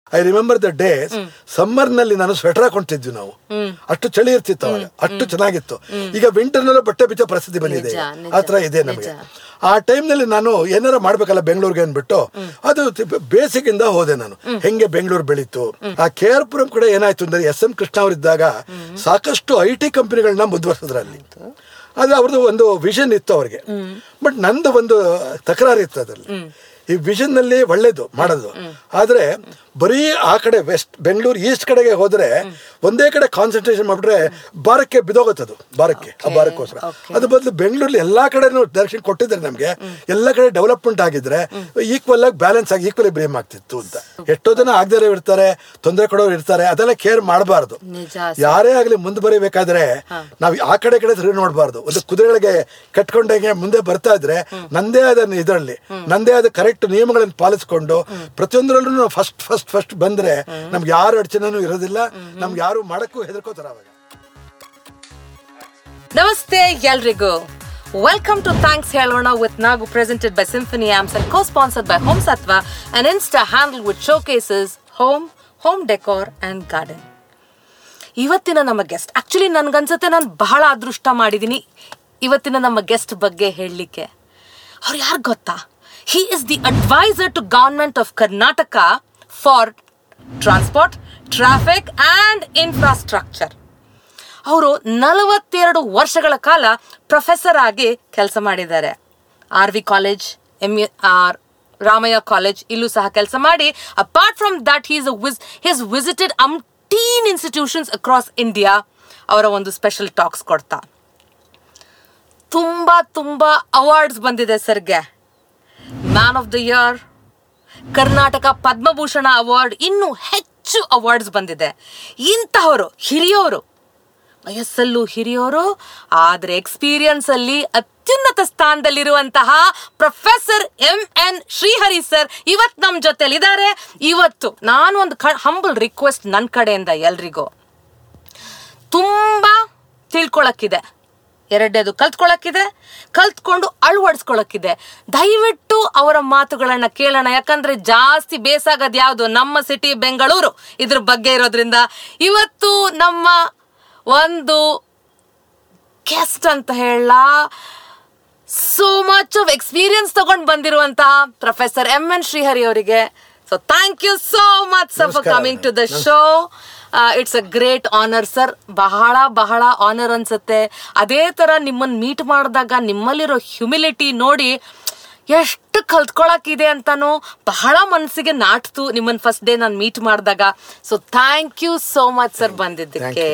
I remember the days. ಸಮ್ಮರ್ನಲ್ಲಿ ನಾನು sweater ಹಾಕೊಂತಿದ್ವಿ ನಾವು, ಅಷ್ಟು ಚಳಿ ಇರ್ತಿತ್ತು ಅವಾಗ, ಅಷ್ಟು ಚೆನ್ನಾಗಿತ್ತು. ಈಗ ವಿಂಟರ್ನಲ್ಲೂ ಬಟ್ಟೆ ಬಿಚ್ಚೋ ಪರಿಸ್ಥಿತಿ ಬಂದಿದೆ, ಆ ಥರ ಇದೆ ನಮಗೆ. ಆ ಟೈಮ್ನಲ್ಲಿ ನಾನು ಏನಾರ ಮಾಡ್ಬೇಕಲ್ಲ ಬೆಂಗಳೂರಿಗೆ ಅಂದ್ಬಿಟ್ಟು ಅದು ಬೇಸಿಗಿಂದ ಹೋದೆ ನಾನು. ಹೆಂಗೆ ಬೆಂಗಳೂರು ಬೆಳೀತು. ಆ KR ಪುರಂ ಕೂಡ ಏನಾಯ್ತು ಅಂದ್ರೆ SM ಕೃಷ್ಣ ಅವರಿದ್ದಾಗ ಸಾಕಷ್ಟು IT ಕಂಪನಿಗಳನ್ನ ಮುಂದುವರ್ಸಿದ್ರು ಅಲ್ಲಿ. ಅದು ಅವ್ರದ್ದು ಒಂದು ವಿಷನ್ ಇತ್ತು ಅವ್ರಿಗೆ. ಬಟ್ ನಂದು ಒಂದು ತಕರಾರು ಇತ್ತು ಅದರಲ್ಲಿ. ಈ ವಿಷನ್ ನಲ್ಲಿ ಒಳ್ಳೇದು ಮಾಡೋದು, ಆದ್ರೆ ಬರೀ ಆ ಕಡೆ ವೆಸ್ಟ್ ಬೆಂಗಳೂರು ಈಸ್ಟ್ ಕಡೆಗೆ ಹೋದ್ರೆ ಒಂದೇ ಕಡೆ ಕಾನ್ಸಂಟ್ರೇಷನ್ ಮಾಡ್ಬಿಟ್ರೆ ಬಾರಕ್ಕೆ ಬಿದೋಗುತ್ತದು, ಆ ಬಾರಕ್ಕೋಸ್ಕರ. ಅದ್ರ ಬದಲು ಬೆಂಗಳೂರಲ್ಲಿ ಎಲ್ಲಾ ಕಡೆನೂ ಡೈರೆಕ್ಷನ್ ಕೊಟ್ಟಿದ್ದಾರೆ ನಮ್ಗೆ. ಎಲ್ಲ ಕಡೆ ಡೆವಲಪ್ಮೆಂಟ್ ಆಗಿದ್ರೆ ಈಕ್ವಲ್ ಆಗಿ ಬ್ಯಾಲೆನ್ಸ್ ಆಗಿ ಈಕ್ವಲಿ ಬ್ರೇಮ್ ಆಗ್ತಿತ್ತು ಅಂತ. ಎಷ್ಟೋ ಜನ ಆಗದೇ ಇರ್ತಾರೆ, ತೊಂದರೆ ಕೊಡೋರು ಇರ್ತಾರೆ, ಅದೆಲ್ಲ ಕೇರ್ ಮಾಡಬಾರ್ದು. ಯಾರೇ ಆಗ್ಲಿ ಮುಂದೆ ಬರೀಬೇಕಾದ್ರೆ ನಾವ್ ಆ ಕಡೆ ತಿರುಗಿ ನೋಡ್ಬಾರ್ದು. ಒಂದು ಕುದುರೆಗಳಿಗೆ ಕಟ್ಕೊಂಡಂಗೆ ಮುಂದೆ ಬರ್ತಾ ಇದ್ರೆ ನಂದೇ ಆದ ಇದರಲ್ಲಿ ನಂದೇ ಆದ ಕರೆಕ್ಟ್ ನಿಯಮಗಳನ್ನು ಪಾಲಿಸ್ಕೊಂಡು ಪ್ರತಿಯೊಂದರಲ್ಲೂ ಫಸ್ಟ್ ಬಂದ್ರೆ ನಮ್ಗೆ ಯಾರು ಅಡಚಣೆನೂ ಇರೋದಿಲ್ಲ, ನಮ್ಗೆ ಯಾರು ಮಾಡಕ್ಕೂ ಹೆದರ್ಕೋತಾರ ಅವಾಗ. ನಮಸ್ತೆ ಎಲ್ರಿಗೂ. Welcome to Thanks Helona with Nagu, presented by Symphony Amps and co-sponsored by Home Sattva, an Insta handle which showcases home decor and garden. ಇವತ್ತಿನ ನಮ್ಮ ಗೆಸ್ಟ್, ಆಕ್ಚುಲಿ ನನ್ಗನ್ಸುತ್ತೆ ನಾನು ಬಹಳ ಅದೃಷ್ಟ ಮಾಡಿದ್ದೀನಿ ಇವತ್ತಿನ ನಮ್ಮ ಗೆಸ್ಟ್ ಬಗ್ಗೆ ಹೇಳಲಿಕ್ಕೆ. ಅವ್ರು ಯಾರು ಗೊತ್ತಾ? He is the advisor to Government of Karnataka for Transport, Traffic and Infrastructure. ಅವರು 42 ವರ್ಷಗಳ ಕಾಲ ಪ್ರೊಫೆಸರ್ ಆಗಿ ಕೆಲಸ ಮಾಡಿದ್ದಾರೆ. RV ಕಾಲೇಜ್, ರಾಮಯ್ಯ ಕಾಲೇಜ್ ಇಲ್ಲೂ ಸಹ ಕೆಲಸ ಮಾಡಿ, apart from that he has visited umpteen institutions across India. ಅವರ ಒಂದು ಸ್ಪೆಷಲ್ ಟಾಕ್ಸ್ ಕೊಡ್ತಾ ತುಂಬಾ ಅವಾರ್ಡ್ಸ್ ಬಂದಿದೆ ಸರ್ಗೆ. Man of the year, Karnataka Padma Bhushan award, ಇನ್ನೂ ಹೆಚ್ಚು ಅವಾರ್ಡ್ಸ್ ಬಂದಿದೆ. ಇಂತಹವರು ಹಿರಿಯೋರು, ವಯಸ್ಸಲ್ಲೂ ಹಿರಿಯೋರು, ಆದ್ರೆ ಎಕ್ಸ್ಪೀರಿಯನ್ಸ್ ಅಲ್ಲಿ ಅತ್ಯುನ್ನತ ಸ್ಥಾನದಲ್ಲಿರುವಂತಹ ಪ್ರೊಫೆಸರ್ MN ಶ್ರೀಹರಿ ಸರ್ ಇವತ್ತು ನಮ್ಮ ಜೊತೆಲಿದ್ದಾರೆ. ಇವತ್ತು ನಾನು ಒಂದು ಹಂಬಲ್ ರಿಕ್ವೆಸ್ಟ್ ನನ್ನ ಕಡೆಯಿಂದ ಎಲ್ರಿಗೂ, ತುಂಬಾ ತಿಳ್ಕೊಳಕ್ಕಿದೆ, ಎರಡನೇದು ಕಲ್ತ್ಕೊಂಡು ಅಳವಡಿಸ್ಕೊಳಕ್ಕಿದೆ. ದಯವಿಟ್ಟು ಅವರ ಮಾತುಗಳನ್ನ ಕೇಳೋಣ. ಯಾಕಂದ್ರೆ ಜಾಸ್ತಿ ಬೇಸಾಗದ್ ಯಾವುದು? ನಮ್ಮ ಸಿಟಿ ಬೆಂಗಳೂರು ಇದ್ರ ಬಗ್ಗೆ ಇರೋದ್ರಿಂದ ಇವತ್ತು ನಮ್ಮ ಒಂದು ಗೆಸ್ಟ್ ಅಂತ ಹೇಳ, ಸೋ ಮಚ್ ಆಫ್ ಎಕ್ಸ್ಪೀರಿಯನ್ಸ್ ತಗೊಂಡು ಬಂದಿರುವಂತಹ ಪ್ರೊಫೆಸರ್ MN ಶ್ರೀಹರಿ ಅವರಿಗೆ. So thank you so much sir for coming to the show. It's a great honour sir. ಬಹಳ ಆನರ್ ಅನ್ಸುತ್ತೆ. ಅದೇ ತರ ನಿಮ್ಮನ್ನು ಮೀಟ್ ಮಾಡಿದಾಗ ನಿಮ್ಮಲ್ಲಿರೋ ಹ್ಯುಮಿಲಿಟಿ ನೋಡಿ ಎಷ್ಟು ಕಲ್ತ್ಕೊಳಕ್ಕಿದೆ ಅಂತಾನು ಬಹಳ ಮನಸ್ಸಿಗೆ ನಾಟ್ತು ನಿಮ್ಮನ್ನು ಫಸ್ಟ್ ಡೇ ನಾನು ಮೀಟ್ ಮಾಡಿದಾಗ. So thank you so much sir ಬಂದಿದ್ದಕ್ಕೆ.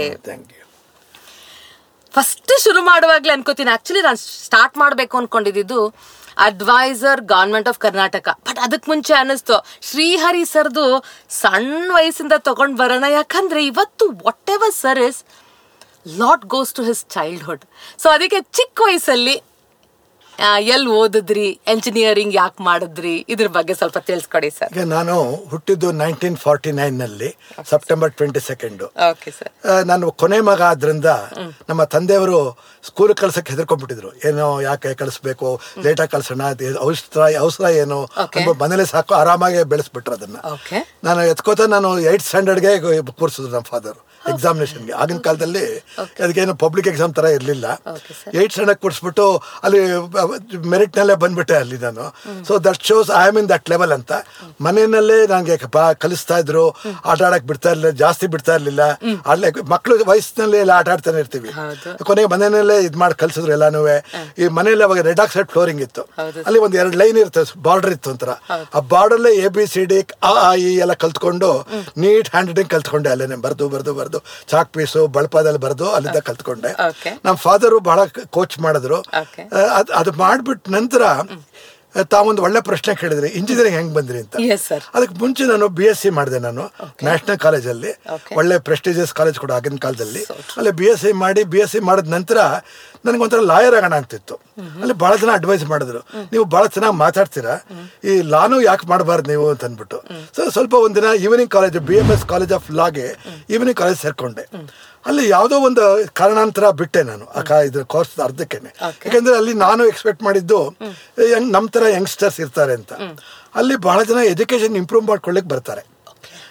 ಫಸ್ಟ್ ಶುರು ಮಾಡುವಾಗ್ಲೇ ಅನ್ಕೋತೀನಿ, ಆಕ್ಚುಲಿ ನಾನು ಸ್ಟಾರ್ಟ್ ಮಾಡಬೇಕು ಅನ್ಕೊಂಡಿದ್ದು adviser government of Karnataka. But ಅದಕ್ಕೆ ಮುಂಚೆ ಅನ್ನಿಸ್ತು ಶ್ರೀಹರಿ ಸರ್ದು ಸಣ್ಣ ವಯಸ್ಸಿಂದ ತಗೊಂಡ್ ಬರೋಣ. ಯಾಕಂದ್ರೆ ಇವತ್ತು whatever sir is lot goes to his childhood. So ಅದಕ್ಕೆ ಚಿಕ್ಕ ವಯಸ್ಸಲ್ಲಿ ಎಲ್ಲಿ ಓದಿದ್ರಿ, ಎಂಜಿನಿಯರಿಂಗ್ ಯಾಕೆ ಮಾಡಿದ್ರಿ, ಇದ್ರ ಬಗ್ಗೆ ಸ್ವಲ್ಪ ತಿಳಿಸ್ಕೊಡಿ ಸರ್. ಈಗ ನಾನು ಹುಟ್ಟಿದ್ದು 1949 ಸೆಪ್ಟೆಂಬರ್ 22. ನಾನು ಕೊನೆ ಮಗ ಆದ್ರಿಂದ ನಮ್ಮ ತಂದೆಯವರು ಸ್ಕೂಲ್ ಕಳ್ಸಕ್ಕೆ ಹೆದರ್ಕೊಂಡ್ಬಿಟ್ಟಿದ್ರು. ಏನೋ ಯಾಕೆ ಕಳಿಸ್ಬೇಕು, ಲೇಟಾಗಿ ಕಳ್ಸೋಣ, ಅವಸರ ಏನು, ಮನೇಲಿ ಸಾಕು ಆರಾಮಾಗಿ ಬೆಳೆಸ್ಬಿಟ್ರು ಅದನ್ನ. ನಾನು ಎತ್ಕೋತ ನಾನು 8th ಸ್ಟ್ಯಾಂಡರ್ಡ್ಗೆ ಕೂರಿಸಿದ್ರು ನಮ್ಮ ಫಾದರ್ ಎಕ್ಸಾಮಿನೇಷನ್ಗೆ. ಆಗಿನ ಕಾಲದಲ್ಲಿ ಅದಕ್ಕೇನು ಪಬ್ಲಿಕ್ ಎಕ್ಸಾಮ್ ತರ ಇರಲಿಲ್ಲ. 8th ಸ್ಟ್ಯಾಂಡರ್ಡ್ ಕೂರಿಸ್ಬಿಟ್ಟು ಅಲ್ಲಿ ಮೆರಿಟ್ ನಲ್ಲೇ ಬಂದ್ಬಿಟ್ಟೆ ಅಲ್ಲಿ ನಾನು. So that shows I am in that level ಅಂತ. ಮನೆಯಲ್ಲೇ ನನಗೆ ಕಲಿಸ್ತಾ ಇದ್ರು, ಆಟ ಆಡಕ್ ಬಿಡ್ತಾ ಇರಲಿಲ್ಲ, ಜಾಸ್ತಿ ಬಿಡ್ತಾ ಇರ್ಲಿಲ್ಲ. ಅಲ್ಲೇ ಮಕ್ಳು ವಯಸ್ಸಿನಲ್ಲಿ ಎಲ್ಲ ಆಟ ಆಡ್ತಾನೆ ಇರ್ತೀವಿ. ಕೊನೆಗೆ ಮನೆಯಲ್ಲೇ ಇದ್ ಮಾಡಿ ಕಲ್ಸಿದ್ರು ಎಲ್ಲಾನು. ಈ ಮನೆಯಲ್ಲಿ ಅವಾಗ ರೆಡ್ ಆಕ್ಸೈಡ್ ಫ್ಲೋರಿಂಗ್ ಇತ್ತು, ಅಲ್ಲಿ ಒಂದ್ 2 ಲೈನ್ ಇರುತ್ತೆ, ಬಾರ್ಡರ್ ಇತ್ತು ಒಂಥರ. ಆ ಬಾರ್ಡರ್ಲೇ ABCD A ಎಲ್ಲ ಕಲ್ತ್ಕೊಂಡು ನೀಟ್ ಹ್ಯಾಂಡ್ ರೈಟಿಂಗ್ ಕಲ್ತ್ಕೊಂಡೆ. ಅಲ್ಲೇನೆ ಬರ್ದು ಚಾಕ್ ಪೀಸು ಬಳಪದಲ್ಲಿ ಬರ್ದು ಅಲ್ಲಿಂದ ಕಲ್ತ್ಕೊಂಡೆ. ನಮ್ಮ ಫಾದರು ಬಹಳ ಕೋಚ್ ಮಾಡಿದ್ರು. ಅದು ಮಾಡ್ಬಿಟ್ಟು ನಂತರ ತಾವೊಂದು ಒಳ್ಳೆ ಪ್ರಶ್ನೆ ಕೇಳಿದ್ರಿ, ಇಂಜಿನಿಯರಿಂಗ್ ಹೆಂಗ್ ಬಂದ್ರಿ ಅಂತ. ಅದಕ್ಕೆ ಮುಂಚೆ ನಾನು BSc ಮಾಡಿದೆ. ನಾನು ನ್ಯಾಷನಲ್ ಕಾಲೇಜಲ್ಲಿ, ಒಳ್ಳೆ ಪ್ರೆಸ್ಟೀಜಿಯಸ್ ಕಾಲೇಜ್ ಕೂಡ ಆಗಿನ ಕಾಲದಲ್ಲಿ. ಅಲ್ಲಿ BSc ಮಾಡಿದ ನಂತರ ನನಗೊಂಥರ ಲಾಯರ್ ಆಗೋಣ ಅಂತಿತ್ತು. ಅಲ್ಲಿ ಬಹಳ ಜನ ಅಡ್ವೈಸ್ ಮಾಡಿದ್ರು, ನೀವು ಬಹಳ ಚೆನ್ನಾಗಿ ಮಾತಾಡ್ತೀರಾ, ಈ ಲಾನು ಯಾಕೆ ಮಾಡಬಾರ್ದು ನೀವು ಅಂತ ಅಂದ್ಬಿಟ್ಟು. ಸೊ ಸ್ವಲ್ಪ ಒಂದಿನ evening college, BMS college of ಲಾಗೆ ಈವ್ನಿಂಗ್ ಕಾಲೇಜ್ ಸೇರ್ಕೊಂಡೆ. ಅಲ್ಲಿ ಯಾವುದೋ ಒಂದು ಕಾರಣಾಂತರ ಬಿಟ್ಟೆ ನಾನು ಇದು ಕೋರ್ಸ್ ಅರ್ಧಕ್ಕೇನೆ. ಯಾಕಂದ್ರೆ ಅಲ್ಲಿ ನಾನು ಎಕ್ಸ್ಪೆಕ್ಟ್ ಮಾಡಿದ್ದು ನಮ್ಮ ಥರ ಯಂಗ್ಸ್ಟರ್ಸ್ ಇರ್ತಾರೆ ಅಂತ. ಅಲ್ಲಿ ಬಹಳ ಜನ ಎಜುಕೇಶನ್ ಇಂಪ್ರೂವ್ ಮಾಡ್ಕೊಳ್ಳಿಕ್ಕೆ ಬರ್ತಾರೆ.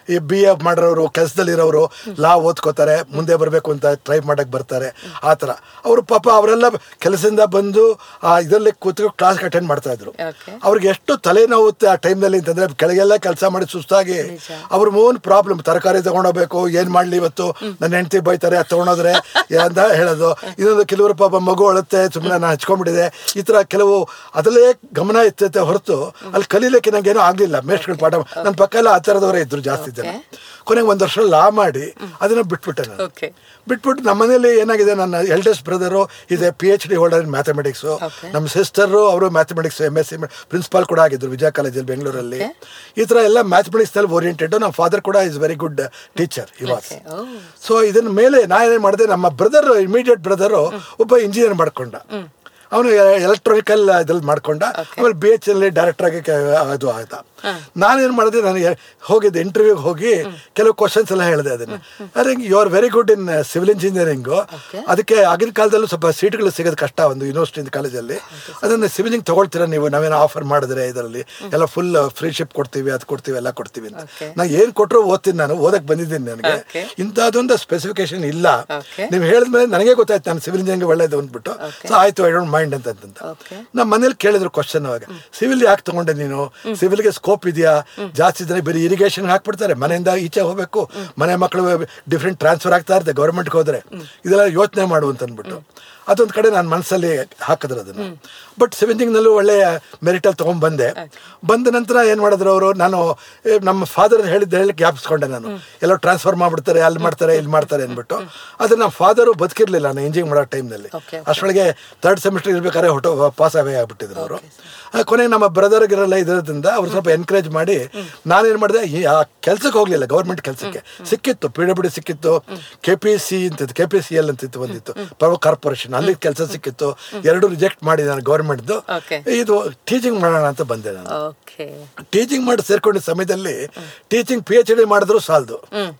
ಈ BA ಮಾಡಿರೋರು, ಕೆಲಸದಲ್ಲಿರೋರು ಲಾ ಓದ್ಕೋತಾರೆ, ಮುಂದೆ ಬರಬೇಕು ಅಂತ ಟ್ರೈ ಮಾಡಕ್ಕೆ ಬರ್ತಾರೆ. ಆ ಥರ ಅವರು ಪಾಪ ಅವರೆಲ್ಲ ಕೆಲಸದಿಂದ ಬಂದು ಇದರಲ್ಲಿ ಕೂತು ಕ್ಲಾಸ್ ಅಟೆಂಡ್ ಮಾಡ್ತಾ ಇದ್ರು. ಅವ್ರಿಗೆ ಎಷ್ಟು ತಲೆನೋವುತ್ತೆ ಆ ಟೈಮ್ನಲ್ಲಿ ಅಂತಂದರೆ, ಕೆಳಗೆಲ್ಲ ಕೆಲಸ ಮಾಡಿ ಸುಸ್ತಾಗಿ ಅವ್ರ ಓನ್ ಪ್ರಾಬ್ಲಮ್. ತರಕಾರಿ ತೊಗೊಂಡೋಗ್ಬೇಕು, ಏನು ಮಾಡಲಿ ಇವತ್ತು, ನನ್ನ ಹೆಂಡತಿ ಬೈತಾರೆ, ಅದು ತೊಗೊಂಡೋದ್ರೆ ಅಂತ ಹೇಳೋದು. ಇನ್ನೊಂದು ಕೆಲವರು ಪಾಪ ಮಗು ಅಳುತ್ತೆ, ಸುಮ್ಮನೆ ನಾನು ಹಚ್ಕೊಂಡ್ಬಿಟ್ಟಿದೆ, ಈ ಥರ ಕೆಲವು ಅದರಲ್ಲೇ ಗಮನ ಇರ್ತೈತೆ ಹೊರತು ಅಲ್ಲಿ ಕಲೀಲಿಕ್ಕೆ ನನಗೇನೋ ಆಗಲಿಲ್ಲ. ಮೇಷ್ಟ್ಗಳು ಪಾಠ ನನ್ನ ಪಕ್ಕ ಎಲ್ಲ ಆ ಥರದವರೇ ಇದ್ರು ಜಾಸ್ತಿ ಜನ. ಕೊನೆಗೆ 1 ವರ್ಷ ಲಾ ಮಾಡಿ ಅದನ್ನು ಬಿಟ್ಬಿಟ್ಟೆ ನಾನು. ಬಿಟ್ಬಿಟ್ಟು ನಮ್ಮ ಮನೇಲಿ ಏನಾಗಿದೆ, ನನ್ನ ಎಲ್ಡೆಸ್ಟ್ ಬ್ರದರು ಇದೆ PhD ಹೋಲ್ಡರ್ ಇನ್ ಮ್ಯಾಥಮೆಟಿಕ್ಸು. ನಮ್ಮ ಸಿಸ್ಟರು ಅವರು ಮ್ಯಾಥಮೆಟಿಕ್ಸ್ MSc ಪ್ರಿನ್ಸಿಪಾಲ್ ಕೂಡ ಆಗಿದ್ರು ವಿಜಯ ಕಾಲೇಜಲ್ಲಿ ಬೆಂಗಳೂರಲ್ಲಿ. ಈ ಥರ ಎಲ್ಲ ಮ್ಯಾಥಮೆಟಿಕ್ಸ್ನಲ್ಲಿ ಓರಿಯೆಂಟೆಡ್. ನಮ್ಮ ಫಾದರ್ ಕೂಡ ಈಸ್ ವೆರಿ ಗುಡ್ ಟೀಚರ್ ಇವಾಗ. ಸೊ ಇದನ್ನ ಮೇಲೆ ನಾನೇನು ಮಾಡಿದೆ, ನಮ್ಮ ಬ್ರದರ್ ಇಮಿಡಿಯೇಟ್ ಬ್ರದರು ಒಬ್ಬ ಇಂಜಿನಿಯರ್ ಮಾಡ್ಕೊಂಡ. ಅವನು ಎಲೆಕ್ಟ್ರಾನಿಕಲ್ ಇದ್ರಲ್ಲಿ ಮಾಡ್ಕೊಂಡ. ಆಮೇಲೆ BH ಡೈರೆಕ್ಟರ್ ಆಗಿ ಅದು ಆಯ್ತಾ. ನಾನೇನು ಮಾಡಿದೆ, ನಾನು ಹೋಗಿದ್ದೆ ಇಂಟರ್ವ್ಯೂಗೆ ಹೋಗಿ ಕೆಲವು ಕ್ವಶನ್ಸ್ ಎಲ್ಲ ಹೇಳಿದೆ. ಅದನ್ನು ಅದೇ you are very good in civil engineering. ಅದಕ್ಕೆ ಆಗಿನ ಕಾಲದಲ್ಲೂ ಸ್ವಲ್ಪ ಸೀಟ್ಗಳು ಸಿಗೋದು ಕಷ್ಟ ಒಂದು ಯೂನಿವರ್ಸಿಟಿ ಕಾಲೇಜಲ್ಲಿ. ಅದನ್ನು ಸಿವಿಲ್ ಇಂಜಿನಿಯರಿಂಗ್ ತೊಗೊಳ್ತೀರಾ ನೀವು, ನಾವೇನೋ ಆಫರ್ ಮಾಡಿದ್ರೆ ಇದರಲ್ಲಿ ಎಲ್ಲ ಫುಲ್ ಫ್ರೀಶಿಪ್ ಕೊಡ್ತೀವಿ, ಅದು ಕೊಡ್ತೀವಿ, ಎಲ್ಲ ಕೊಡ್ತೀವಿ ಅಂತ. ನಾನು ಏನು ಕೊಟ್ಟರು ಓದ್ತೀನಿ, ನಾನು ಓದಕ್ಕೆ ಬಂದಿದ್ದೀನಿ. ನನಗೆ ಇಂಥದ್ದೊಂದು ಸ್ಪೆಸಿಫಿಕೇಶನ್ ಇಲ್ಲ. ನೀವು ಹೇಳಿದ್ಮೇಲೆ ನನಗೆ ಗೊತ್ತಾಯ್ತು ನಾನು ಸಿವಿಲ್ ಇಂಜಿನಿಯರಿಂಗ್ ಒಳ್ಳೇದು ಅಂದ್ಬಿಟ್ಟು. ಸೊ ಆಯ್ತು, ಐ ಡೋಂಟ್ ಮೈಂಡ್ ಅಂತ. ನಮ್ಮ ಮನೇಲಿ ಕೇಳಿದ್ರು ಕ್ವಶನ್ ಅವಾಗ, ಸಿವಿಲ್ ಯಾಕೆ ತಗೊಂಡೆ ನೀನು, ಸಿವಿಲ್ಗೆ ಸ್ಕೋಪ್ ಇದೆಯಾ, ಜಾಸ್ತಿ ಜನ ಬರೀ ಇರಿಗೇಷನ್ ಹಾಕ್ಬಿಡ್ತಾರೆ, ಮನೆಯಿಂದ ಈಚೆ ಹೋಗ್ಬೇಕು, ಮನೆ ಮಕ್ಕಳು ಡಿಫ್ರೆಂಟ್ ಟ್ರಾನ್ಸ್ಫರ್ ಆಗ್ತಾ ಇರುತ್ತೆ ಗೌರ್ಮೆಂಟ್ಗೆ ಹೋದ್ರೆ, ಇದೆಲ್ಲ ಯೋಚನೆ ಮಾಡು ಅಂತ ಅಂದ್ಬಿಟ್ಟು ಅದೊಂದು ಕಡೆ ನಾನು ಮನಸ್ಸಲ್ಲಿ ಹಾಕಿದ್ರು ಅದನ್ನು. ಬಟ್ ಸಿವಿಂಜಿಂಗ್ನಲ್ಲೂ ಒಳ್ಳೆಯ ಮೆರಿಟಲ್ಲಿ ತೊಗೊಂಡ್ಬಂದೆ. ಬಂದ ನಂತರ ಏನು ಮಾಡಿದ್ರು ಅವರು, ನಾನು ನಮ್ಮ ಫಾದರ್ ಹೇಳಿ ಜ್ಞಾಪಿಸ್ಕೊಂಡೆ ನಾನು, ಎಲ್ಲೋ ಟ್ರಾನ್ಸ್ಫರ್ ಮಾಡಿಬಿಡ್ತಾರೆ, ಅಲ್ಲಿ ಮಾಡ್ತಾರೆ, ಇಲ್ಲಿ ಮಾಡ್ತಾರೆ ಅಂದ್ಬಿಟ್ಟು. ಅದು ನಮ್ಮ ಫಾದರು ಬದುಕಿರ್ಲಿಲ್ಲ ನಾನು ಇಂಜಿನಿಯರಿಂಗ್ ಮಾಡೋ ಟೈಮ್ನಲ್ಲಿ. ಅಷ್ಟೊಳಗೆ 3rd ಸೆಮಿಸ್ಟರ್ ಇರ್ಬೇಕಾದ್ರೆ ಪಾಸ್ ಅವೇ ಆಗ್ಬಿಟ್ಟಿದ್ರು ಅವರು. ಕೊನೆಗೆ ನಮ್ಮ ಬ್ರದರ್ಗಿರಲ್ಲ ಇರೋದ್ರಿಂದ ಅವ್ರು ಸ್ವಲ್ಪ ಎನ್ಕರೇಜ್ ಮಾಡಿ ನಾನೇನು ಮಾಡಿದೆ, ಆ ಕೆಲಸಕ್ಕೆ ಹೋಗಲಿಲ್ಲ, ಗೌರ್ಮೆಂಟ್ ಕೆಲಸಕ್ಕೆ ಸಿಕ್ಕಿತ್ತು, PWD ಸಿಕ್ಕಿತ್ತು, KPC ಅಂತಿತ್ತು, KPCL ಅಂತಿತ್ತು ಒಂದಿತ್ತು, ಪವರ್ ಕಾರ್ಪೊರೇಷನ್, ಅಲ್ಲಿ ಕೆಲಸ ಸಿಕ್ಕಿತ್ತು. 2 ರಿಜೆಕ್ಟ್ ಮಾಡಿ ನಾನು ಗೌರ್ಮೆಂಟ್ದು. ಇದು ಟೀಚಿಂಗ್ ಮಾಡೋಣ ಅಂತ ಬಂದೆ ನಾನು. ಟೀಚಿಂಗ್ ಮಾಡಿ ಸೇರ್ಕೊಂಡಿದ್ದ ಸಮಯದಲ್ಲಿ ಟೀಚಿಂಗ್ PhD ಮಾಡಿದ್ರು ಸಾಲದು,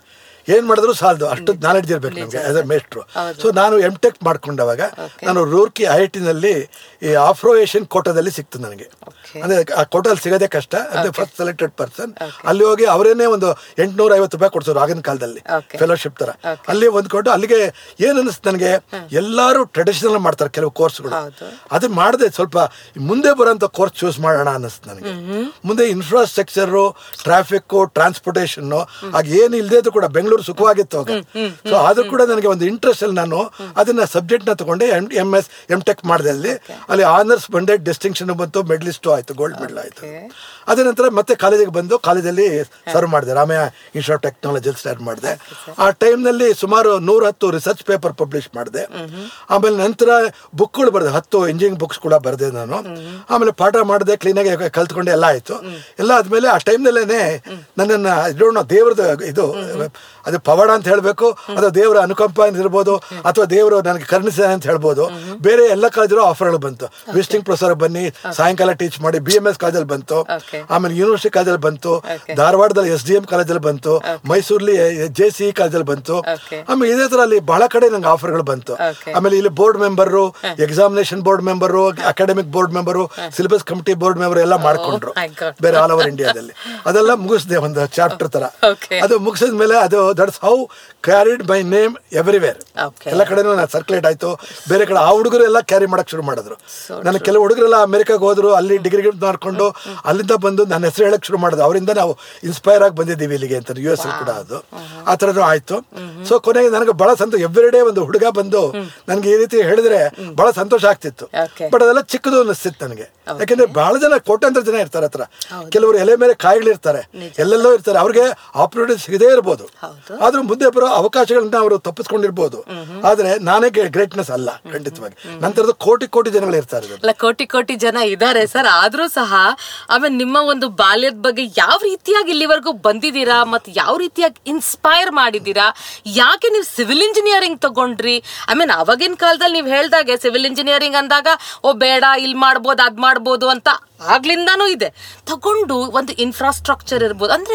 ಏನು ಮಾಡಿದ್ರು ಸಾಲದು, ಅಷ್ಟು ನಾಲೆಡ್ಜ್ ಇರಬೇಕು ನಮಗೆ ಆಸ್ ಎ ಮೇಸ್ಟ್ರು. ಸೊ ನಾನು MTech ಮಾಡ್ಕೊಂಡವಾಗ ನಾನು ರೂರ್ಕಿ IIT-ನಲ್ಲಿ ಈ ಆಫ್ರೋ ಏಷ್ಯನ್ ಕೋಟಾದಲ್ಲಿ ಸಿಕ್ತು ನನಗೆ. ಅಂದರೆ ಆ ಕೋಟಲ್ಲಿ ಸಿಗೋದೇ ಕಷ್ಟ, ಅಂದರೆ ಫಸ್ಟ್ ಸೆಲೆಕ್ಟೆಡ್ ಪರ್ಸನ್. ಅಲ್ಲಿ ಹೋಗಿ ಅವರೇನೇ ಒಂದು 850 ರೂಪಾಯಿ ಕೊಡ್ಸೋರು ಆಗಿನ ಕಾಲದಲ್ಲಿ, ಫೆಲೋಶಿಪ್ ಥರ. ಅಲ್ಲಿ ಒಂದು ಕೊಟ್ಟು ಅಲ್ಲಿಗೆ ಏನು ಅನ್ನಿಸ್ತು ನನಗೆ, ಎಲ್ಲರೂ ಟ್ರೆಡಿಷನಲ್ ಮಾಡ್ತಾರೆ ಕೆಲವು ಕೋರ್ಸ್ಗಳು, ಅದನ್ನ ಮಾಡಿದೆ. ಸ್ವಲ್ಪ ಮುಂದೆ ಬರೋಂಥ ಕೋರ್ಸ್ ಚೂಸ್ ಮಾಡೋಣ ಅನ್ನಿಸ್ತು ನನಗೆ. ಮುಂದೆ ಇನ್ಫ್ರಾಸ್ಟ್ರಕ್ಚರು, ಟ್ರಾಫಿಕ್ಕು, ಟ್ರಾನ್ಸ್ಪೋರ್ಟೇಷನ್ನು ಆಗ ಏನು ಇಲ್ಲದೆ ಕೂಡ ಬೆಂಗಳೂರು ಸುಖವಾಗಿತ್ತು ಅವಾಗ. ಸೊ ಆದ್ರೂ ಕೂಡ ನನಗೆ ಒಂದು ಇಂಟ್ರೆಸ್ಟ್ ಅಲ್ಲಿ ನಾನು ಅದನ್ನ ಸಬ್ಜೆಕ್ಟ್ನ ತಗೊಂಡೆ, MTech ಮಾಡಿದೆ. ಅಲ್ಲಿ ಆನರ್ಸ್ ಬಂದೆ, ಡಿಸ್ಟಿಂಕ್ಷನ್ ಬಂತು, ಮೆಡಲಿಸ್ಟು ಆಯ್ತು, ಗೋಲ್ಡ್ ಮೆಡಲ್ ಆಯ್ತು. ಅದ ನಂತರ ಮತ್ತೆ ಕಾಲೇಜಿಗೆ ಬಂದು ಕಾಲೇಜಲ್ಲಿ ಸರ್ವ್ ಮಾಡಿದೆ, ರಾಮಯ್ಯ ಇನ್ಸ್ಟಿಟ್ಯೂಟ್ ಆಫ್ ಟೆಕ್ನಾಲಜಿಯಲ್ಲಿ ಸ್ಟಾರ್ಟ್ ಮಾಡಿದೆ. ಆ ಟೈಮ್ನಲ್ಲಿ ಸುಮಾರು 110 ರಿಸರ್ಚ್ ಪೇಪರ್ ಪಬ್ಲಿಷ್ ಮಾಡಿದೆ. ಆಮೇಲೆ ನಂತರ ಬುಕ್ಗಳು ಬರೆದೆ, 10 ಇಂಜಿನಿಯರಿಂಗ್ ಬುಕ್ಸ್ ಕೂಡ ಬರೆದೆ ನಾನು. ಆಮೇಲೆ ಪಾಠ ಮಾಡಿದೆ, ಕ್ಲೀನಾಗಿ ಕಲ್ತ್ಕೊಂಡೆ, ಎಲ್ಲ ಆಯಿತು. ಎಲ್ಲ ಆದಮೇಲೆ ಆ ಟೈಮ್ನಲ್ಲೇ ನನ್ನನ್ನು ಇಡೋಣ ದೇವ್ರದ್ದು ಇದು, ಅದು ಪವಾಡ ಅಂತ ಹೇಳಬೇಕು, ಅಥವಾ ದೇವರ ಅನುಕಂಪ ಇರ್ಬೋದು, ಅಥವಾ ದೇವರು ನನಗೆ ಕರುಣಿಸಿದೆ ಅಂತ ಹೇಳ್ಬೋದು. ಬೇರೆ ಎಲ್ಲ ಕಾಲೇಜಲ್ಲೂ ಆಫರ್ಗಳು ಬಂತು. ವಿಸಿಟಿಂಗ್ ಪ್ರೊಫೆಸರ್ ಬನ್ನಿ, ಸಾಯಂಕಾಲ ಟೀಚ್ ಮಾಡಿ, BMS ಕಾಲೇಜಲ್ಲಿ ಬಂತು, ಆಮೇಲೆ ಯೂನಿವರ್ಸಿಟಿ ಕಾಲೇಜಲ್ಲಿ ಬಂತು, ಧಾರವಾಡದಲ್ಲಿ SDM ಕಾಲೇಜಲ್ಲಿ ಬಂತು, ಮೈಸೂರಲ್ಲಿ JCE ಕಾಲೇಜಲ್ಲಿ ಬಂತು. ಆಮೇಲೆ ಇದೇ ಥರ ಅಲ್ಲಿ ಬಹಳ ಕಡೆ ನಂಗೆ ಆಫರ್ಗಳು ಬಂತು. ಆಮೇಲೆ ಇಲ್ಲಿ board member, examination board member, academic board member, syllabus committee board member ಎಲ್ಲ ಮಾಡ್ಕೊಂಡ್ರು ಬೇರೆ ಆಲ್ ಓವರ್ ಇಂಡಿಯಾದಲ್ಲಿ. ಅದೆಲ್ಲ ಮುಗಿಸಿದೆ ಒಂದು ಚಾಪ್ಟರ್ ತರ. ಅದು ಮುಗಿಸಿದ ಮೇಲೆ ಅದು that's how carried my name everywhere. ಎಲ್ಲ ಕಡೆನೂ ನಾನು ಸರ್ಕ್ಯುಲೇಟ್ ಆಯ್ತು. ಬೇರೆ ಕಡೆ ಆ ಹುಡುಗರು ಎಲ್ಲ ಕ್ಯಾರಿ ಮಾಡಕ್ ಶುರು ಮಾಡಿದ್ರು. ನನ್ನ ಕೆಲವು ಹುಡುಗರೆಲ್ಲ ಅಮೆರಿಕಾಗೆ ಹೋದ್ರು, ಅಲ್ಲಿ ಡಿಗ್ರಿ ಮಾಡ್ಕೊಂಡು ಅಲ್ಲಿಂದ ಬಂದು ನನ್ನ ಹೆಸರು ಹೇಳಕ್ ಶುರು ಮಾಡಿದ್ರು. ಅವರಿಂದ ನಾವು ಇನ್ಸ್ಪೈರ್ ಆಗಿ ಬಂದಿದ್ದೀವಿ ಇಲ್ಲಿಗೆ ಅಂತ, US ಕೂಡ ಅದು ಆ ಥರನೂ ಆಯ್ತು. ಸೊ ಕೊನೆಗೆ ನನಗೆ ಬಹಳ ಸಂತೋಷ, ಎವ್ರಿ ಡೇ ಒಂದು ಹುಡುಗ ಬಂದು ನನಗೆ ಈ ರೀತಿ ಹೇಳಿದ್ರೆ ಬಹಳ ಸಂತೋಷ ಆಗ್ತಿತ್ತು. ಬಟ್ ಅದೆಲ್ಲ ಚಿಕ್ಕದು ಅನ್ನಿಸ್ತಿತ್ತು ನನಗೆ. ಯಾಕೆಂದ್ರೆ ಬಹಳ ಜನ, ಕೋಟ್ಯಾಂತರ ಜನ ಇರ್ತಾರೆ ಹತ್ರ. ಕೆಲವರು ಎಲೆ ಮೇಲೆ ಕಾಯಿಗಳಿರ್ತಾರೆ, ಎಲ್ಲೆಲ್ಲೋ ಇರ್ತಾರೆ, ಅವ್ರಿಗೆ ಆಪರ್ಚುನಿಟಿ ಸಿಗದೇ ಇರ್ಬೋದು, ಆದ್ರೂ ಮುಂದೆ ಬರೋ ಅವಕಾಶಗಳನ್ನ ಅವರು ತಪ್ಪಿಸ್ಕೊಂಡಿರ್ಬೋದು. ಆದ್ರೆ ನಾನೇ ಗ್ರೇಟ್ನೆಸ್ ಅಲ್ಲ, ಖಂಡಿತವಾಗಿ. ನಂತರದ ಕೋಟಿ ಕೋಟಿ ಜನಗಳು ಇರ್ತಾರೆ, ಕೋಟಿ ಕೋಟಿ ಜನ ಇದ್ದಾರೆ ಸರ್. ಆದ್ರೂ ಸಹ ಆಮೇಲೆ ನಿಮ್ಮ ಒಂದು ಬಾಲ್ಯದ ಬಗ್ಗೆ ಯಾವ ರೀತಿಯಾಗಿ ಇಲ್ಲಿವರೆಗೂ ಬಂದಿದ್ದೀರಾ, ಮತ್ತೆ ಯಾವ ರೀತಿಯಾಗಿ ಇನ್ಸ್ಪೈರ್ ಮಾಡಿದ್ದೀರಾ, ಯಾಕೆ ನೀವು ಸಿವಿಲ್ ಇಂಜಿನಿಯರಿಂಗ್ ತಗೊಂಡ್ರಿ? ಐ ಮೀನ್ ಅವಾಗಿನ ಕಾಲದಲ್ಲಿ ನೀವು ಹೇಳ್ದಾಗೆ ಸಿವಿಲ್ ಇಂಜಿನಿಯರಿಂಗ್ ಅಂದಾಗ ಓ ಬೇಡ, ಇಲ್ಲಿ ಮಾಡ್ಬೋದು, ಅದ್ ಮಾಡ್ಬೋದು ಅಂತ ಆಗ್ಲಿಂದಾನೂ ಇದೆ. ತಗೊಂಡು ಒಂದು ಇನ್ಫ್ರಾಸ್ಟ್ರಕ್ಚರ್ ಇರ್ಬೋದು, ಅಂದ್ರೆ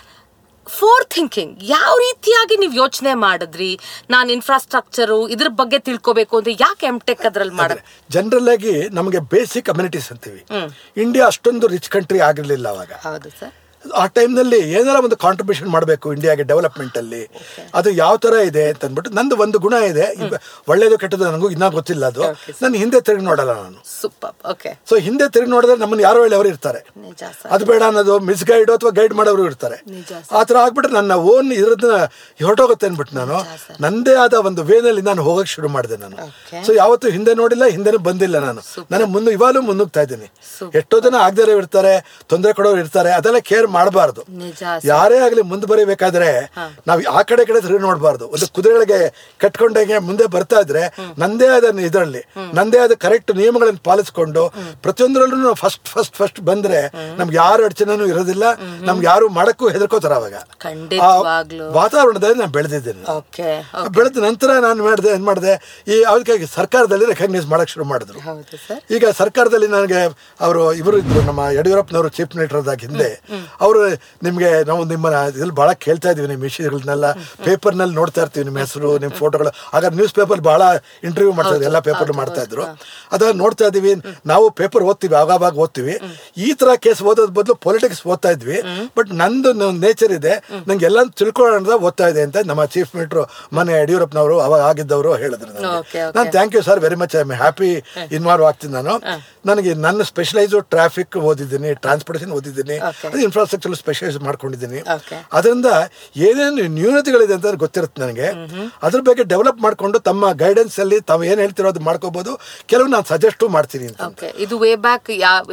ಫೋರ್ ಥಿಂಕಿಂಗ್ ಯಾವ ರೀತಿಯಾಗಿ ನೀವು ಯೋಚನೆ ಮಾಡಿದ್ರಿ? ನಾನು ಇನ್ಫ್ರಾಸ್ಟ್ರಕ್ಚರು ಇದ್ರ ಬಗ್ಗೆ ತಿಳ್ಕೋಬೇಕು ಅಂದ್ರೆ ಯಾಕೆ MTech ಅದ್ರಲ್ಲಿ ಮಾಡಿದ್ರೆ? ಜನರಲ್ ಆಗಿ ನಮಗೆ ಬೇಸಿಕ್ ಅಮ್ಯುನಿಟೀಸ್ ಅಂತೀವಿ. ಇಂಡಿಯಾ ಅಷ್ಟೊಂದು ರಿಚ್ ಕಂಟ್ರಿ ಆಗಿರ್ಲಿಲ್ಲ ಅವಾಗ. ಹೌದು ಸರ್. ಆ ಟೈಮ್ನಲ್ಲಿ ಏನಾರ ಒಂದು ಕಾಂಟ್ರಿಬ್ಯೂಷನ್ ಮಾಡಬೇಕು ಇಂಡಿಯಾಗೆ ಡೆವಲಪ್ಮೆಂಟಲ್ಲಿ. ಅದು ಯಾವ ಥರ ಇದೆ ಅಂತ ಅಂದ್ಬಿಟ್ಟು, ನಂದು ಒಂದು ಗುಣ ಇದೆ, ಒಳ್ಳೇದು ಕೆಟ್ಟದ್ದು ನನಗೂ ಇನ್ನೂ ಗೊತ್ತಿಲ್ಲ. ಅದು ನಾನು ಹಿಂದೆ ತಿರುಗಿ ನೋಡಲ್ಲ ನಾನು. ಸೊ ಹಿಂದೆ ತಿರುಗಿ ನೋಡಿದ್ರೆ ನಮ್ಮನ್ನು ಯಾರೋ ಹೇಳೋರು ಇರ್ತಾರೆ, ಅದು ಬೇಡ ಅನ್ನೋದು ಮಿಸ್ಗೈಡು ಅಥವಾ ಗೈಡ್ ಮಾಡೋರು ಇರ್ತಾರೆ. ಆ ಥರ ಆಗ್ಬಿಟ್ರೆ ನನ್ನ ಓನ್ ಇರೋದನ್ನ ಹೊರಟೋಗುತ್ತೆ ಅಂದ್ಬಿಟ್ಟು ನಾನು ನನ್ನದೇ ಆದ ಒಂದು ವೇನಲ್ಲಿ ನಾನು ಹೋಗಕ್ಕೆ ಶುರು ಮಾಡಿದೆ ನಾನು. ಸೊ ಯಾವತ್ತೂ ಹಿಂದೆ ನೋಡಿಲ್ಲ, ಹಿಂದೆನೂ ಬಂದಿಲ್ಲ ನಾನು. ನಾನು ಇವಾಗಲೂ ಮುನ್ನುಗ್ತಾ ಇದ್ದೀನಿ. ಎಷ್ಟೋ ಜನ ಆಗದೇ ಇರ್ತಾರೆ, ತೊಂದರೆ ಕೊಡೋರು ಇರ್ತಾರೆ, ಅದೆಲ್ಲ ಕೇರ್ ಮಾಡಬಾರ್ದು. ಯಾರೇ ಆಗಲಿ ಮುಂದೆ ಬರೀಬೇಕಾದ್ರೆ ನಾವು ಆ ಕಡೆ ತಿರುಗಿ ನೋಡಬಾರ್ದು. ಒಂದು ಕುದುರೆಗಳಿಗೆ ಕಟ್ಕೊಂಡಾಗೆ ಮುಂದೆ ಬರ್ತಾ ಇದ್ರೆ ನಂದೇ ಆದ ಇದರಲ್ಲಿ ನಂದೇ ಆದ ಕರೆಕ್ಟ್ ನಿಯಮಗಳನ್ನು ಪಾಲಿಸ್ಕೊಂಡು ಪ್ರತಿಯೊಂದರಲ್ಲೂ ಫಸ್ಟ್ ಬಂದ್ರೆ ನಮ್ಗೆ ಯಾರು ಅಡಚಣೆನೂ ಇರೋದಿಲ್ಲ, ನಮ್ಗೆ ಯಾರು ಮಾಡಕ್ಕೂ ಹೆದರ್ಕೋತಾರ. ಅವಾಗ ವಾತಾವರಣದಲ್ಲಿ ನಾನು ಬೆಳೆದಿದ್ದೇನೆ. ಬೆಳೆದ ನಂತರ ನಾನು ಏನ್ ಮಾಡಿದೆ, ಈ ಅದಕ್ಕಾಗಿ ಸರ್ಕಾರದಲ್ಲಿ ರೆಕಗ್ನೈಸ್ ಮಾಡಕ್ ಶುರು ಮಾಡಿದ್ರು. ಈಗ ಸರ್ಕಾರದಲ್ಲಿ ನನಗೆ ಇವರು ಇದ್ರು, ನಮ್ಮ ಯಡಿಯೂರಪ್ಪನವರು ಚೀಫ್ ಮಿನಿಸ್ಟರ್ ಹಿಂದೆ. ಅವರು ನಿಮ್ಗೆ ನಾವು ನಿಮ್ಮನ್ನ ಇದ್ರಲ್ಲಿ ಬಹಳ ಕೇಳ್ತಾ ಇದೀವಿ, ನಿಮ್ಮ ವಿಷಯಗಳನ್ನೆಲ್ಲ ಪೇಪರ್ನಲ್ಲಿ ನೋಡ್ತಾ ಇರ್ತೀವಿ, ನಿಮ್ಮ ಹೆಸರು, ನಿಮ್ಮ ಫೋಟೋಗಳು. ಆಗ ನ್ಯೂಸ್ ಪೇಪರ್ ಬಹಳ ಇಂಟರ್ವ್ಯೂ ಮಾಡ್ತಾ ಇದ್ರು, ಎಲ್ಲ ಪೇಪರ್ ಮಾಡ್ತಾ ಇದ್ರು. ಅದನ್ನ ನೋಡ್ತಾ ಇದೀವಿ. ನಾವು ಪೇಪರ್ ಓದ್ತೀವಿ, ಆಗಾಗ ಓದ್ತೀವಿ. ಈ ತರ ಕೇಸ್ ಓದೋದ್ ಬದಲು ಪೊಲಿಟಿಕ್ಸ್ ಓದ್ತಾ ಇದ್ವಿ. ಬಟ್ ನಂದು ನೇಚರ್ ಇದೆ, ನಂಗೆ ಎಲ್ಲ ತಿಳ್ಕೊಳ್ಳೋಣ ಓದ್ತಾ ಇದೆ ಅಂತ ನಮ್ಮ ಚೀಫ್ ಮಿನಿಸ್ಟರ್ ಮೊನ್ನೆ ಯಡಿಯೂರಪ್ಪನವರು ಅವಾಗ ಆಗಿದ್ದವರು ಹೇಳಿದ್ರು. ನಾನು thank you sir very much, I am happy involve ಆಗ್ತೀನಿ. ನನಗೆ ನನ್ನ ಸ್ಪೆಷಲೈಸು ಟ್ರಾಫಿಕ್ ಓದಿದ್ದೀನಿ, ಟ್ರಾನ್ಸ್ಪೋರ್ಟೇಷನ್ ಓದಿದ್ದೀನಿ, ಅದು ಇನ್ಫ್ರಾಸ್ಟ್ರಕ್ಚರ್ ಸ್ಪೆಷಲೈಸ್ ಮಾಡ್ಕೊಂಡಿದ್ದೀನಿ. ಅದರಿಂದ ಏನೇನು ನ್ಯೂನತೆಗಳಿದೆ ಅಂತ ಗೊತ್ತಿರುತ್ತೆ ನನಗೆ. ಅದ್ರ ಬಗ್ಗೆ ಡೆವಲಪ್ ಮಾಡ್ಕೊಂಡು ತಮ್ಮ ಗೈಡೆನ್ಸ್ ಅಲ್ಲಿ ತಾವು ಏನ್ ಹೇಳ್ತಿರೋ ಅದು ಮಾಡ್ಕೋಬಹುದು. ಕೆಲವು ನಾನು ಸಜೆಸ್ಟ್ ಮಾಡ್ತೀನಿ ಅಂತ. ಇದು ವೇ ಬ್ಯಾಕ್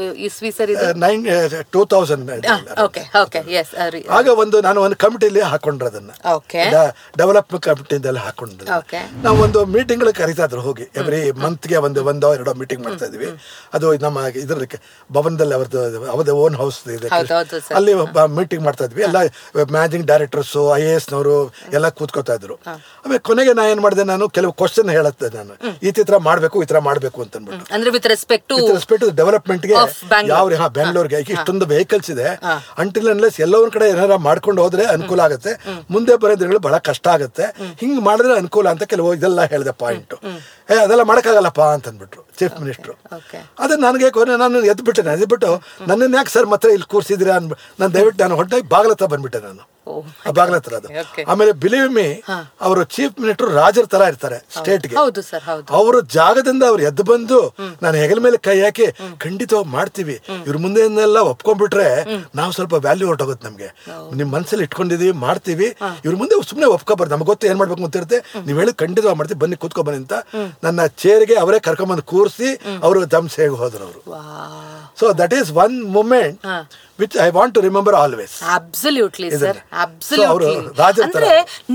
2000 ಆಗ ನಾನು ಒಂದು ಕಮಿಟಿಲಿ ಹಾಕೊಂಡ್ರೆ ಅದನ್ನ ಡೆವಲಪ್ಮೆಂಟ್ ಕಮಿಟಿಯಲ್ಲಿ ಹಾಕೊಂಡ್ರೆ ನಾವು ಒಂದು ಮೀಟಿಂಗ್ ಕರೀತಾ ಇದ್ರು, ಹೋಗಿ ಎವ್ರಿ ಮಂತ್ಗೆ ಒಂದೋ ಎರಡೋ ಮೀಟಿಂಗ್ ಮಾಡ್ತಾ ಇದ್ವಿ. ಅದು ನಮ್ಮ ಇದರಲ್ಲಿ ಭವನದಲ್ಲಿ ಅವ್ರದ್ದು ಓನ್ ಹೌಸ್ ಇದೆ, ಅಲ್ಲಿ ಮೀಟಿಂಗ್ ಮಾಡ್ತಾ ಇದ್ವಿ. ಎಲ್ಲ ಮ್ಯಾನೇಜಿಂಗ್ ಡೈರೆಕ್ಟರ್ಸ್, IAS ನವರು ಎಲ್ಲ ಕೂತ್ಕೋತಾ ಇದ್ರು. ಆಮೇಲೆ ಕೊನೆಗೆ ನಾ ಏನ್ ಮಾಡಿದೆ, ನಾನು ಕೆಲವು ಕ್ವಶನ್ ಹೇಳುತ್ತೆ, ನಾನು ಈ ತರ ಮಾಡ್ಬೇಕು ಅಂತ ಅಂದ್ಬಿಟ್ಟು ವಿತ್ ರೆಸ್ಪೆಕ್ಟ್ ಡೆವಲಪ್ಮೆಂಟ್ಗೆ ಯಾವ ಬೆಂಗಳೂರಿಗೆ ಇಷ್ಟೊಂದು ವೆಹಿಕಲ್ಸ್ ಇದೆ, ಅಂಟಿಲ್ ಅನ್ಲೆಸ್ ಎಲ್ಲ ಒಂದ್ ಕಡೆ ಏನಾರ ಮಾಡ್ಕೊಂಡು ಹೋದ್ರೆ ಅನುಕೂಲ ಆಗುತ್ತೆ, ಮುಂದೆ ಬರೋ ದಿನಗಳು ಬಹಳ ಕಷ್ಟ ಆಗುತ್ತೆ, ಹಿಂಗ್ ಮಾಡಿದ್ರೆ ಅನುಕೂಲ ಅಂತ ಕೆಲವು ಇದೆಲ್ಲ ಹೇಳಿದೆ ಪಾಯಿಂಟ್. ಅದೆಲ್ಲ ಮಾಡಕ್ಕಾಗಲ್ಲಪ್ಪ ಅಂತ ಅಂದ್ಬಿಟ್ರು ಚೀಫ್ ಮಿನಿಸ್ಟರ್. ಅದನ್ನ ನನಗೆ ನಾನು ಎದ್ಬಿಟ್ಟೆ. ನನ್ನನ್ನು ಯಾಕೆ ಸರ್ ಮತ್ತೆ ಇಲ್ಲಿ ಕೂರ್ಸಿದ್ರೆ ನಾನು ದಯವಿಟ್ಟು ನಾನು ಹೊಟ್ಟೆ ಬಾಗ್ಲತ್ರ ಬಂದ್ಬಿಟ್ಟೆ. ನಾನು ಬಾಗ್ಲತ್ರ ಅದು. ಆಮೇಲೆ ಬಿಲೀವ್ ಮೀ, ಅವರು ಚೀಫ್ ಮಿನಿಸ್ಟರ್ ರಾಜರ ತರ ಇರ್ತಾರೆ ಸ್ಟೇಟ್ಗೆ. ಅವ್ರ ಜಾಗದಿಂದ ಅವ್ರು ಎದ್ದು ಬಂದು ನಾನು ಹೆಗಲ ಮೇಲೆ ಕೈ ಹಾಕಿ ಖಂಡಿತವಾಗಿ ಮಾಡ್ತೀವಿ, ಇವ್ರ ಮುಂದೆಲ್ಲ ಒಪ್ಕೊಂಡ್ಬಿಟ್ರೆ ನಾವು ಸ್ವಲ್ಪ ವ್ಯಾಲ್ಯೂ ಹೊರಟೋಗುತ್ತೆ ನಮ್ಗೆ, ನಿಮ್ ಮನ್ಸಲ್ಲಿ ಇಟ್ಕೊಂಡಿದೀವಿ ಮಾಡ್ತೀವಿ, ಇವ್ರ ಮುಂದೆ ಸುಮ್ಮನೆ ಒಪ್ಕೊಬಾರ್ದು, ನಮ್ಗೆ ಗೊತ್ತು ಏನ್ ಮಾಡ್ಬೇಕು ಅಂತಿರುತ್ತೆ, ನೀವ್ ಹೇಳಿ ಖಂಡಿತವಾಗಿ ಮಾಡ್ತೀವಿ, ಬನ್ನಿ ಕೂತ್ಕೊ ಬನ್ನಿ ಅಂತ ನನ್ನ ಚೇರ್ಗೆ ಅವರೇ ಕರ್ಕೊಂಡ್ಬಂದು ಕೂರಿಸಿ ಅವರು ದಮ್ ಸೇಗ್ ಹೋದ್ರು ಅವರು. So that is one moment which I want to remember always. Absolutely sir, absolutely. ಅಂದ್ರೆ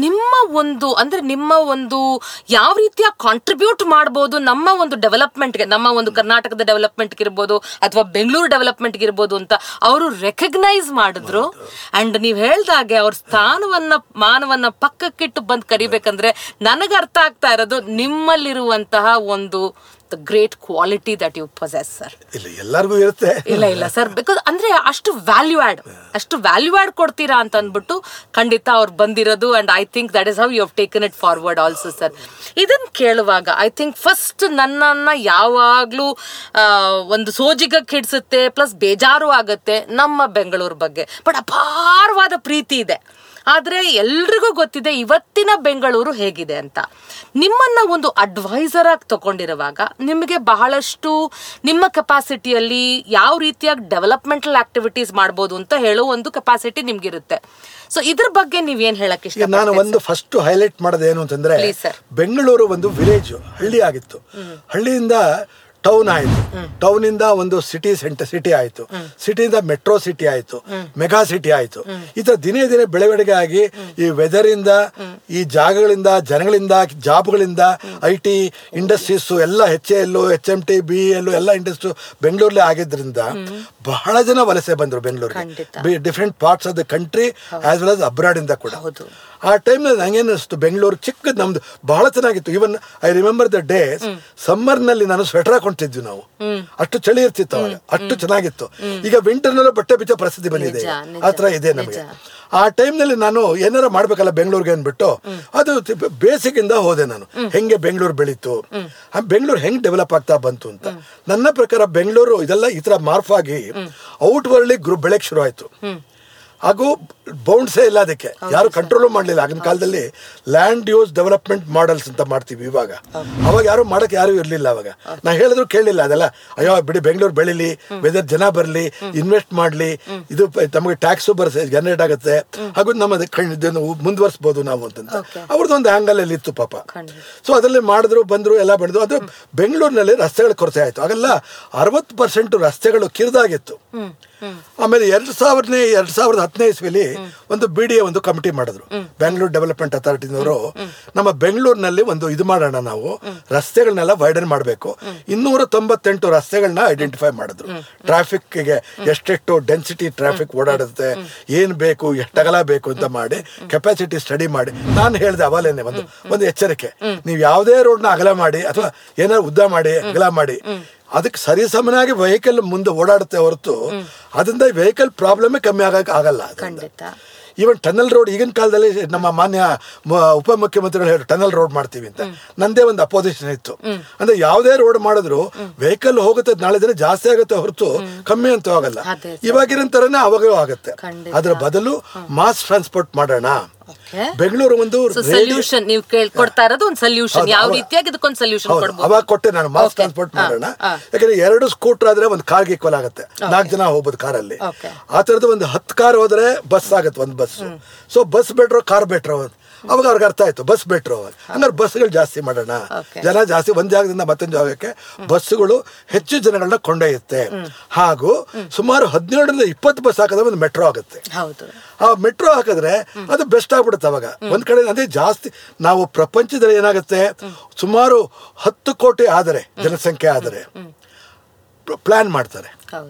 ನಿಮ್ಮ ಒಂದು ಯಾವ ರೀತಿಯ ಕಾಂಟ್ರಿಬ್ಯೂಟ್ ಮಾಡಬಹುದು ನಮ್ಮ ಒಂದು ಡೆವಲಪ್ಮೆಂಟ್ಗೆ, ನಮ್ಮ ಒಂದು ಕರ್ನಾಟಕದ ಡೆವಲಪ್ಮೆಂಟ್ ಇರ್ಬೋದು ಅಥವಾ ಬೆಂಗಳೂರು ಡೆವಲಪ್ಮೆಂಟ್ ಇರ್ಬೋದು ಅಂತ ಅವರು ರೆಕಗ್ನೈಸ್ ಮಾಡಿದ್ರು. ಅಂಡ್ ನೀವ್ ಹೇಳ್ದಾಗೆ ಅವ್ರ ಮಾನವನ್ನ ಪಕ್ಕಕ್ಕಿಟ್ಟು ಬಂದು ಕರಿಬೇಕಂದ್ರೆ ನನಗೆ ಅರ್ಥ ಆಗ್ತಾ ಇರೋದು ನಿಮ್ಮಲ್ಲಿರುವಂತಹ ಒಂದು great quality that you possess sir. ಎಲ್ಲರಿಗೂ ಇರುತ್ತೆ. ಇಲ್ಲ ಸರ್, ಬಿಕಾಸ್ ಅಂದ್ರೆ ಅಷ್ಟು ವ್ಯಾಲ್ಯೂ ಆಡ್ ಕೊಡ್ತೀರಾ ಅಂತ ಅಂದ್ಬಿಟ್ಟು ಖಂಡಿತ ಅವ್ರು ಬಂದಿರೋದು. And I think that is how you have taken it forward also sir. ಇದನ್ನ ಕೇಳುವಾಗ ಐ ಥಿಂಕ್ ಫಸ್ಟ್ ನನ್ನನ್ನ ಯಾವಾಗ್ಲೂ ಒಂದು ಸೋಜಿಗಕ್ಕೆ ಹಿಡಿಸುತ್ತೆ, ಪ್ಲಸ್ ಬೇಜಾರು ಆಗತ್ತೆ ನಮ್ಮ ಬೆಂಗಳೂರು ಬಗ್ಗೆ. ಬಟ್ ಅಪಾರವಾದ ಪ್ರೀತಿ ಇದೆ. ಆದ್ರೆ ಎಲ್ರಿಗೂ ಗೊತ್ತಿದೆ ಇವತ್ತಿನ ಬೆಂಗಳೂರು ಹೇಗಿದೆ ಅಂತ. ನಿಮ್ಮನ್ನ ಒಂದು ಅಡ್ವೈಸರ್ ಆಗಿ ತಗೊಂಡಿರುವಾಗ ನಿಮಗೆ ಬಹಳಷ್ಟು ನಿಮ್ಮ ಕೆಪಾಸಿಟಿಯಲ್ಲಿ ಯಾವ ರೀತಿಯಾಗಿ ಡೆವಲಪ್ಮೆಂಟಲ್ ಆಕ್ಟಿವಿಟೀಸ್ ಮಾಡ್ಬೋದು ಅಂತ ಹೇಳೋ ಒಂದು ಕೆಪಾಸಿಟಿ ನಿಮ್ಗಿರುತ್ತೆ. ಸೊ ಇದ್ರ ಬಗ್ಗೆ ನೀವೇನ್ ಹೇಳಕ್ ಇಷ್ಟ? ನಾನು ಒಂದು ಫಸ್ಟ್ ಹೈಲೈಟ್ ಮಾಡೋದೇನು ಅಂತಂದ್ರೆ, ಬೆಂಗಳೂರು ಒಂದು ವಿಲೇಜ್, ಹಳ್ಳಿ ಆಗಿತ್ತು. ಹಳ್ಳಿಯಿಂದ ಟೌನ್ ಆಯ್ತು, ಟೌನ್ ಇಂದ ಒಂದು ಸಿಟಿ ಆಯ್ತು, ಸಿಟಿಯಿಂದ ಮೆಟ್ರೋ ಸಿಟಿ ಆಯ್ತು, ಮೆಗಾ ಸಿಟಿ ಆಯ್ತು. ಈ ತರ ದಿನೇ ಬೆಳವಣಿಗೆ ಆಗಿ ಈ ವೆದರ್ ಇಂದ, ಈ ಜಾಗಗಳಿಂದ, ಜನಗಳಿಂದ, ಜಾಬ್ಗಳಿಂದ, IT ಇಂಡಸ್ಟ್ರೀಸ್ ಎಲ್ಲ HAL, HMT, BEL ಎಲ್ಲ ಇಂಡಸ್ಟ್ರಿ ಬೆಂಗಳೂರಲ್ಲೇ ಆಗಿದ್ರಿಂದ ಬಹಳ ಜನ ವಲಸೆ ಬಂದ್ರು ಬೆಂಗಳೂರಿಗೆ, different parts of the country as well as abroad ಇಂದ ಕೂಡ. ಆ ಟೈಮ್ನಲ್ಲಿ ನಂಗೇನಿಸ್ತು, ಬೆಂಗಳೂರು ಚಿಕ್ಕದು, ನಮ್ದು ಬಹಳ ಚೆನ್ನಾಗಿತ್ತು. Even I remember the days, summer ನಲ್ಲಿ ನಾನು ಸ್ವೆಟರ್ ಹಾಕೊಂತಿದ್ವಿ ನಾವು, ಅಷ್ಟು ಚಳಿ ಇರ್ತಿತ್ತು ಅವಾಗ, ಅಷ್ಟು ಚೆನ್ನಾಗಿತ್ತು. ಈಗ ವಿಂಟರ್ ನಲ್ಲೂ ಬಟ್ಟೆ ಬಿಚ್ಚೋ ಪರಿಸ್ಥಿತಿ ಬಂದಿದೆ, ಆತರ ಇದೆ ನಮಗೆ. ಆ ಟೈಮ್ನಲ್ಲಿ ನಾನು ಏನಾರ ಮಾಡ್ಬೇಕಲ್ಲ ಬೆಂಗಳೂರಿಗೆ ಅಂದ್ಬಿಟ್ಟು ಅದು ಬೇಸಿಗಿಂದ ಹೋದೆ ನಾನು. ಹೆಂಗೆ ಬೆಂಗಳೂರು ಬೆಳೀತು, ಬೆಂಗಳೂರು ಹೆಂಗ್ ಡೆವಲಪ್ ಆಗ್ತಾ ಬಂತು ಅಂತ. ನನ್ನ ಪ್ರಕಾರ ಬೆಂಗಳೂರು ಇದೆಲ್ಲ ಈ ತರ ಮಾರ್ಫ್ ಆಗಿ ಔಟ್ ವರ್ಲ್ಡ್ ಬೆಳಕ್ ಶುರು ಆಯ್ತು. ಹಾಗೂ ಬೌಂಡ್ಸೇ ಇಲ್ಲ ಅದಕ್ಕೆ, ಯಾರು ಕಂಟ್ರೋಲು ಮಾಡಲಿಲ್ಲ. ಆಗಿನ ಕಾಲದಲ್ಲಿ ಲ್ಯಾಂಡ್ ಯೂಸ್ ಡೆವಲಪ್ಮೆಂಟ್ ಮಾಡೆಲ್ಸ್ ಅಂತ ಮಾಡ್ತೀವಿ ಇವಾಗ, ಅವಾಗ ಯಾರು ಮಾಡಕ್ಕೆ ಯಾರು ಇರಲಿಲ್ಲ. ಅವಾಗ ನಾ ಹೇಳಿದ್ರು ಕೇಳಲಿಲ್ಲ ಅದೆಲ್ಲ. ಅಯ್ಯೋ ಬಿಡಿ, ಬೆಂಗಳೂರು ಬೆಳೀಲಿ, ವೆದರ್ ಜನ ಬರಲಿ, ಇನ್ವೆಸ್ಟ್ ಮಾಡಲಿ, ಇದು ನಮಗೆ ಟ್ಯಾಕ್ಸು ಜನರೇಟ್ ಆಗುತ್ತೆ, ಹಾಗೂ ನಮ್ಮ ಮುಂದುವರಿಸ್ಬೋದು ನಾವು ಅಂತಂತ ಅವ್ರದ್ದು ಒಂದು ಆ್ಯಂಗಲಲ್ಲಿ ಇತ್ತು ಪಾಪ. ಸೊ ಅದರಲ್ಲಿ ಮಾಡಿದ್ರು, ಬಂದರು, ಎಲ್ಲ ಬಂದ್ರು. ಅದು ಬೆಂಗಳೂರಿನಲ್ಲಿ ರಸ್ತೆಗಳ ಕೊರತೆ ಆಯಿತು. ಆಗೆಲ್ಲ 60% ರಸ್ತೆಗಳು ಕಿರಿದಾಗಿತ್ತು. ಆಮೇಲೆ 2010 ಇಸ್ವಿಲಿ ಒಂದು BDA ಒಂದು ಕಮಿಟಿ ಮಾಡಿದ್ರು, ಬೆಂಗಳೂರು ಡೆವಲಪ್ಮೆಂಟ್ ಅಥಾರಿಟಿನವರು. ನಮ್ಮ ಬೆಂಗಳೂರಿನಲ್ಲಿ ಒಂದು ಇದು ಮಾಡೋಣ, ನಾವು ರಸ್ತೆಗಳನ್ನೆಲ್ಲ ವೈಡನ್ ಮಾಡಬೇಕು. 298 ರಸ್ತೆಗಳನ್ನ ಐಡೆಂಟಿಫೈ ಮಾಡಿದ್ರು. ಟ್ರಾಫಿಕ್ಗೆ ಎಷ್ಟೆಷ್ಟು ಡೆನ್ಸಿಟಿ ಟ್ರಾಫಿಕ್ ಓಡಾಡುತ್ತೆ, ಏನು ಬೇಕು, ಎಷ್ಟು ಅಗಲ ಬೇಕು ಅಂತ ಮಾಡಿ ಕೆಪಾಸಿಟಿ ಸ್ಟಡಿ ಮಾಡಿ. ನಾನು ಹೇಳಿದೆ ಅವಾಲೇನೆ ಒಂದು ಎಚ್ಚರಿಕೆ, ನೀವು ಯಾವುದೇ ರೋಡ್ನ ಅಗಲ ಮಾಡಿ ಅಥವಾ ಏನಾದ್ರು ಉದ್ದ ಮಾಡಿ ಅಗಲ ಮಾಡಿ, ಅದಕ್ಕೆ ಸರಿಸಮನಾಗಿ ವೆಹಿಕಲ್ ಮುಂದೆ ಓಡಾಡುತ್ತೆ ಹೊರತು ಅದರಿಂದ ವೆಹಿಕಲ್ ಪ್ರಾಬ್ಲಮೇ ಕಮ್ಮಿ ಆಗಲ್ಲ. ಈವನ್ ಟನಲ್ ರೋಡ್ ಈಗಿನ ಕಾಲದಲ್ಲಿ ನಮ್ಮ ಮಾನ್ಯ ಉಪಮುಖ್ಯಮಂತ್ರಿಗಳು ಹೇಳಿ ಟನಲ್ ರೋಡ್ ಮಾಡ್ತೀವಿ ಅಂತ. ನಂದೇ ಒಂದು ಅಪೋಸಿಷನ್ ಇತ್ತು. ಅಂದ್ರೆ ಯಾವುದೇ ರೋಡ್ ಮಾಡಿದ್ರು ವೆಹಿಕಲ್ ಹೋಗುತ್ತೆ, ನಾಳೆ ದಿನ ಜಾಸ್ತಿ ಆಗುತ್ತೆ ಹೊರತು ಕಮ್ಮಿ ಅಂತೂ ಆಗಲ್ಲ. ಇವಾಗಿನ ತರನೇ ಅವಾಗೂ ಆಗುತ್ತೆ. ಅದ್ರ ಬದಲು ಮಾಸ್ ಟ್ರಾನ್ಸ್ಪೋರ್ಟ್ ಮಾಡೋಣ. ಬೆಂಗಳೂರು ಒಂದು ಸೊಲ್ಯೂಷನ್ ನೀವು ಕೇಳ್ಕೊಡ್ತಾ ಇರೋದು ಒಂದು ಸೊಲ್ಯೂಷನ್, ಯಾವ ರೀತಿಯಾಗಿ ಇದಕ್ಕೊಂದು ಸೊಲ್ಯೂಷನ್ ಕೊಡಬಹುದು. ಅವಾಗ ಕೊಟ್ಟೆ ನಾನು, ಮಾಸ್ ಟ್ರಾನ್ಸ್ಪೋರ್ಟ್ ಮಾಡೋಣ. ಯಾಕಂದ್ರೆ 2 ಸ್ಕೂಟರ್ ಆದ್ರೆ ಒಂದು ಕಾರ್ಗೆ ಈಕ್ವಲ್ ಆಗುತ್ತೆ, 4 ಜನ ಹೋಗ್ಬೋದು ಕಾರಲ್ಲಿ. ಆ ತರದ್ದು ಒಂದು 10 ಕಾರ್ ಹೋದ್ರೆ ಬಸ್ ಆಗುತ್ತೆ, ಒಂದು ಬಸ್. ಸೊ ಬಸ್ ಬೆಟ್ರೋ ಕಾರ್ ಬೆಟ್ರೋ, ಅವಾಗ ಅವ್ರಿಗೆ ಅರ್ಥ ಆಯ್ತು ಬಸ್ ಬೆಟ್ರು. ಹಂಗಾರೆ ಬಸ್ಗಳು ಜಾಸ್ತಿ ಮಾಡೋಣ, ಜನ ಜಾಸ್ತಿ ಒಂದ್ ಜಾಗದಿಂದ ಮತ್ತೊಂದು ಜಾಗಕ್ಕೆ ಬಸ್ಸುಗಳು ಹೆಚ್ಚು ಜನಗಳನ್ನ ಕೊಂಡೊಯ್ಯುತ್ತೆ. ಹಾಗೂ ಸುಮಾರು 17-20 ಬಸ್ ಹಾಕಿದ್ರೆ ಒಂದು ಮೆಟ್ರೋ ಆಗುತ್ತೆ. ಆ ಮೆಟ್ರೋ ಹಾಕಿದ್ರೆ ಅದು ಬೆಸ್ಟ್ ಆಗ್ಬಿಡುತ್ತೆ. ಅವಾಗ ಒಂದ್ ಕಡೆ ಅದೇ ಜಾಸ್ತಿ ನಾವು ಪ್ರಪಂಚದಲ್ಲಿ ಏನಾಗುತ್ತೆ, ಸುಮಾರು 10 ಕೋಟಿ ಆದರೆ ಜನಸಂಖ್ಯೆ ಆದರೆ ಪ್ಲಾನ್ ಮಾಡ್ತಾರೆ,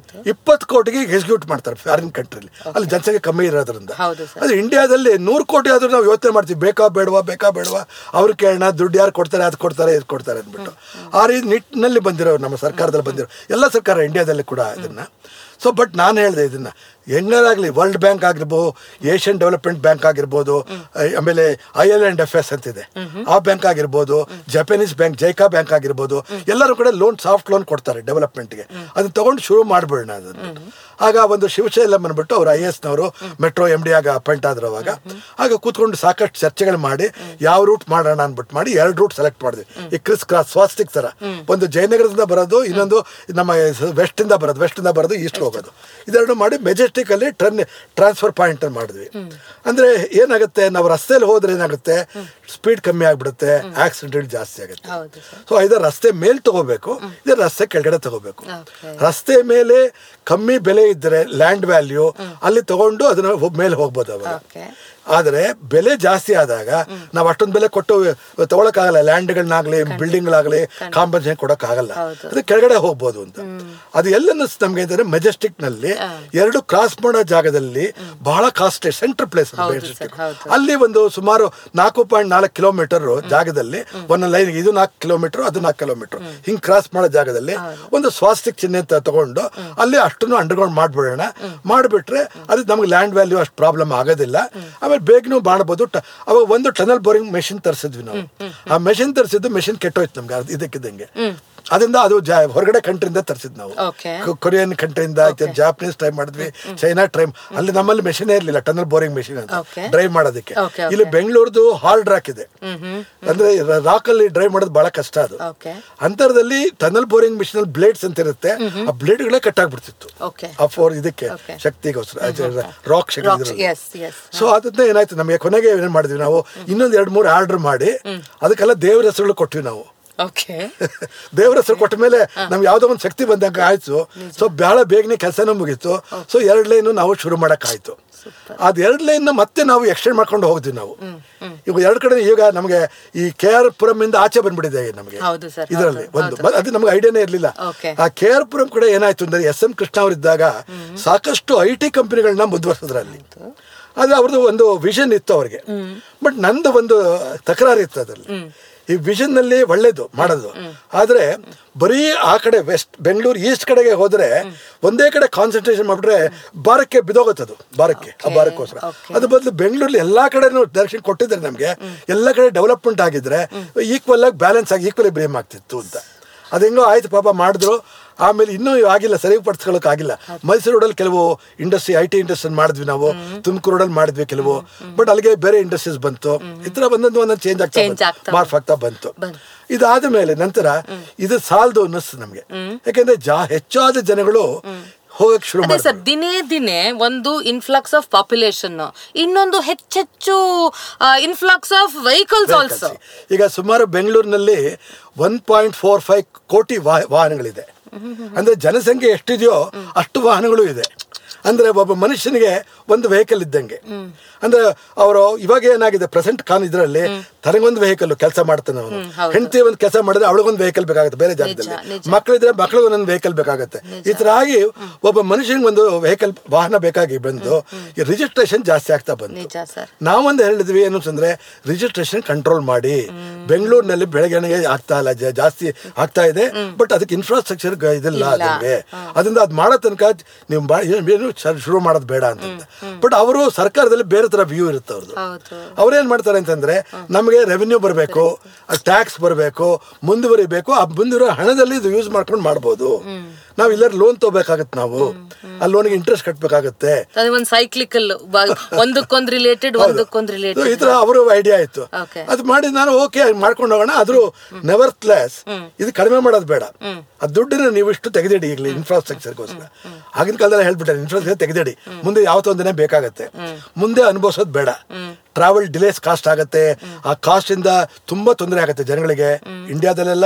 20 ಕೋಟಿಗೆ ಎಕ್ಸಿಕ್ಯೂಟ್ ಮಾಡ್ತಾರೆ ಫಾರಿನ್ ಕಂಟ್ರಿಲಿ. ಅಲ್ಲಿ ಜನಸಂಖ್ಯೆ ಕಮ್ಮಿ ಇರೋದ್ರಿಂದ. ಅದು ಇಂಡಿಯಾದಲ್ಲಿ 100 ಕೋಟಿ ಆದ್ರೂ ನಾವು ಯೋಚನೆ ಮಾಡ್ತೀವಿ, ಬೇಕಾ ಬೇಡವಾ ಅವ್ರು ಕೇಳೋಣ, ದುಡ್ಡು ಯಾರು ಕೊಡ್ತಾರೆ, ಅದು ಕೊಡ್ತಾರೆ, ಇದು ಕೊಡ್ತಾರೆ ಅಂದ್ಬಿಟ್ಟು. ಆ ರೀತಿ ನಿಟ್ಟಿನಲ್ಲಿ ಬಂದಿರೋ ನಮ್ಮ ಸರ್ಕಾರದಲ್ಲಿ ಬಂದಿರೋ ಎಲ್ಲ ಸರ್ಕಾರ ಇಂಡಿಯಾದಲ್ಲಿ ಕೂಡ ಇದನ್ನ. ಸೊ ಬಟ್ ನಾನು ಹೇಳಿದೆ, ಇದನ್ನ ಹೆಂಗಾಗಲಿ ವರ್ಲ್ಡ್ ಬ್ಯಾಂಕ್ ಆಗಿರ್ಬೋದು, ಏಷ್ಯನ್ ಡೆವಲಪ್ಮೆಂಟ್ ಬ್ಯಾಂಕ್ ಆಗಿರ್ಬೋದು, ಆಮೇಲೆ IL&FS ಅಂತಿದೆ ಆ ಬ್ಯಾಂಕ್ ಆಗಿರ್ಬೋದು, ಜಪಾನೀಸ್ ಬ್ಯಾಂಕ್ ಜೈಕಾ ಬ್ಯಾಂಕ್ ಆಗಿರ್ಬೋದು, ಎಲ್ಲರೂ ಕೂಡ ಲೋನ್, ಸಾಫ್ಟ್ ಲೋನ್ ಕೊಡ್ತಾರೆ ಡೆವಲಪ್ಮೆಂಟ್ಗೆ. ಅದನ್ನ ತಗೊಂಡು ಶುರು ಮಾಡ್ಬಿಡೋಣ ಅದನ್ನು. ಆಗ ಒಂದು ಶಿವಶೈಲ ಬಂದ್ಬಿಟ್ಟು ಅವರು IAS ಮೆಟ್ರೋ MD ಆಗ ಅಪಾಯಿಂಟ್ ಆದ್ರು. ಆಗ ಕೂತ್ಕೊಂಡು ಸಾಕಷ್ಟು ಚರ್ಚೆಗಳು ಮಾಡಿ ಯಾವ ರೂಟ್ ಮಾಡೋಣ ಅನ್ಬಿಟ್ಟು ಮಾಡಿ 2 ರೂಟ್ ಸೆಲೆಕ್ಟ್ ಮಾಡಿದ್ವಿ. ಈ ಕ್ರಿಸ್ ಕ್ರಾಸ್ ಸ್ವಾಸ್ಟಿಕ್ ತರ, ಒಂದು ಜಯನಗರದಿಂದ ಬರೋದು, ಇನ್ನೊಂದು ನಮ್ಮ ವೆಸ್ಟಿಂದ ಬರೋದು ಈಸ್ಟ್ ಹೋಗೋದು. ಇದೆರಡು ಮಾಡಿ ಮೆಜೆಸ್ಟಿಕ್ ಅಲ್ಲಿ ಟ್ರಾನ್ಸ್ಫರ್ ಪಾಯಿಂಟ್ ಮಾಡಿದ್ವಿ. ಅಂದ್ರೆ ಏನಾಗುತ್ತೆ, ನಾವು ರಸ್ತೆಯಲ್ಲಿ ಹೋದ್ರೆ ಏನಾಗುತ್ತೆ, ಸ್ಪೀಡ್ ಕಮ್ಮಿ ಆಗ್ಬಿಡುತ್ತೆ, ಆಕ್ಸಿಡೆಂಟ್ ಜಾಸ್ತಿ ಆಗುತ್ತೆ. ಸೊ ಇದರ ರಸ್ತೆ ಮೇಲೆ ತಗೋಬೇಕು, ಇದರ ರಸ್ತೆ ಕೆಳಗಡೆ ತಗೋಬೇಕು. ರಸ್ತೆ ಮೇಲೆ ಕಮ್ಮಿ ಬೆಲೆ ಇದ್ರೆ ಲ್ಯಾಂಡ್ ವ್ಯಾಲ್ಯೂ ಅಲ್ಲಿ ತಗೊಂಡು ಅದನ್ನ ಮೇಲೆ ಹೋಗ್ಬೋದು ಅವಾಗ. ಆದರೆ ಬೆಲೆ ಜಾಸ್ತಿ ಆದಾಗ ನಾವು ಅಷ್ಟೊಂದು ಬೆಲೆ ಕೊಟ್ಟು ತಗೊಳಕ್ಕಾಗಲ್ಲ, ಲ್ಯಾಂಡ್ಗಳನ್ನಾಗ್ಲಿ ಬಿಲ್ಡಿಂಗ್ಗಳಾಗಲಿ ಕಾಂಪನ್ಸೇಷನ್ ಕೊಡೋಕ್ಕಾಗಲ್ಲ, ಅದು ಕೆಳಗಡೆ ಹೋಗ್ಬೋದು ಅಂತ. ಅದು ಎಲ್ಲನ್ನು ನಮ್ಗೆ ಅಂತಂದ್ರೆ ಮೆಜೆಸ್ಟಿಕ್ ನಲ್ಲಿ 2 ಕ್ರಾಸ್ ಮಾಡೋ ಜಾಗದಲ್ಲಿ ಬಹಳ ಕಾಸ್ಟ್ಲಿ ಸೆಂಟ್ರಲ್ ಪ್ಲೇಸ್ ಮೆಜೆಸ್ಟಿಕ್. ಅಲ್ಲಿ ಒಂದು ಸುಮಾರು 4.4 ಕಿಲೋಮೀಟರ್ ಜಾಗದಲ್ಲಿ ಒಂದು ಲೈನ್, ಇದು 4 ಕಿಲೋಮೀಟರ್, ಅದು 4 ಕಿಲೋಮೀಟರ್, ಹಿಂಗ್ ಕ್ರಾಸ್ ಮಾಡೋ ಜಾಗದಲ್ಲಿ ಒಂದು ಸ್ವಾಸ್ಟಿಕ್ ಚಿಹ್ನೆ ತಗೊಂಡು ಅಲ್ಲಿ ಅಷ್ಟನ್ನು ಅಂಡರ್ಗ್ರೌಂಡ್ ಮಾಡ್ಬಿಡೋಣ. ಮಾಡಿಬಿಟ್ರೆ ಅದು ನಮ್ಗೆ ಲ್ಯಾಂಡ್ ವ್ಯಾಲ್ಯೂ ಅಷ್ಟು ಪ್ರಾಬ್ಲಮ್ ಆಗೋದಿಲ್ಲ. ಆಮೇಲೆ ಬೇಗನೂ ಮಾಡಬಹುದು. ಅವಾಗ ಒಂದು ಟನಲ್ ಬೋರಿಂಗ್ ಮೆಷಿನ್ ತರಿಸಿದ್ವಿ ನಾವು. ಆ ಮೆಷಿನ್ ತರಿಸಿದ್ದು ಮೆಷಿನ್ ಕೆಟ್ಟೋಯ್ತು ನಮ್ಗೆ ಇದಕ್ಕಿದ್ದಂಗೆ. ಅದರಿಂದ ಅದು ಹೊರಗಡೆ ಕಂಟ್ರಿಯಿಂದ ತರಿಸಿದ್ ನಾವು, ಕೊರಿಯನ್ ಕಂಟ್ರಿಯಿಂದ, ಜಾಪನೀಸ್ ಟ್ರೈ ಮಾಡಿದ್ವಿ, ಚೈನಾ ಟ್ರೈ. ಅಲ್ಲಿ ನಮ್ಮಲ್ಲಿ ಮೆಷಿನೇ ಇರ್ಲಿಲ್ಲ, ಟನಲ್ ಬೋರಿಂಗ್ ಮೆಷಿನ್ ಅಂತ ಡ್ರೈವ್ ಮಾಡೋದಕ್ಕೆ. ಇಲ್ಲಿ ಬೆಂಗಳೂರ್ದು ಹಾರ್ಡ್ ರಾಕ್ ಇದೆ, ಅಂದ್ರೆ ರಾಕ್ ಅಲ್ಲಿ ಡ್ರೈವ್ ಮಾಡೋದು ಬಹಳ ಕಷ್ಟ. ಅದು ಅಂತರದಲ್ಲಿ ಟನಲ್ ಬೋರಿಂಗ್ ಮಿಷಿನ್ ಅಲ್ಲಿ ಬ್ಲೇಡ್ಸ್ ಅಂತ ಇರುತ್ತೆ, ಆ ಬ್ಲೇಡ್ ಗಳೇ ಕಟ್ ಆಗ್ಬಿಡ್ತಿತ್ತು ಆ ಇದಕ್ಕೆ ಶಕ್ತಿಗೋಸ್ಕರ, ರಾಕ್ ಶಕ್ತಿ. ಸೊ ಅದನ್ನ ಏನಾಯ್ತು, ನಮಗೆ ಕೊನೆಗೆ ಏನ್ ಮಾಡಿದ್ವಿ ನಾವು, ಇನ್ನೊಂದು 2-3 ಆರ್ಡರ್ ಮಾಡಿ ಅದಕ್ಕೆಲ್ಲ ದೇವರ ಹೆಸರುಗಳು ಕೊಟ್ವಿ ನಾವು. ದೇವರ ಹೆಸರು ಕೊಟ್ಟ ಮೇಲೆ ನಮ್ಗೆ ಯಾವ್ದೋ ಒಂದು ಶಕ್ತಿ ಬಂದಂಗ ಆಯ್ತು. ಸೊ ಬಹಳ ಬೇಗನೆ ಕೆಲಸನೂ ಮುಗೀತು. ಸೊ 2 ಲೈನ್ ನಾವು ಶುರು ಮಾಡಕ್ ಆಯ್ತು. ಅದ್ 2 ಲೈನ್ ಮತ್ತೆ ನಾವು ಎಕ್ಸ್ಟೆಂಡ್ ಮಾಡ್ಕೊಂಡು ಹೋಗ್ತೀವಿ ನಾವು. ಈಗ 2 ಕಡೆ ಈಗ ನಮಗೆ ಈ KR ಪುರಂ ಇಂದ ಆಚೆ ಬಂದ್ಬಿಟ್ಟಿದೆ ನಮಗೆ ಇದರಲ್ಲಿ ಒಂದು. ಅದು ನಮ್ಗೆ ಐಡಿಯಾನೇ ಇರ್ಲಿಲ್ಲ. ಆ KR ಪುರಂ ಕೂಡ ಏನಾಯ್ತು ಅಂದ್ರೆ SM ಕೃಷ್ಣ ಅವರಿದ್ದಾಗ ಸಾಕಷ್ಟು IT ಕಂಪನಿಗಳನ್ನ ಮುಂದುವರ್ಸಿದ್ರಲ್ಲಿ. ಅದು ಅವ್ರದ್ದು ಒಂದು ವಿಷನ್ ಇತ್ತು ಅವ್ರಿಗೆ. ಬಟ್ ನಂದು ಒಂದು ತಕರಾರು ಇತ್ತು ಅದರಲ್ಲಿ. ಈ ವಿಷನ್ ನಲ್ಲಿ ಒಳ್ಳೇದು ಮಾಡೋದು, ಆದ್ರೆ ಬರೀ ಆ ಕಡೆ ಬೆಂಗಳೂರು ಈಸ್ಟ್ ಕಡೆಗೆ ಹೋದ್ರೆ ಒಂದೇ ಕಡೆ ಕಾನ್ಸಂಟ್ರೇಷನ್ ಮಾಡ್ಬಿಟ್ರೆ ಬಾರಕ್ಕೆ ಬಿದೋಗುತ್ತದು, ಬಾರಕ್ಕೋಸ್ಕರ. ಅದ್ರ ಬದಲು ಬೆಂಗಳೂರಲ್ಲಿ ಎಲ್ಲಾ ಕಡೆನೂ ಡೈರೆಕ್ಷನ್ ಕೊಟ್ಟಿದ್ರೆ ನಮ್ಗೆ ಎಲ್ಲ ಕಡೆ ಡೆವಲಪ್ಮೆಂಟ್ ಆಗಿದ್ರೆ ಈಕ್ವಲ್ ಆಗಿ ಬ್ಯಾಲೆನ್ಸ್ ಆಗಿ ಈಕ್ವಲಿಬ್ರಿಯಂ ಆಗ್ತಿತ್ತು ಅಂತ. ಅದು ಹೆಂಗೋ ಆಯ್ತು ಪಾಪ ಮಾಡಿದ್ರು. ಆಮೇಲೆ ಇನ್ನೂ ಆಗಿಲ್ಲ, ಸರಿಪಡಿಸ್ಕೊಳ್ಳೋಕೆ ಆಗಿಲ್ಲ. ಮೈಸೂರು ರೋಡಲ್ಲಿ ಕೆಲವು ಇಂಡಸ್ಟ್ರಿ, IT ಇಂಡಸ್ಟ್ರಿ ಮಾಡಿದ್ವಿ ನಾವು, ತುಮಕೂರು ರೋಡಲ್ಲಿ ಮಾಡಿದ್ವಿ ಕೆಲವು, ಬಟ್ ಅಲ್ಲಿಗೆ ಬೇರೆ ಇಂಡಸ್ಟ್ರೀಸ್ ಬಂತು. ಈ ಥರ ಒಂದೊಂದು ಚೇಂಜ್ ಮಾರ್ಫ್ ಆಗ್ತಾ ಬಂತು. ಇದಾದ ಮೇಲೆ ನಂತರ ಇದು ಸಾಲದು ಅನ್ನಿಸ್ತು ನಮಗೆ. ಯಾಕೆಂದ್ರೆ ಹೆಚ್ಚಾದ ಜನಗಳು ಹೋಗಕ್ಕೆ ಶುರು ಮಾಡಿ ಸರ್. ದಿನೇ ದಿನೇ ಒಂದು ಇನ್ಫ್ಲಕ್ಸ್ ಆಫ್ ಪಾಪ್ಯುಲೇಷನ್, ಇನ್ನೊಂದು ಹೆಚ್ಚೆಚ್ಚು ಇನ್ಫ್ಲಕ್ಸ್ ಆಫ್ ವೆಹಿಕಲ್ಸ್ ಆಲ್ಸೋ. ಈಗ ಸುಮಾರು ಬೆಂಗಳೂರಿನಲ್ಲಿ 1.45 ಕೋಟಿ ವಾಹನಗಳಿದೆ. ಅಂದ್ರೆ ಜನಸಂಖ್ಯೆ ಎಷ್ಟಿದೆಯೋ ಅಷ್ಟು ವಾಹನಗಳು ಇದೆ. ಅಂದ್ರೆ ಒಬ್ಬ ಮನುಷ್ಯನಿಗೆ ಒಂದು ವೆಹಿಕಲ್ ಇದ್ದಂಗೆ. ಅಂದ್ರೆ ಅವರು ಇವಾಗ ಏನಾಗಿದೆ ಪ್ರೆಸೆಂಟ್ ಇದರಲ್ಲಿ ತನಗೊಂದು ವೆಹಿಕಲ್ ಕೆಲಸ ಮಾಡ್ತಾನೆ ಅವನು. ಹೆಂಡತಿ ಒಂದು ಕೆಲಸ ಮಾಡಿದ್ರೆ ಅವಳಿಗೊಂದು ವೆಹಿಕಲ್ ಬೇಕಾಗುತ್ತೆ ಬೇರೆ ಜಾಗದಲ್ಲಿ, ಮಕ್ಕಳಿದ್ರೆ ಮಕ್ಕಳಿಗೆ ಒಂದೊಂದು ವೆಹಿಕಲ್ ಬೇಕಾಗುತ್ತೆ. ಈ ತರ ಆಗಿ ಒಬ್ಬ ಮನುಷ್ಯನಿಗೆ ಒಂದು ವೆಹಿಕಲ್ ವಾಹನ ಬೇಕಾಗಿ ಬಂದು ಈ ರಿಜಿಸ್ಟ್ರೇಷನ್ ಜಾಸ್ತಿ ಆಗ್ತಾ ಬಂತು. ನಾವೊಂದು ಹೇಳಿದ್ವಿ ಏನು ಅಂತಂದ್ರೆ ರಿಜಿಸ್ಟ್ರೇಷನ್ ಕಂಟ್ರೋಲ್ ಮಾಡಿ. ಬೆಂಗಳೂರಿನಲ್ಲಿ ಬೆಳಗ್ಗೆ ಆಗ್ತಾ ಇಲ್ಲ, ಜಾಸ್ತಿ ಆಗ್ತಾ ಇದೆ, ಬಟ್ ಅದಕ್ಕೆ ಇನ್ಫ್ರಾಸ್ಟ್ರಕ್ಚರ್ ಇದಿಲ್ಲ ಅದಕ್ಕೆ. ಅದರಿಂದ ಅದು ಮಾಡೋ ತನಕ ನೀವು ಶುರು ಮಾಡೋದು ಬೇಡ ಅಂತ. ಬಟ್ ಅವರು ಸರ್ಕಾರದಲ್ಲಿ ಬೇರೆ ತರ ವ್ಯೂ ಇರುತ್ತೆ ಅವ್ರದ್ದು. ಅವ್ರೇನ್ ಮಾಡ್ತಾರೆ ಅಂತಂದ್ರೆ ನಮಗೆ ರೆವೆನ್ಯೂ ಬರಬೇಕು, ಟ್ಯಾಕ್ಸ್ ಬರಬೇಕು, ಮುಂದುವರಿಬೇಕು. ಆ ಮುಂದುವರಿಯೋ ಹಣದಲ್ಲಿ ಇದು ಯೂಸ್ ಮಾಡ್ಕೊಂಡು ಮಾಡ್ಬೋದು. ನಾವ್ ಇಲ್ಲಾರ ಲೋನ್ ತಗೋಬೇಕಾಗತ್ತೆ, ನಾವು ಆ ಲೋನ್ಗೆ ಇಂಟ್ರೆಸ್ಟ್ ಕಟ್ಟಬೇಕಾಗತ್ತೆ. ಈ ತರ ಅವರು ಐಡಿಯಾ ಆಯ್ತು. ಅದು ಮಾಡಿ ನಾನು ಓಕೆ ಮಾಡ್ಕೊಂಡು ಹೋಗೋಣ. ಆದ್ರೂ ನೆವರ್ತ್ಲೆಸ್ ಇದು ಕಡಿಮೆ ಮಾಡೋದು ಬೇಡ. ಆ ದುಡ್ಡನ್ನ ನೀವು ಇಷ್ಟು ತೆಗೆದಿಡಿ ಈಗಲೇ ಇನ್ಫ್ರಾಸ್ಟ್ರಕ್ಚರ್ಗೋಸ್ಕರ. ಆಗಿನ ಕಾಲದಲ್ಲಿ ಹೇಳ್ಬಿಟ್ಟೆ ಇನ್ಫ್ರಾಸ್ಟ್ರಕ್ಚರ್ ತೆಗೆದಿಡಿ, ಮುಂದೆ ಯಾವತ್ತೊಂದಿನ ಬೇಕಾಗತ್ತೆ, ಮುಂದೆ ಅನುಭವಿಸೋದು ಬೇಡ. ಟ್ರಾವೆಲ್ ಡಿಲೇಸ್ ಕಾಸ್ಟ್ ಆಗತ್ತೆ, ಆ ಕಾಸ್ಟ್ ಇಂದ ತುಂಬಾ ತೊಂದರೆ ಆಗುತ್ತೆ ಜನಗಳಿಗೆ. ಇಂಡಿಯಾದಲ್ಲೆಲ್ಲ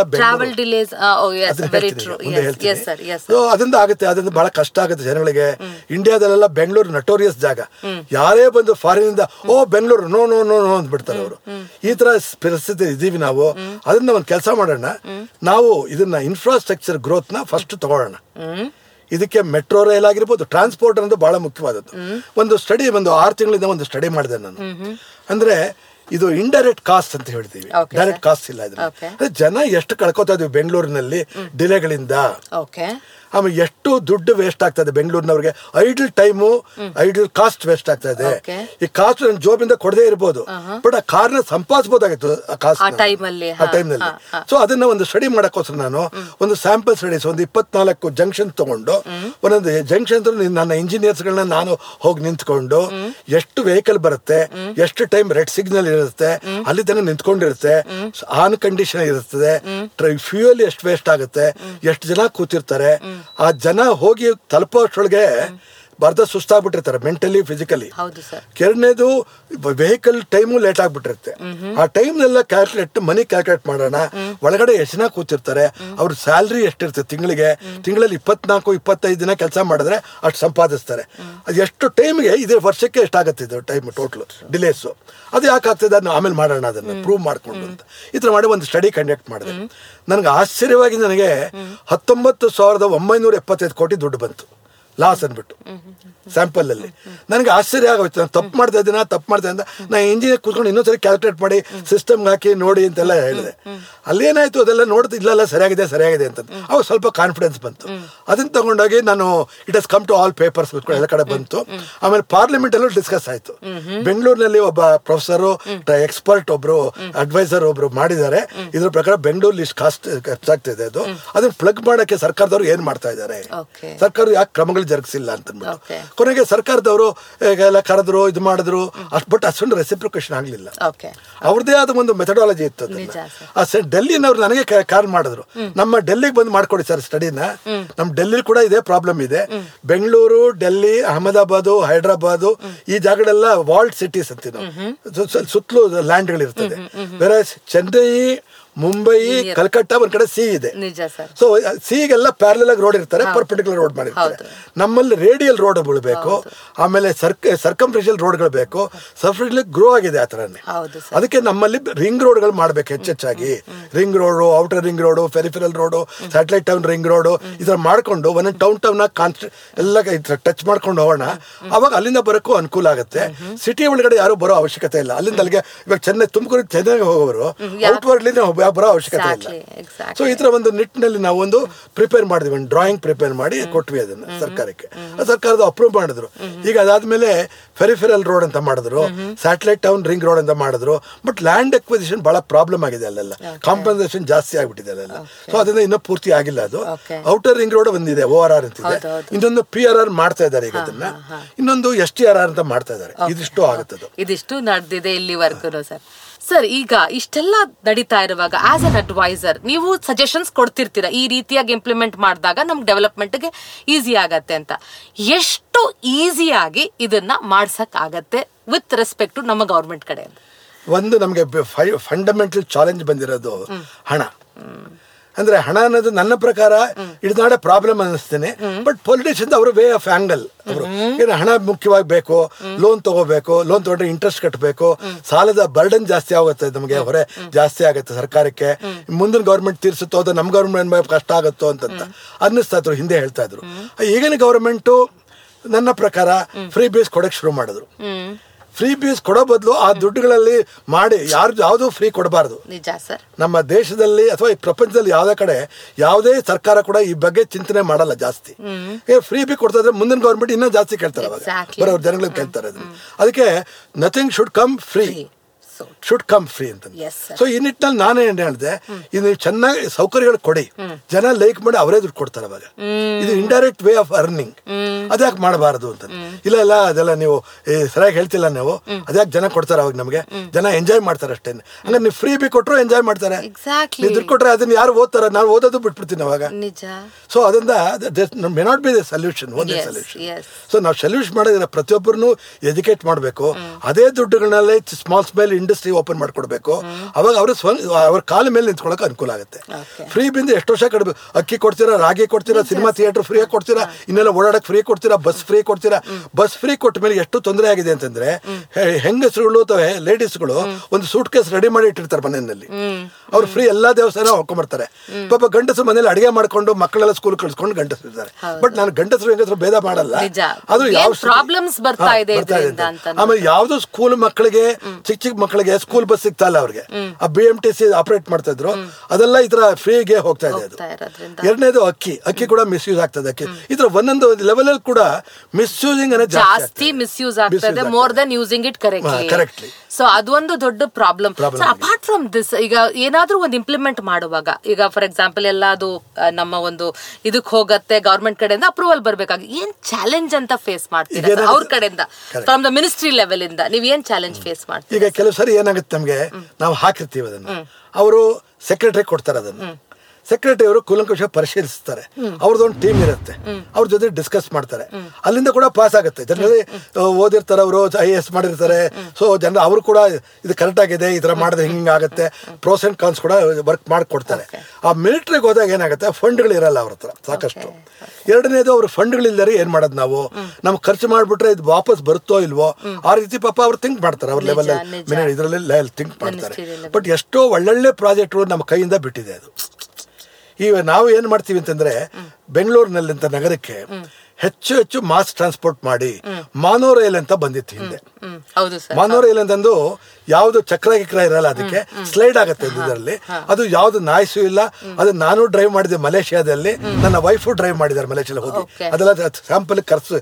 ಅದರಿಂದ ಆಗುತ್ತೆ, ಅದರಿಂದ ಬಹಳ ಕಷ್ಟ ಆಗುತ್ತೆ ಜನಗಳಿಗೆ. ಇಂಡಿಯಾದಲ್ಲೆಲ್ಲ ಬೆಂಗಳೂರು ನಟೋರಿಯಸ್ ಜಾಗ. ಯಾರೇ ಬಂದು ಫಾರಿನ್ ಇಂದ Bengaluru no no no no ಅಂದ್ಬಿಡ್ತಾರೆ ಅವರು. ಈ ತರ ಪರಿಸ್ಥಿತಿ ಇದೀವಿ ನಾವು. ಅದನ್ನ ಒಂದು ಕೆಲಸ ಮಾಡೋಣ, ನಾವು ಇದನ್ನ ಇನ್ಫ್ರಾಸ್ಟ್ರಕ್ಚರ್ ಗ್ರೋತ್ ನ ಫಸ್ಟ್ ತಗೊಳ್ಳೋಣ. ಇದಕ್ಕೆ ಮೆಟ್ರೋ ರೈಲ್ ಆಗಿರ್ಬೋದು, ಟ್ರಾನ್ಸ್ಪೋರ್ಟ್ ಅನ್ನೋದು ಬಹಳ ಮುಖ್ಯವಾದದ್ದು. ಒಂದು ಸ್ಟಡಿ, ಒಂದು 6 ತಿಂಗಳಿಂದ ಒಂದು ಸ್ಟಡಿ ಮಾಡಿದೆ ನಾನು. ಅಂದ್ರೆ ಇದು ಇಂಡೈರೆಕ್ಟ್ ಕಾಸ್ಟ್ ಅಂತ ಹೇಳ್ತೀವಿ, ಡೈರೆಕ್ಟ್ ಕಾಸ್ಟ್ ಇಲ್ಲ ಇದ್ರಲ್ಲಿ. ಜನ ಎಷ್ಟು ಕಳ್ಕೊತಾ ಇದೀವಿ ಬೆಂಗಳೂರಿನಲ್ಲಿ ಡಿಲೇಗಳಿಂದ. ಆಮೇಲೆ ಎಷ್ಟು ದುಡ್ಡು ವೇಸ್ಟ್ ಆಗ್ತದೆ ಬೆಂಗಳೂರಿನವ್ರಿಗೆ. Idle time, idle cost waste ಆಗ್ತಾ ಇದೆ. ಈ ಕಾಸ್ಟ್ ನನ್ನ ಜೋಬಿಂದ ಕೊಡದೇ ಇರ್ಬೋದು, ಬಟ್ ಆ ಕಾರ್ನ ಸಂಪಾದಿಸಬಹುದಾಗಿತ್ತು ಆ ಕಾಸ್ಟ್ ಆ ಟೈಮ್ನಲ್ಲಿ. ಸೊ ಅದನ್ನ ಒಂದು ಸ್ಟಡಿ ಮಾಡಕ್ಕೋಸ್ಕರ ನಾನು ಒಂದು ಸ್ಯಾಂಪಲ್ ಸ್ಟಡೀಸ್, ಒಂದು 24 ಜಂಕ್ಷನ್ ತಗೊಂಡು, ಒಂದೊಂದು ಜಂಕ್ಷನ್ ನನ್ನ ಇಂಜಿನಿಯರ್ಸ್ಗಳನ್ನ ನಾನು ಹೋಗಿ ನಿಂತ್ಕೊಂಡು ಎಷ್ಟು ವೆಹಿಕಲ್ ಬರುತ್ತೆ, ಎಷ್ಟು ಟೈಮ್ ರೆಡ್ ಸಿಗ್ನಲ್ ಇರುತ್ತೆ, ಅಲ್ಲಿ ತನಕ ನಿಂತ್ಕೊಂಡಿರುತ್ತೆ, ಆನ್ ಕಂಡೀಷನ್ ಇರುತ್ತದೆ, ಫ್ಯೂಯಲ್ ಎಷ್ಟು ವೇಸ್ಟ್ ಆಗುತ್ತೆ, ಎಷ್ಟು ಜನ ಕೂತಿರ್ತಾರೆ, ಆ ಜನ ಹೋಗಿ ತಲುಪೋಷ್ರೊಳಗೆ ಬರ್ದ ಸುಸ್ತಾಗ್ಬಿಟ್ಟಿರ್ತಾರೆ ಮೆಂಟಲಿ, ಫಿಸಿಕಲಿ. ಎರಡನೇದು ವೆಹಿಕಲ್ ಟೈಮು ಲೇಟ್ ಆಗ್ಬಿಟ್ಟಿರುತ್ತೆ. ಆ ಟೈಮ್ನೆಲ್ಲ ಮನಿ ಕ್ಯಾಲ್ಕುಲೇಟ್ ಮಾಡೋಣ. ಒಳಗಡೆ ಎಷ್ಟು ಜನ ಕೂತಿರ್ತಾರೆ, ಅವ್ರ ಸ್ಯಾಲ್ರಿ ಎಷ್ಟಿರ್ತದೆ ತಿಂಗಳಲ್ಲಿ 24-25 ದಿನ ಕೆಲಸ ಮಾಡಿದ್ರೆ ಅಷ್ಟು ಸಂಪಾದಿಸ್ತಾರೆ. ಅದು ಎಷ್ಟು ಟೈಮ್ಗೆ, ಇದು ವರ್ಷಕ್ಕೆ ಎಷ್ಟಾಗತ್ತೆ ಇದು ಟೈಮ್ ಟೋಟಲ್ ಡಿಲೇಸು. ಅದು ಯಾಕೆ ಆಗ್ತದೆ ಅದನ್ನ ಆಮೇಲೆ ಮಾಡೋಣ, ಅದನ್ನು ಪ್ರೂವ್ ಮಾಡ್ಕೊಂಡು ಅಂತ ಈ ಥರ ಮಾಡಿ ಒಂದು ಸ್ಟಡಿ ಕಂಡಕ್ಟ್ ಮಾಡಿದೆ. ನನಗೆ ಆಶ್ಚರ್ಯವಾಗಿ ನನಗೆ 19,975 ಕೋಟಿ ದುಡ್ಡು ಬಂತು ಲಾಸ್ ಅಂದ್ಬಿಟ್ಟು ಸ್ಯಾಂಪಲ್ ಅಲ್ಲಿ. ನನಗೆ ಆಶ್ಚರ್ಯ ಆಗೋಯ್ತು. ನಾನು ತಪ್ಪು ಮಾಡ್ತಾ ಇದ್ದೀನಿ ನಾನು ಇಂಜಿನಿಯರ್ ಕೂತ್ಕೊಂಡು ಇನ್ನೊಂದ್ಸರಿ ಕ್ಯಾಲ್ಕುಲೇಟ್ ಮಾಡಿ ಸಿಸ್ಟಮ್ಗೆ ಹಾಕಿ ನೋಡಿ ಅಂತೆಲ್ಲ ಹೇಳಿದೆ. ಅಲ್ಲೇನಾಯ್ತು ಅದೆಲ್ಲ ನೋಡಿದ್ರೆ ಇಲ್ಲ ಸರಿಯಾಗಿದೆ ಅಂತ ಅವಾಗ ಸ್ವಲ್ಪ ಕಾನ್ಫಿಡೆನ್ಸ್ ಬಂತು. ಅದನ್ನ ತಗೊಂಡೋಗಿ ನಾನು it has come to all papers ಎಲ್ಲ ಕಡೆ ಬಂತು. ಆಮೇಲೆ ಪಾರ್ಲಿಮೆಂಟ್ ಅಲ್ಲೂ ಡಿಸ್ಕಸ್ ಆಯ್ತು. ಬೆಂಗಳೂರಿನಲ್ಲಿ ಒಬ್ಬ ಪ್ರೊಫೆಸರು, ಎಕ್ಸ್ಪರ್ಟ್ ಒಬ್ರು, ಅಡ್ವೈಸರ್ ಒಬ್ರು ಮಾಡಿದ್ದಾರೆ. ಇದ್ರ ಪ್ರಕಾರ ಬೆಂಗಳೂರಲ್ಲಿ ಇಷ್ಟು ಕಾಸ್ಟ್ ಖರ್ಚಾಗ್ತಿದೆ, ಅದನ್ನ ಪ್ಲಗ್ ಮಾಡಕ್ಕೆ ಸರ್ಕಾರದವ್ರು ಏನ್ ಮಾಡ್ತಾ ಇದ್ದಾರೆ, ಸರ್ಕಾರ ಯಾಕೆ ಕ್ರಮಗಳು ಜರುಗಿಸಿಲ್ಲ ಅಂತಂದ್ಬಿಟ್ಟು ಕೊನೆಗೆ ಸರ್ಕಾರದವರು ಎಲ್ಲ ಕರೆದ್ರು, ಇದು ಮಾಡಿದ್ರು. ಬಟ್ ಅಷ್ಟೊಂದು ರೆಸಿಪ್ರಿಕೇಶನ್ ಆಗ್ಲಿಲ್ಲ. ಅವ್ರದೇ ಆದ ಒಂದು ಮೆಥಡಾಲಜಿ ಇತ್ತು. ಡೆಲ್ಲಿನವ್ರು ನನಗೆ ಕಾಲ್ ಮಾಡಿದ್ರು, ನಮ್ಮ ಡೆಲ್ಲಿಗೆ ಬಂದು ಮಾಡ್ಕೊಡಿ ಸರ್ ಸ್ಟಡಿನ. ನಮ್ ಡೆಲ್ಲಿ ಕೂಡ ಇದೇ ಪ್ರಾಬ್ಲಮ್ ಇದೆ. ಬೆಂಗಳೂರು, ಡೆಲ್ಲಿ, ಅಹಮದಾಬಾದ್, ಹೈದರಾಬಾದ್ ಈ ಜಾಗಗಳೆಲ್ಲ ವಾಲ್ಡ್ ಸಿಟೀಸ್ ಅಂತೀವಿ ನಾವು, ಸುತ್ತಲೂ ಲ್ಯಾಂಡ್ಗಳಿರ್ತದೆ. ಬೇರೆ ಚೆನ್ನೈ, ಮುಂಬೈ, ಕಲ್ಕಟ್ಟ ಒಂದ್ ಕಡೆ ಸಿ ಇದೆ. ಸೊ ಸಿಗೆಲ್ಲ ಪ್ಯಾರಲಲ್ ಆಗಿ ರೋಡ್ ಇರ್ತಾರೆ, ಪರ್ಪೆಂಡಿಕ್ಯುಲರ್ ರೋಡ್ ಮಾಡಿರ್ತಾರೆ. ನಮ್ಮಲ್ಲಿ ರೇಡಿಯಲ್ ರೋಡ್ ಬೀಳ್ಬೇಕು, ಆಮೇಲೆ ಸರ್ಕಂಫರೆನ್ಷಿಯಲ್ ರೋಡ್ಗಳು ಬೇಕು. ಸರ್ಕಂಫರೆನ್ಷಿಯಲ್ ಗ್ರೋ ಆಗಿದೆ ಆ ತರನೇ. ಅದಕ್ಕೆ ನಮ್ಮಲ್ಲಿ ರಿಂಗ್ ರೋಡ್ಗಳು ಮಾಡ್ಬೇಕು ಹೆಚ್ಚೆಚ್ಚಾಗಿ. Ring road, outer ring road, peripheral road, satellite town ring road, ಈ ತರ ಮಾಡ್ಕೊಂಡು ಒಂದೊಂದು ಟೌನ್ ಎಲ್ಲ ಟಚ್ ಮಾಡ್ಕೊಂಡು ಹೋಗೋಣ. ಅವಾಗ ಅಲ್ಲಿಂದ ಬರೋಕ್ಕೂ ಅನುಕೂಲ ಆಗುತ್ತೆ. ಸಿಟಿ ಒಳಗಡೆ ಯಾರು ಬರೋ ಅವಶ್ಯಕತೆ ಇಲ್ಲ. ಅಲ್ಲಿಂದ ಅಲ್ಲಿಗೆ ಇವಾಗ ತುಮಕೂರು, ಚೆನ್ನೈಗೆ ಹೋಗೋರು ಔಟ್ವರ್ಡ್ಲಿ ಬರೋ ಅವಶ್ಯಕತೆ ಇಲ್ಲ. ಸೊ ಈ ತರ ಒಂದು ನಿಟ್ಟಿನಲ್ಲಿ ನಾವು ಒಂದು ಪ್ರಿಪೇರ್ ಮಾಡಿದ್ವಿ, ಒಂದು ಡ್ರಾಯಿಂಗ್ ಪ್ರಿಪೇರ್ ಮಾಡಿ ಕೊಟ್ವಿ ಅದನ್ನ ಸರ್ಕಾರಕ್ಕೆ. ಸರ್ಕಾರದ ಅಪ್ರೂವ್ ಮಾಡಿದ್ರು. ಈಗ ಅದಾದ್ಮೇಲೆ ಫೆರಿಫೆರಲ್ ರೋಡ್ ಅಂತ ಮಾಡಿದ್ರು, ಸ್ಯಾಟಲೈಟ್ ಟೌನ್ ರಿಂಗ್ ರೋಡ್ ಅಂತ ಮಾಡಿದ್ರು. ಬಟ್ ಲ್ಯಾಂಡ್ ಎಕ್ವಿಸಿಷನ್ ಬಹಳ ಪ್ರಾಬ್ಲಮ್ ಆಗಿದೆ ಅಲ್ಲೆಲ್ಲ, ಕಾಂಪನ್ಸೇಷನ್ ಜಾಸ್ತಿ ಆಗ್ಬಿಟ್ಟಿದೆ ಅಲ್ಲೆಲ್ಲ. ಸೊ ಅದರಿಂದ ಇನ್ನೂ ಪೂರ್ತಿ ಆಗಿಲ್ಲ ಅದು. ಔಟರ್ ರಿಂಗ್ ರೋಡ್ ಒಂದಿದೆ, ORR ಅಂತಿದೆ. ಇನ್ನೊಂದು PRR ಮಾಡ್ತಾ ಇದ್ದಾರೆ ಈಗ ಅದನ್ನ, ಇನ್ನೊಂದು STRR ಅಂತ ಮಾಡ್ತಾ ಇದ್ದಾರೆ. ಇದಿಷ್ಟು ಆಗುತ್ತದು, ಇದಿಷ್ಟು ನಡೆದಿದೆ ಇಲ್ಲಿವರೆಗೂ ಸರ್. ಸರ್, ಈಗ ಇಷ್ಟೆಲ್ಲ ನಡೀತಾ ಇರುವಾಗ ಆಸ್ ಅನ್ ಅಡ್ವೈಸರ್ ನೀವು ಸಜೆಷನ್ಸ್ ಕೊಡ್ತಿರ್ತೀರಾ, ಈ ರೀತಿಯಾಗಿ ಇಂಪ್ಲಿಮೆಂಟ್ ಮಾಡಿದಾಗ ನಮ್ಗೆ ಡೆವಲಪ್ಮೆಂಟ್ಗೆ ಈಸಿ ಆಗತ್ತೆ ಅಂತ. ಎಷ್ಟು ಈಸಿಯಾಗಿ ಇದನ್ನ ಮಾಡ್ಸಕ್ ಆಗತ್ತೆ ವಿತ್ ರೆಸ್ಪೆಕ್ಟ್ ಟು ನಮ್ಮ ಗೌರ್ಮೆಂಟ್ ಕಡೆಯಿಂದ? ಒಂದು ನಮಗೆ ಫಂಡಮೆಂಟಲ್ ಚಾಲೆಂಜ್ ಬಂದಿರೋದು ಹಣ. ಅಂದ್ರೆ ಹಣ ಅನ್ನೋದು ನನ್ನ ಪ್ರಕಾರ ಇಟ್ಸ್ ನಾಟ್ ಎ ಪ್ರಾಬ್ಲಮ್ ಅನ್ನಿಸ್ತೇನೆ. ಬಟ್ ಪೊಲಿಟಿಷಿಯನ್ಸ್ ಅವರ ವೇ ಆಫ್ ಆಂಗಲ್, ಅವರು ಏನು ಹಣ ಮುಖ್ಯವಾಗಿ ಬೇಕು, ಲೋನ್ ತಗೋಬೇಕು, ಲೋನ್ ತಗೊಂಡ್ರೆ ಇಂಟ್ರೆಸ್ಟ್ ಕಟ್ಟಬೇಕು, ಸಾಲದ ಬರ್ಡನ್ ಜಾಸ್ತಿ ಆಗುತ್ತೆ, ನಮಗೆ ಹೊರೆ ಜಾಸ್ತಿ ಆಗುತ್ತೆ ಸರ್ಕಾರಕ್ಕೆ. ಮುಂದಿನ ಗೌರ್ಮೆಂಟ್ ತೀರ್ಸುತ್ತೋ ಅದು ನಮ್ಮ ಗೌರ್ಮೆಂಟ್ ಕಷ್ಟ ಆಗುತ್ತೋ ಅಂತ ಅನ್ನಿಸ್ತಾ ಇದ್ರು, ಹಿಂದೆ ಹೇಳ್ತಾ ಇದ್ರು. ಈಗಿನ ಗೌರ್ಮೆಂಟು ನನ್ನ ಪ್ರಕಾರ ಫ್ರೀ ಬೇಸ್ ಕೊಡಕ್ಕೆ ಶುರು ಮಾಡಿದ್ರು. ಫ್ರೀ ಬೀಸ್ ಕೊಡೋ ಬದಲು ಆ ದುಡ್ಡುಗಳಲ್ಲಿ ಮಾಡಿ ಯಾವುದೂ ಫ್ರೀ ಕೊಡಬಾರ್ದು. ನಿಜ ಸರ್. ನಮ್ಮ ದೇಶದಲ್ಲಿ ಅಥವಾ ಈ ಪ್ರಪಂಚದಲ್ಲಿ ಯಾವುದೇ ಕಡೆ ಯಾವುದೇ ಸರ್ಕಾರ ಕೂಡ ಈ ಬಗ್ಗೆ ಚಿಂತನೆ ಮಾಡಲ್ಲ ಜಾಸ್ತಿ. ಫ್ರೀ ಬಿ ಕೊಡ್ತಾ ಇದ್ರೆ ಮುಂದಿನ ಗೌರ್ಮೆಂಟ್ ಇನ್ನೂ ಜಾಸ್ತಿ ಕೇಳ್ತಾರೆ, ಅವಾಗ ಬರೋರು ಜನಗಳಿಗೆ ಕೇಳ್ತಾರೆ. ಅದಕ್ಕೆ nothing should come free, should come free ಅಂತ. ಸೊ ಈ ನಿಟ್ಟಿನಲ್ಲಿ ನಾನೇ ಏನು ಹೇಳಿದೆ, ಇದು ಚೆನ್ನಾಗಿ ಸೌಕರ್ಯಗಳು ಕೊಡಿ, ಜನ ಲೈಕ್ ಮಾಡಿ ಅವರೇ ದುಡ್ಡು ಕೊಡ್ತಾರೆ ಅವಾಗ. ಇದು ಇಂಡೈರೆಕ್ಟ್ ವೇ ಆಫ್ ಅರ್ನಿಂಗ್, ಅದ್ಯಾಕೆ ಮಾಡಬಾರದು ಅಂತ. ಇಲ್ಲ ಅದೆಲ್ಲ ನೀವು ಸರಿಯಾಗಿ ಹೇಳ್ತಿಲ್ಲ, ನೀವು ಅದ್ಯಾಕೆ ಜನ ಕೊಡ್ತಾರೆ ಅವಾಗ, ನಮಗೆ ಜನ ಎಂಜಾಯ್ ಮಾಡ್ತಾರೆ ಅಷ್ಟೇ. ಹಂಗ ನೀವು ಫ್ರೀ ಬಿ ಕೊಟ್ಟರು ಎಂಜಾಯ್ ಮಾಡ್ತಾರೆ, ನೀವು ದುಡ್ಡು ಕೊಟ್ರೆ ಅದನ್ನ ಯಾರು ಓದ್ತಾರೆ, ನಾವು ಓದೋದು ಬಿಟ್ಬಿಡ್ತೀನಿ ಅವಾಗ. ಸೊ ಅದರಿಂದ may not be the solution, ಒಂದೇ ಸೊಲ್ಯೂಷನ್. ಸೊ ನಾವು ಸೊಲ್ಯೂಷನ್ ಮಾಡೋದ್ರೆ ಪ್ರತಿಯೊಬ್ಬರನ್ನು ಎಜುಕೇಟ್ ಮಾಡಬೇಕು. ಅದೇ ದುಡ್ಡುಗಳನ್ನೆಲ್ಲ ಸ್ಮಾಲ್ ಇಂಡಸ್ಟ್ರಿ ಓಪನ್ ಮಾಡ್ಕೊಡ್ಬೇಕು, ಅವಾಗ ಅವ್ರ ಕಾಲ ಮೇಲೆ ನಿಂತ್ಕೊಳ್ಳೋಕೆ ಅನುಕೂಲ ಆಗುತ್ತೆ. ಫ್ರೀ ಬಿಂದು ಎಷ್ಟು ವರ್ಷ ಕಟ್ಬೇಕು. ಅಕ್ಕಿ ಕೊಡ್ತೀರಾ, ರಾಗಿ ಕೊಡ್ತೀರಾ, ಸಿನಿಮಾ ಥಿಯೇಟರ್ ಫ್ರೀ ಕೊಡ್ತೀರಾ, ಇನ್ನೆಲ್ಲ ಓಡಾಡಕ್ ಫ್ರೀ ಕೊಡ್ತೀರಾ, ಬಸ್ ಫ್ರೀ ಕೊಡ್ತೀರಾ. ಬಸ್ ಫ್ರೀ ಕೊಟ್ಟ ಮೇಲೆ ಎಷ್ಟು ತೊಂದರೆ ಆಗಿದೆ ಅಂತಂದ್ರೆ, ಹೆಂಗಸರುಗಳು ಅಥವಾ ಲೇಡೀಸ್ಗಳು ಒಂದು ಸೂಟ್ ಕೇಸ್ ರೆಡಿ ಮಾಡಿ ಇಟ್ಟಿರ್ತಾರೆ ಮನೆಯಲ್ಲಿ, ಅವ್ರು ಫ್ರೀ ಎಲ್ಲಾ ದೇವಸ್ಥಾನ ಹೋಗ್ಕೊಂಡ್ಬರ್ತಾರೆ. ಪಾಪ ಗಂಡಸರು ಮನೇಲಿ ಅಡಿಗೆ ಮಾಡ್ಕೊಂಡು ಮಕ್ಕಳೆಲ್ಲ ಸ್ಕೂಲ್ ಕಳ್ಸ್ಕೊಂಡು ಗಂಡಸರು ಇರ್ತಾರೆ. ಬಟ್ ನಾನು ಗಂಡಸರು ಹೆಂಗಸರು ಭೇದ ಮಾಡಲ್ಲ, ಅದು ಯಾವ ಪ್ರಾಬ್ಲಮ್ಸ್ ಬರ್ತಾ ಇದೆ. ಆಮೇಲೆ ಯಾವ್ದು ಸ್ಕೂಲ್ ಮಕ್ಕಳಿಗೆ, ಚಿಕ್ಕ ಮಕ್ಕಳಿಗೆ ಸ್ಕೂಲ್ ಬಸ್ ಸಿಗ್ತಾ ಇಲ್ಲ ಅವ್ರಿಗೆ, ಆ BMTC ಆಪರೇಟ್ ಮಾಡ್ತಾ ಇದ್ರು, ಅದೆಲ್ಲ ಈ ತರ ಫ್ರೀಗೆ ಹೋಗ್ತಾ ಇದೆ. ಎರಡನೇದು ಅಕ್ಕಿ ಕೂಡ ಮಿಸ್ಯೂಸ್ ಆಗ್ತದೆ. ಅಕ್ಕಿ ಈ ತರ ಒಂದೊಂದು ಲೆವೆಲ್ ಅಲ್ಲಿ ಕೂಡ ಮಿಸ್ಯೂಸಿಂಗ್ ಜಾಸ್ತಿ ಮಿಸ್ಯೂಸ್ ಆಗ್ತದೆ, more than using it correctly. So ಅದೊಂದು ದೊಡ್ಡ ಪ್ರಾಬ್ಲಮ್. ಅಪಾರ್ಟ್ ಫ್ರಮ್ ದಿಸ್, ಈಗ ಏನಾದ್ರೂ ಒಂದು ಇಂಪ್ಲಿಮೆಂಟ್ ಮಾಡುವಾಗ, ಈಗ ಫಾರ್ ಎಕ್ಸಾಂಪಲ್ ಎಲ್ಲ ಅದು ನಮ್ಮ ಒಂದು ಇದಕ್ಕೆ ಹೋಗತ್ತೆ, ಗವರ್ಮೆಂಟ್ ಕಡೆಯಿಂದ ಅಪ್ರೂವಲ್ ಬರ್ಬೇಕಾಗಿ ಏನ್ ಚಾಲೆಂಜ್ ಅಂತ ಫೇಸ್ ಮಾಡ್ತೀರಾ ಅವ್ರ ಕಡೆಯಿಂದ, ಫ್ರಮ್ ದ ಮಿನಿಸ್ಟ್ರಿ ಲೆವೆಲ್ ಇಂದ ನೀವ್ ಏನ್ ಚಾಲೆಂಜ್ ಫೇಸ್ ಮಾಡ್ತೀರಾ? ಈಗ ಕೆಲವು ಸರಿ ಏನಾಗುತ್ತೆ, ನಮ್ಗೆ ನಾವು ಹಾಕಿರ್ತೀವಿ ಅದನ್ನ, ಅವರು ಸೆಕ್ರೆಟರಿ ಕೊಡ್ತಾರೆ ಅದನ್ನ, ಸೆಕ್ರೆಟರಿ ಅವರು ಕೂಲಂಕುಷ ಪರಿಶೀಲಿಸ್ತಾರೆ, ಅವ್ರದ್ದೊಂದು ಟೀಮ್ ಇರುತ್ತೆ, ಅವ್ರ ಜೊತೆ ಡಿಸ್ಕಸ್ ಮಾಡ್ತಾರೆ, ಅಲ್ಲಿಂದ ಕೂಡ ಪಾಸ್ ಆಗುತ್ತೆ. ಜನರಲ್ಲಿ ಓದಿರ್ತಾರೆ, ಅವರು IAS ಮಾಡಿರ್ತಾರೆ. ಸೊ ಜನ ಅವರು ಕೂಡ ಇದು ಕರೆಕ್ಟ್ ಆಗಿದೆ, ಈ ತರ ಮಾಡಿದ್ರೆ ಹಿಂಗೆ ಆಗುತ್ತೆ, ಪ್ರೋಸ್ ಅಂಡ್ ಕಾನ್ಸ್ ಕೂಡ ವರ್ಕ್ ಮಾಡಿಕೊಡ್ತಾರೆ. ಆ ಮಿಲಿಟರಿಗೆ ಹೋದಾಗ ಏನಾಗುತ್ತೆ, ಫಂಡ್ಗಳು ಇರಲ್ಲ ಅವ್ರ ಹತ್ರ ಸಾಕಷ್ಟು. ಎರಡನೇದು ಅವ್ರ ಫಂಡ್ಗಳಿಲ್ಲದೆ ಏನ್ ಮಾಡೋದು, ನಾವು ನಮ್ಗೆ ಖರ್ಚು ಮಾಡ್ಬಿಟ್ರೆ ಇದು ವಾಪಸ್ ಬರುತ್ತೋ ಇಲ್ವೋ, ಆ ರೀತಿ ಪಾಪ ಅವ್ರು ಥಿಂಕ್ ಮಾಡ್ತಾರೆ, ಅವ್ರ ಲೆವೆಲ್ ಇದರಲ್ಲಿ ಥಿಂಕ್ ಮಾಡ್ತಾರೆ. ಬಟ್ ಎಷ್ಟೋ ಒಳ್ಳೊಳ್ಳೆ ಪ್ರಾಜೆಕ್ಟ್ಗಳು ನಮ್ಮ ಕೈಯಿಂದ ಬಿಟ್ಟಿದೆ. ಅದು ಈಗ ನಾವು ಏನು ಮಾಡ್ತೀವಿ ಅಂತಂದ್ರೆ, ಬೆಂಗಳೂರಿನಲ್ಲಿಂತ ನಗರಕ್ಕೆ ಹೆಚ್ಚು ಮಾಸ್ ಟ್ರಾನ್ಸ್ಪೋರ್ಟ್ ಮಾಡಿ ಮಾನೋ ರೈಲ್ ಅಂತ ಬಂದಿತ್ತು ಹಿಂದೆ. ಮಾನೋ ರೈಲ್ ಅಂತಂದು ಯಾವ್ದು ಚಕ್ರ ಇರಲ್ಲ, ಅದಕ್ಕೆ ಸ್ಲೈಡ್ ಆಗುತ್ತೆ ಇದರಲ್ಲಿ. ಅದು ಯಾವ್ದು ನಾಯ್ಸು ಇಲ್ಲ. ಅದು ನಾನು ಡ್ರೈವ್ ಮಾಡಿದೆ ಮಲೇಷಿಯಾದಲ್ಲಿ, ನನ್ನ ವೈಫು ಡ್ರೈವ್ ಮಾಡಿದ್ದಾರೆ ಮಲೇಷಿಯಾದಲ್ಲಿ ಹೋಗಿ. ಅದೆಲ್ಲ ಸ್ಯಾಂಪಲ್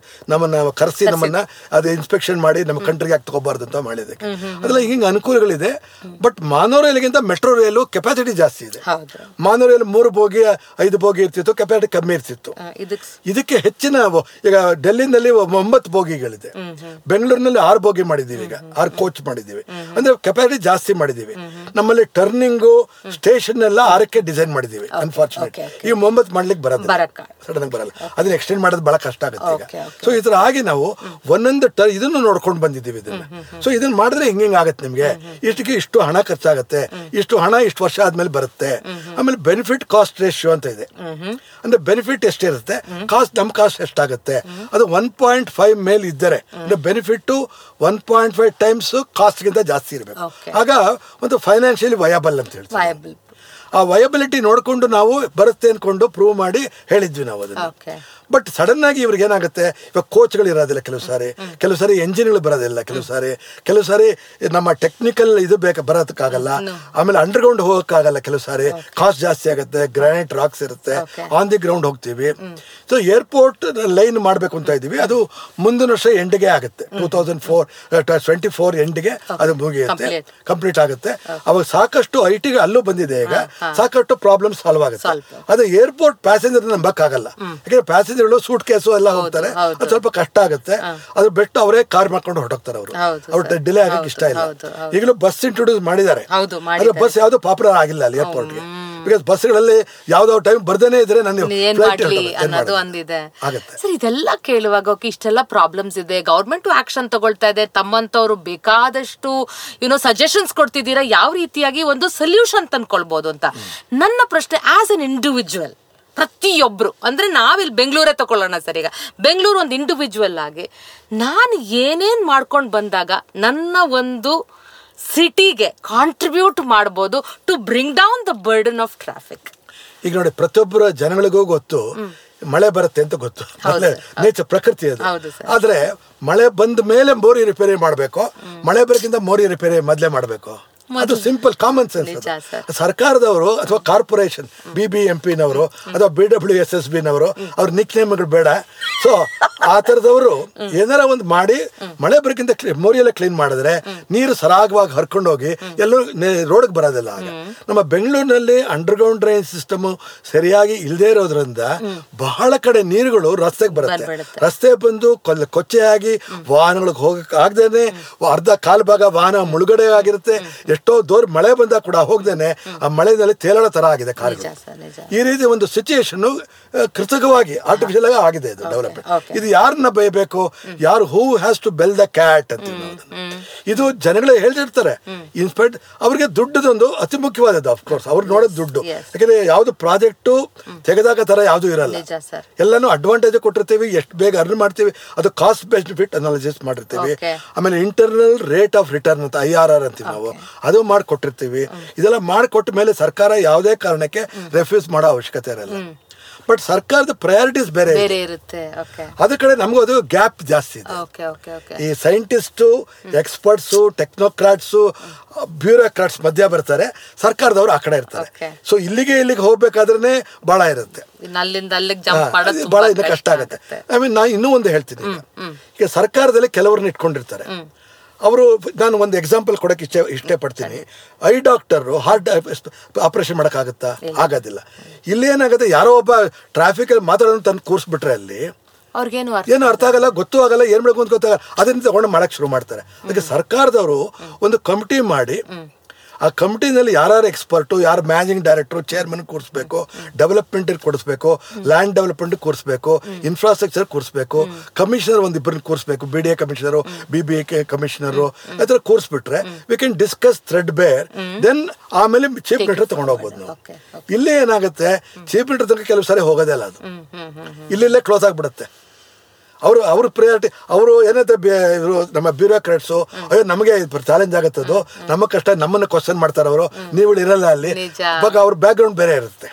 ಕರೆಸಿ ನಮ್ಮನ್ನ ಅದು ಇನ್ಸ್ಪೆಕ್ಷನ್ ಮಾಡಿ ನಮ್ಮ ಕಂಟ್ರಿಗೆ ಯಾಕೆ ತಗೋಬಾರ್ದು ಅಂತ ಮಾಡಿದಕ್ಕೆ. ಅದೆಲ್ಲ ಹಿಂಗೆ ಅನುಕೂಲಗಳಿದೆ. ಬಟ್ ಮಾನೋ ರೈಲ್ಗಿಂತ ಮೆಟ್ರೋ ರೈಲು ಕೆಪಾಸಿಟಿ ಜಾಸ್ತಿ ಇದೆ. ಮಾನೋ ರೈಲ್ 3 ಬೋಗಿ 5 ಬೋಗಿ ಇರ್ತಿತ್ತು, ಕೆಪಾಸಿಟಿ ಕಮ್ಮಿ ಇರ್ತಿತ್ತು. ಇದಕ್ಕೆ ಹೆಚ್ಚಿನ, ಈಗ ಡೆಲ್ಲಿನಲ್ಲಿ 9 ಬೋಗಿಗಳಿದೆ, ಬೆಂಗಳೂರಿನಲ್ಲಿ 6 ಬೋಗಿ ಮಾಡಿದೀವಿ, ಈಗ 6 ಕೋಚ್ ಮಾಡಿದೀವಿ. ಅಂದ್ರೆ ಕೆಪಾಸಿಟಿ ಜಾಸ್ತಿ ಮಾಡಿದೀವಿ. ನಮ್ಮಲ್ಲಿ ಟರ್ನಿಂಗು ಸ್ಟೇಷನ್ ಎಲ್ಲ 6ಕ್ಕೆ ಡಿಸೈನ್ ಮಾಡಿದೀವಿ. ಅನ್ಫಾರ್ಚುನೇಟ್ ಈ 9 ಮಾಡ್ಲಿಕ್ಕೆ ಬರೋದು, ಸಡನ್ ಬರಲ್ಲ, ಅದನ್ನ ಎಕ್ಸ್ಟೆಂಡ್ ಮಾಡೋದು ಬಹಳ ಕಷ್ಟ ಆಗುತ್ತೆ ಈಗ. ಸೊ ಈ ತರ ಆಗಿ ನಾವು ಒಂದೊಂದು ಇದನ್ನು ನೋಡ್ಕೊಂಡು ಬಂದಿದ್ದೀವಿ ಇದನ್ನ. ಸೊ ಇದನ್ನ ಮಾಡಿದ್ರೆ ಹಿಂಗೆ ಆಗುತ್ತೆ, ನಿಮ್ಗೆ ಇಷ್ಟು ಹಣ ಖರ್ಚಾಗತ್ತೆ, ಇಷ್ಟು ಹಣ ಇಷ್ಟು ವರ್ಷ ಆದ್ಮೇಲೆ ಬರುತ್ತೆ. ಆಮೇಲೆ ಬೆನಿಫಿಟ್ ಕಾಸ್ಟ್ ರೇಷಿಯೋ ಅಂತ ಇದೆ. ಅಂದ್ರೆ ಬೆನಿಫಿಟ್ ಎಷ್ಟಿರುತ್ತೆ, ನಮ್ ಕಾಸ್ಟ್ ಎಷ್ಟಾಗುತ್ತೆ, ಅದು 1.5 ಮೇಲೆ ಇದ್ದರೆ ಬೆನಿಫಿಟ್ 1.5 ಟೈಮ್ಸ್ ಕಾಸ್ಟ್ ಗಿಂತ ಜಾಸ್ತಿ ಇರಬೇಕು. ಆಗ ಒಂದು ಫೈನಾನ್ಷಿಯಲಿ ವಯಬಲ್ ಅಂತ ಹೇಳ್ತೀವಿ. ಆ ವಯಬಿಲಿಟಿ ನೋಡಿಕೊಂಡು ನಾವು ಬರುತ್ತೆ ಅಂದ್ಕೊಂಡು ಪ್ರೂವ್ ಮಾಡಿ ಹೇಳಿದ್ವಿ ನಾವು ಅದನ್ನು. ಬಟ್ ಸಡನ್ ಆಗಿ ಇವ್ರಿಗೆ ಏನಾಗುತ್ತೆ, ಇವಾಗ ಕೋಚ್ಗಳು ಇರೋದಿಲ್ಲ ಕೆಲವು ಸಾರಿ ಎಂಜಿನ್ಗಳು ಬರೋದಿಲ್ಲ, ಕೆಲವು ಸಾರಿ ನಮ್ಮ ಟೆಕ್ನಿಕಲ್ ಇದು ಬರೋದಕ್ಕಾಗಲ್ಲ, ಆಮೇಲೆ ಅಂಡರ್ಗ್ರೌಂಡ್ ಹೋಗೋಕ್ಕಾಗಲ್ಲ, ಕೆಲವು ಸಾರಿ ಕಾಸ್ಟ್ ಜಾಸ್ತಿ ಆಗುತ್ತೆ, ಗ್ರಾನೈಟ್ ರಾಕ್ಸ್ ಇರುತ್ತೆ, ಆನ್ ದಿ ಗ್ರೌಂಡ್ ಹೋಗ್ತೀವಿ. ಸೊ ಏರ್ಪೋರ್ಟ್ ಲೈನ್ ಮಾಡಬೇಕು ಅಂತ ಇದ್ದೀವಿ, ಅದು ಮುಂದಿನ ವರ್ಷ ಎಂಡ್ಗೆ ಆಗುತ್ತೆ, 2024 ಎಂಡ್ಗೆ ಅದು ಮುಗಿಯುತ್ತೆ, ಕಂಪ್ಲೀಟ್ ಆಗುತ್ತೆ. ಅವಾಗ ಸಾಕಷ್ಟು ಐಟಿಗೆ ಅಲ್ಲೂ ಬಂದಿದೆ, ಈಗ ಸಾಕಷ್ಟು ಪ್ರಾಬ್ಲಮ್ ಸಾಲ್ವ್ ಆಗುತ್ತೆ. ಅದು ಏರ್ಪೋರ್ಟ್ ಪ್ಯಾಸೆಂಜರ್ ನಂಬಕ್ಕಾಗಲ್ಲ, ಯಾಕಂದ್ರೆ ಪ್ಯಾಸೆಂಜರ್ಗಳು ಸೂಟ್ ಕೇಸು ಎಲ್ಲ ಹೋಗ್ತಾರೆ, ಅದು ಸ್ವಲ್ಪ ಕಷ್ಟ ಆಗುತ್ತೆ. ಅದು ಬಿಟ್ಟು ಅವರೇ ಕಾರ್ ಮಾಡ್ಕೊಂಡು ಹೊರಟೋಗ್ತಾರೆ, ಅವ್ರು ಡಿಲೇ ಆಗಕ್ಕೆ ಇಷ್ಟ ಇಲ್ಲ. ಈಗಲೂ ಬಸ್ ಇಂಟ್ರೊಡ್ಯೂಸ್ ಮಾಡಿದ್ದಾರೆ, ಬಸ್ ಯಾವ್ದು ಪಾಪ್ಯುಲರ್ ಆಗಿಲ್ಲ ಅಲ್ಲಿ ಏರ್ಪೋರ್ಟ್ಗೆ, ಬಿಕಾಸ್ ಬಸ್ಗಳಲ್ಲಿ ಯಾವ್ದಾವ್ ಟೈಮ್ ಬರ್ದೇನೆ ಇದ್ರೆ ಸರ್. ಇದೆಲ್ಲ ಕೇಳುವಾಗ ಇಷ್ಟೆಲ್ಲ ಪ್ರಾಬ್ಲಮ್ಸ್ ಇದೆ, ಗವರ್ಮೆಂಟ್ ಆಕ್ಷನ್ ತಗೊಳ್ತಾ ಇದೆ, ತಮ್ಮಂತವ್ರು ಬೇಕಾದಷ್ಟು ಸಜೆಷನ್ಸ್ ಕೊಡ್ತಿದ್ದೀರಾ, ಯಾವ ರೀತಿಯಾಗಿ ಒಂದು ಸೊಲ್ಯೂಷನ್ ತಂದ್ಕೊಳ್ಬಹುದು ಅಂತ. ನನ್ನ ಪ್ರಶ್ನೆ, ಆಸ್ ಅನ್ ಇಂಡಿವಿಜುವಲ್ ಪ್ರತಿಯೊಬ್ರು, ಅಂದ್ರೆ ನಾವಿಲ್ಲಿ ಬೆಂಗಳೂರೇ ತಗೊಳ್ಳೋಣ ಸರ್, ಈಗ ಬೆಂಗಳೂರು ಒಂದು ಇಂಡಿವಿಜುವಲ್ ಆಗಿ ನಾನು ಏನೇನ್ ಮಾಡ್ಕೊಂಡು ಬಂದಾಗ ನನ್ನ ಒಂದು ಸಿಟಿಗೆ ಕಾಂಟ್ರಿಬ್ಯೂಟ್ ಮಾಡ್ಬೋದು to bring down the burden of traffic. ಈಗ ನೋಡಿ, ಪ್ರತಿಯೊಬ್ಬರ ಜನಗಳಿಗೂ ಗೊತ್ತು ಮಳೆ ಬರುತ್ತೆ ಅಂತ ಗೊತ್ತು, ನೇಚರ್ ಪ್ರಕೃತಿ ಅದು. ಆದ್ರೆ ಮಳೆ ಬಂದ ಮೇಲೆ ಮೋರಿ ರಿಪೇರಿ ಮಾಡಬೇಕು, ಮಳೆ ಬರೋಕ್ಕಿಂತ ಮೋರಿ ರಿಪೇರಿ ಮೊದಲೇ ಮಾಡಬೇಕು. ಅದು ಸಿಂಪಲ್ ಕಾಮನ್ ಸೆನ್ಸ್. ಸರ್ಕಾರದವರು ಅಥವಾ ಕಾರ್ಪೊರೇಷನ್ BBMP ನವರು ಅಥವಾ BWSSB ನವರು ಅವ್ರ ನಿಕ್ ನೇಮ್ಗಳು ಬೇಡ. ಸೊ ಆ ಥರದವರು ಏನಾರ ಒಂದು ಮಾಡಿ ಮಳೆ ಬರೋಕ್ಕಿಂತ ಮೋರಿಯೆಲ್ಲ ಕ್ಲೀನ್ ಮಾಡಿದ್ರೆ ನೀರು ಸರಾಗವಾಗಿ ಹರ್ಕೊಂಡು ಹೋಗಿ ಎಲ್ಲರೂ ರೋಡ್ಗೆ ಬರೋದಿಲ್ಲ. ಆಗ ನಮ್ಮ ಬೆಂಗಳೂರಿನಲ್ಲಿ ಅಂಡರ್ಗ್ರೌಂಡ್ ಡ್ರೈನ್ ಸಿಸ್ಟಮ್ ಸರಿಯಾಗಿ ಇಲ್ಲದೆ ಇರೋದ್ರಿಂದ ಬಹಳ ಕಡೆ ನೀರುಗಳು ರಸ್ತೆಗೆ ಬರುತ್ತೆ, ರಸ್ತೆ ಬಂದು ಕೊಚ್ಚೆಯಾಗಿ ವಾಹನಗಳಿಗೆ ಹೋಗಕ್ಕೆ ಆಗದೇನೆ ಅರ್ಧ ಕಾಲು ಭಾಗ ವಾಹನ ಮುಳುಗಡೆ ಆಗಿರುತ್ತೆ. ಎಷ್ಟೋ ದೂರ ಮಳೆ ಬಂದಾಗ ಕೂಡ ಹೋಗ್ದೇನೆ ಆ ಮಳೆಯಲ್ಲಿ ತೇಲಾಡೋ ತರ ಆಗಿದೆ ಕಾರುಗಳು. ಈ ರೀತಿ ಒಂದು ಸಿಚುಯೇಷನ್ ಕೃತಕವಾಗಿ ಆರ್ಟಿಫಿಷಿಯಲ್ ಆಗಿ ಆಗಿದೆ ಇದು ಡೆವಲಪ್ಮೆಂಟ್. ಇದು ಯಾರನ್ನ ಬಯಬೇಕು, ಯಾರು who has to bell the cat ಅಂತ. ಇದು ಜನಗಳೇ ಹೇಳ್ತಿರ್ತಾರೆ. ಇನ್ಸ್ಪೆಕ್ಟ್ ಅವ್ರಿಗೆ ದುಡ್ಡದೊಂದು ಅತಿ ಮುಖ್ಯವಾದದ್ದು. ಅಫ್ಕೋರ್ಸ್ ಅವ್ರು ನೋಡೋದು ದುಡ್ಡು, ಯಾಕಂದ್ರೆ ಯಾವ್ದು ಪ್ರಾಜೆಕ್ಟು ತೆಗೆದಾಗ ತರ ಯಾವ್ದು ಇರಲ್ಲ, ಎಲ್ಲಾನು ಅಡ್ವಾಂಟೇಜ್ ಕೊಟ್ಟಿರ್ತೀವಿ, ಎಷ್ಟು ಬೇಗ ಅರ್ನ್ ಮಾಡ್ತೀವಿ, ಅದು ಕಾಸ್ಟ್ ಬೆನಿಫಿಟ್ ಅನಾಲಿಸಿಸ್ ಮಾಡಿರ್ತೀವಿ. ಆಮೇಲೆ ಇಂಟರ್ನಲ್ ರೇಟ್ ಆಫ್ ರಿಟರ್ನ್ ಅಂತ IRR ಅಂತೀವಿ ನಾವು, ಅದು ಮಾಡಿಕೊಟ್ಟಿರ್ತೀವಿ. ಇದೆಲ್ಲ ಮಾಡಿಕೊಟ್ಟ ಮೇಲೆ ಸರ್ಕಾರ ಯಾವುದೇ ಕಾರಣಕ್ಕೆ ರೆಫ್ಯೂಸ್ ಮಾಡೋ ಅವಶ್ಯಕತೆ ಇರಲ್ಲ. ಬಟ್ ಸರ್ಕಾರದ ಪ್ರಯಾರಿಟೀಸ್ ಬೇರೆ ಇರುತ್ತೆ, ಅದ್ರ ಕಡೆ ನಮಗೂ ಅದು ಗ್ಯಾಪ್ ಜಾಸ್ತಿ ಇದೆ. ಈ ಸೈಂಟಿಸ್ಟು, ಎಕ್ಸ್ಪರ್ಟ್ಸು, ಟೆಕ್ನೋಕ್ರಾಟ್ಸು, ಬ್ಯೂರೋಕ್ರಾಟ್ಸ್ ಮಧ್ಯ ಬರ್ತಾರೆ, ಸರ್ಕಾರದವರು ಆ ಕಡೆ ಇರ್ತಾರೆ. ಸೊ ಇಲ್ಲಿಗೆ ಹೋಗ್ಬೇಕಾದ್ರೆ ಬಹಳ ಇರುತ್ತೆ, ಬಹಳ ಇದು ಕಷ್ಟ ಆಗುತ್ತೆ. ಐ ಮೀನ್ ನಾನು ಇನ್ನೂ ಒಂದು ಹೇಳ್ತೀನಿ, ಈಗ ಸರ್ಕಾರದಲ್ಲಿ ಕೆಲವ್ರನ್ನ ಇಟ್ಕೊಂಡಿರ್ತಾರೆ. ಅವರು, ನಾನು ಒಂದು ಎಕ್ಸಾಂಪಲ್ ಕೊಡೋಕೆ ಇಷ್ಟಪಡ್ತೀನಿ. ಐ ಡಾಕ್ಟರು ಹಾರ್ಟ್ ಆಪರೇಷನ್ ಮಾಡೋಕ್ಕಾಗುತ್ತಾ? ಆಗೋದಿಲ್ಲ. ಇಲ್ಲೇನಾಗುತ್ತೆ, ಯಾರೋ ಒಬ್ಬ ಟ್ರಾಫಿಕಲ್ಲಿ ಮಾತಾಡೋದು ತಂದು ಕೂರಿಸ್ಬಿಟ್ರೆ ಅಲ್ಲಿ ಏನು ಅರ್ಥ ಆಗಲ್ಲ, ಗೊತ್ತೂ ಆಗಲ್ಲ, ಏನು ಮಾಡಬೇಕು ಅಂತ ಗೊತ್ತಾಗಲ್ಲ, ಅದನ್ನ ತಗೊಂಡು ಮಾಡೋಕ್ಕೆ ಶುರು ಮಾಡ್ತಾರೆ. ಅದಕ್ಕೆ ಸರ್ಕಾರದವರು ಒಂದು ಕಮಿಟಿ ಮಾಡಿ, ಆ ಕಮಿಟಿನಲ್ಲಿ ಯಾರು ಎಕ್ಸ್ಪರ್ಟು, ಯಾರು ಮ್ಯಾನೇಜಿಂಗ್ ಡೈರೆಕ್ಟರ್, ಚೇರ್ಮನ್ ಕೂರಿಸ್ಬೇಕು, ಡೆವಲಪ್ಮೆಂಟ್ ಕೂರಿಸ್ಬೇಕು, ಲ್ಯಾಂಡ್ ಡೆವಲಪ್ಮೆಂಟ್ ಕೂರಿಸ್ಬೇಕು, ಇನ್ಫ್ರಾಸ್ಟ್ರಕ್ಚರ್ ಕೂರಿಸ್ಬೇಕು, ಕಮಿಷನರ್ ಒಂದಿಬ್ಬರನ್ನ ಕೂರಿಸ್ಬೇಕು, BDA ಕಮಿಷನರು, BBA ಕಮಿಷನರು, ಆ ಥರ ಕೂರಿಸ್ಬಿಟ್ರೆ we can discuss threadbare. Then ಆಮೇಲೆ ಚೀಫ್ ಮಿನಿಸ್ಟರ್ ತಗೊಂಡು ಹೋಗ್ಬೋದು ನಾವು. ಇಲ್ಲೇ ಏನಾಗುತ್ತೆ, ಚೀಫ್ ಮಿನಿಸ್ಟರ್ ತನಕ ಕೆಲವು ಸಾರಿ ಹೋಗೋದೇ ಅಲ್ಲ, ಅದು ಇಲ್ಲೇ ಕ್ಲೋಸ್ ಆಗಿಬಿಡುತ್ತೆ. ಅವ್ರ ಪ್ರಯಾರಿಟಿ, ಅವರು ಏನಂತ ನಮ್ಮ ಬ್ಯೂರೋಕ್ರಾಟ್ಸು, ಅಯ್ಯೋ ನಮಗೆ ಚಾಲೆಂಜ್ ಆಗುತ್ತದು, ನಮ್ಮ ಕಷ್ಟ, ನಮ್ಮನ್ನು ಕ್ವಶನ್ ಮಾಡ್ತಾರೆ ಅವರು, ನೀವು ಇರಲ್ಲ ಅಲ್ಲಿ. ಇವಾಗ ಅವ್ರ ಬ್ಯಾಕ್ ಗ್ರೌಂಡ್ ಬೇರೆ ಇರುತ್ತೆ.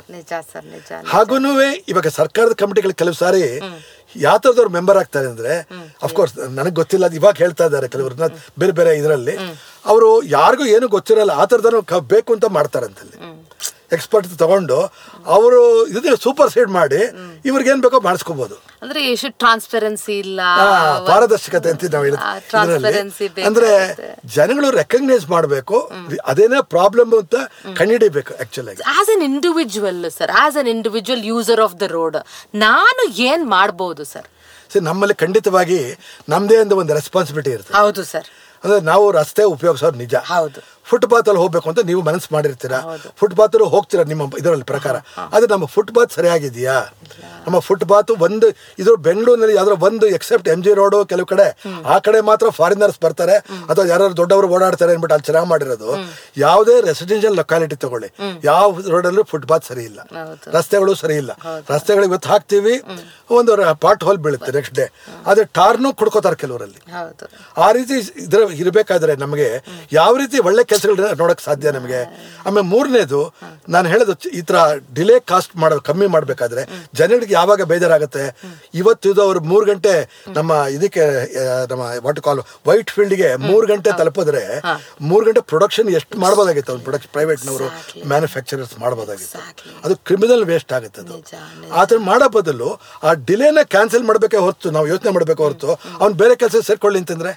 ಹಾಗೂ ಇವಾಗ ಸರ್ಕಾರದ ಕಮಿಟಿಗಳು ಕೆಲವು ಸಾರಿ ಯಾವ ಥರದವ್ರು ಮೆಂಬರ್ ಆಗ್ತಾರೆ ಅಂದ್ರೆ, ಅಫ್ಕೋರ್ಸ್ ನನಗೆ ಗೊತ್ತಿಲ್ಲ, ಇವಾಗ ಹೇಳ್ತಾ ಇದ್ದಾರೆ ಕೆಲವ್ರನ್ನ ಬೇರೆ ಬೇರೆ ಇದರಲ್ಲಿ, ಅವರು ಯಾರಿಗೂ ಏನು ಗೊತ್ತಿರಲ್ಲ, ಆ ಥರದವ್ರು ಬೇಕು ಅಂತ ಮಾಡ್ತಾರಂತಲ್ಲಿ. ಎಕ್ಸ್ಪರ್ಟ್ ತಗೊಂಡು ಅವರು ಇದನ್ನ ಸೂಪರ್ ಸೀಡ್ ಮಾಡಿ ಇವ್ರಿಗೆ ಏನ್ ಬೇಕೋ ಮಾಡಿಸ್ಕೋಬಹುದು. ಅಂದ್ರೆ ಎಷ್ಟು ಟ್ರಾನ್ಸ್ಪರೆನ್ಸಿ ಇಲ್ಲ, ಪಾರದರ್ಶಕತೆ ಅಂತ ನಾವು ಇದರಲ್ಲಿ ಅಂದ್ರೆ ಜನಗಳು ರೆಕಗ್ನೈಸ್ ಮಾಡಬೇಕು, ಅದೇನೇ ಪ್ರಾಬ್ಲಮ್ ಅಂತ ಕಂಡುಹಿಡಿಬೇಕು. Actually as an individual sir, as an individual user of the road ನಾನು ಏನ್ ಮಾಡಬಹುದು ಸರ್? ನಮ್ಮಲ್ಲಿ ಖಂಡಿತವಾಗಿ ನಮ್ದೇ ಅಂತ ಒಂದು ರೆಸ್ಪಾನ್ಸಿಬಿಲಿಟಿ ಇರುತ್ತೆ. ಹೌದು ಸರ್. ಅಂದ್ರೆ ನಾವು ರಸ್ತೆ ಉಪಯೋಗಿಸೋರು ನಿಜ, ಫುಟ್ಪಾತ್ ಅಲ್ಲಿ ಹೋಗ್ಬೇಕು ಅಂತ ನೀವು ಮನಸ್ಸು ಮಾಡಿರ್ತೀರಾ, ಫುಟ್ಪಾತ್ ಅಲ್ಲಿ ಹೋಗ್ತೀರಾ ನಿಮ್ಮ ಇದರಲ್ಲಿ ಪ್ರಕಾರ. ಆದ್ರೆ ನಮ್ಮ ಫುಟ್ಪಾತ್ ಸರಿಯಾಗಿದೆಯಾ? ನಮ್ಮ ಫುಟ್ಪಾತ್ ಒಂದು ಇದು ಬೆಂಗಳೂರಿನಲ್ಲಿ ಯಾವ್ದಾರ ಒಂದು ಎಕ್ಸೆಪ್ಟ್ MG ರೋಡು ಕೆಲವು ಕಡೆ, ಆ ಕಡೆ ಮಾತ್ರ ಫಾರಿನರ್ಸ್ ಬರ್ತಾರೆ ಅಥವಾ ಯಾರು ದೊಡ್ಡವರು ಓಡಾಡ್ತಾರೆ ಅಂದ್ಬಿಟ್ಟು ಅಲ್ಲಿ ಚೆನ್ನಾಗಿ ಮಾಡಿರೋದು. ಯಾವುದೇ ರೆಸಿಡೆನ್ಷಿಯಲ್ ಲೊಕ್ಯಾಲಿಟಿ ತಗೊಳ್ಳಿ, ಯಾವ ರೋಡಲ್ಲೂ ಫುಟ್ಪಾತ್ ಸರಿ ಇಲ್ಲ, ರಸ್ತೆಗಳು ಸರಿ ಇಲ್ಲ. ರಸ್ತೆಗಳು ಇವತ್ತು ಹಾಕ್ತಿವಿ, ಒಂದು ಪಾಟ್ ಹೋಲ್ ಬೀಳುತ್ತೆ ನೆಕ್ಸ್ಟ್ ಡೇ, ಅದೇ ಟಾರ್ನು ಕುಡ್ಕೋತಾರೆ ಕೆಲವರಲ್ಲಿ. ಆ ರೀತಿ ಇದ್ರ ಇರಬೇಕಾದ್ರೆ ನಮಗೆ ಯಾವ ರೀತಿ ಒಳ್ಳೆ ಕೆಲಸ ಕೆಲಸಗಳನ್ನ ನೋಡೋಕ್ಕೆ ಸಾಧ್ಯ ನಮಗೆ. ಆಮೇಲೆ ಮೂರನೇದು ನಾನು ಹೇಳೋದು, ಈ ಥರ ಡಿಲೇ ಕಾಸ್ಟ್ ಕಮ್ಮಿ ಮಾಡಬೇಕಾದ್ರೆ ಜನಗಳಿಗೆ ಯಾವಾಗ ಬೇಜಾರಾಗುತ್ತೆ, ಇವತ್ತು ಅವ್ರು 3 ಗಂಟೆ ನಮ್ಮ ಇದಕ್ಕೆ ನಮ್ಮ ವಾಟ್ ಕಾಲ್ ವೈಟ್ ಫೀಲ್ಡ್ಗೆ 3 ಗಂಟೆ ತಲುಪಿದ್ರೆ 3 ಗಂಟೆ ಪ್ರೊಡಕ್ಷನ್ ಎಷ್ಟು ಮಾಡ್ಬೋದಾಗಿತ್ತು ಅವ್ನು ಪ್ರೈವೇಟ್ನವರು ಮ್ಯಾನುಫ್ಯಾಕ್ಚರರ್ಸ್ ಮಾಡ್ಬೋದಾಗಿತ್ತು. ಅದು ಕ್ರಿಮಿನಲ್ ವೇಸ್ಟ್ ಆಗುತ್ತೆ. ಅದು ಆ ಥರ ಮಾಡೋ ಬದಲು ಆ ಡಿಲೇನ ಕ್ಯಾನ್ಸಲ್ ಮಾಡಬೇಕೇ ಹೊರತು ನಾವು ಯೋಚನೆ ಮಾಡಬೇಕು ಹೊರತು ಅವ್ನು ಬೇರೆ ಕೆಲಸ ಸೇರ್ಕೊಳ್ಳಿ ಅಂತಂದ್ರೆ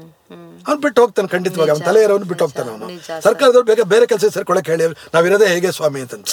ಅವ್ನು ಬಿಟ್ಟು ಹೋಗ್ತಾನೆ. ಖಂಡಿತವಾಗಿ ಅವ್ನು ತಲೆ ಇರೋನು ಬಿಟ್ಟು ಹೋಗ್ತಾನೆ. ಅವನು ಸರ್ಕಾರದವ್ರು ಬೇರೆ ಕೆಲಸ ಸೇರ್ಕೊಳ್ಳೋಕೆ ಹೇಳಿ ನಾವಿರೋದೇ ಹೇಗೆ ಸ್ವಾಮಿ ಅಂತಂತ.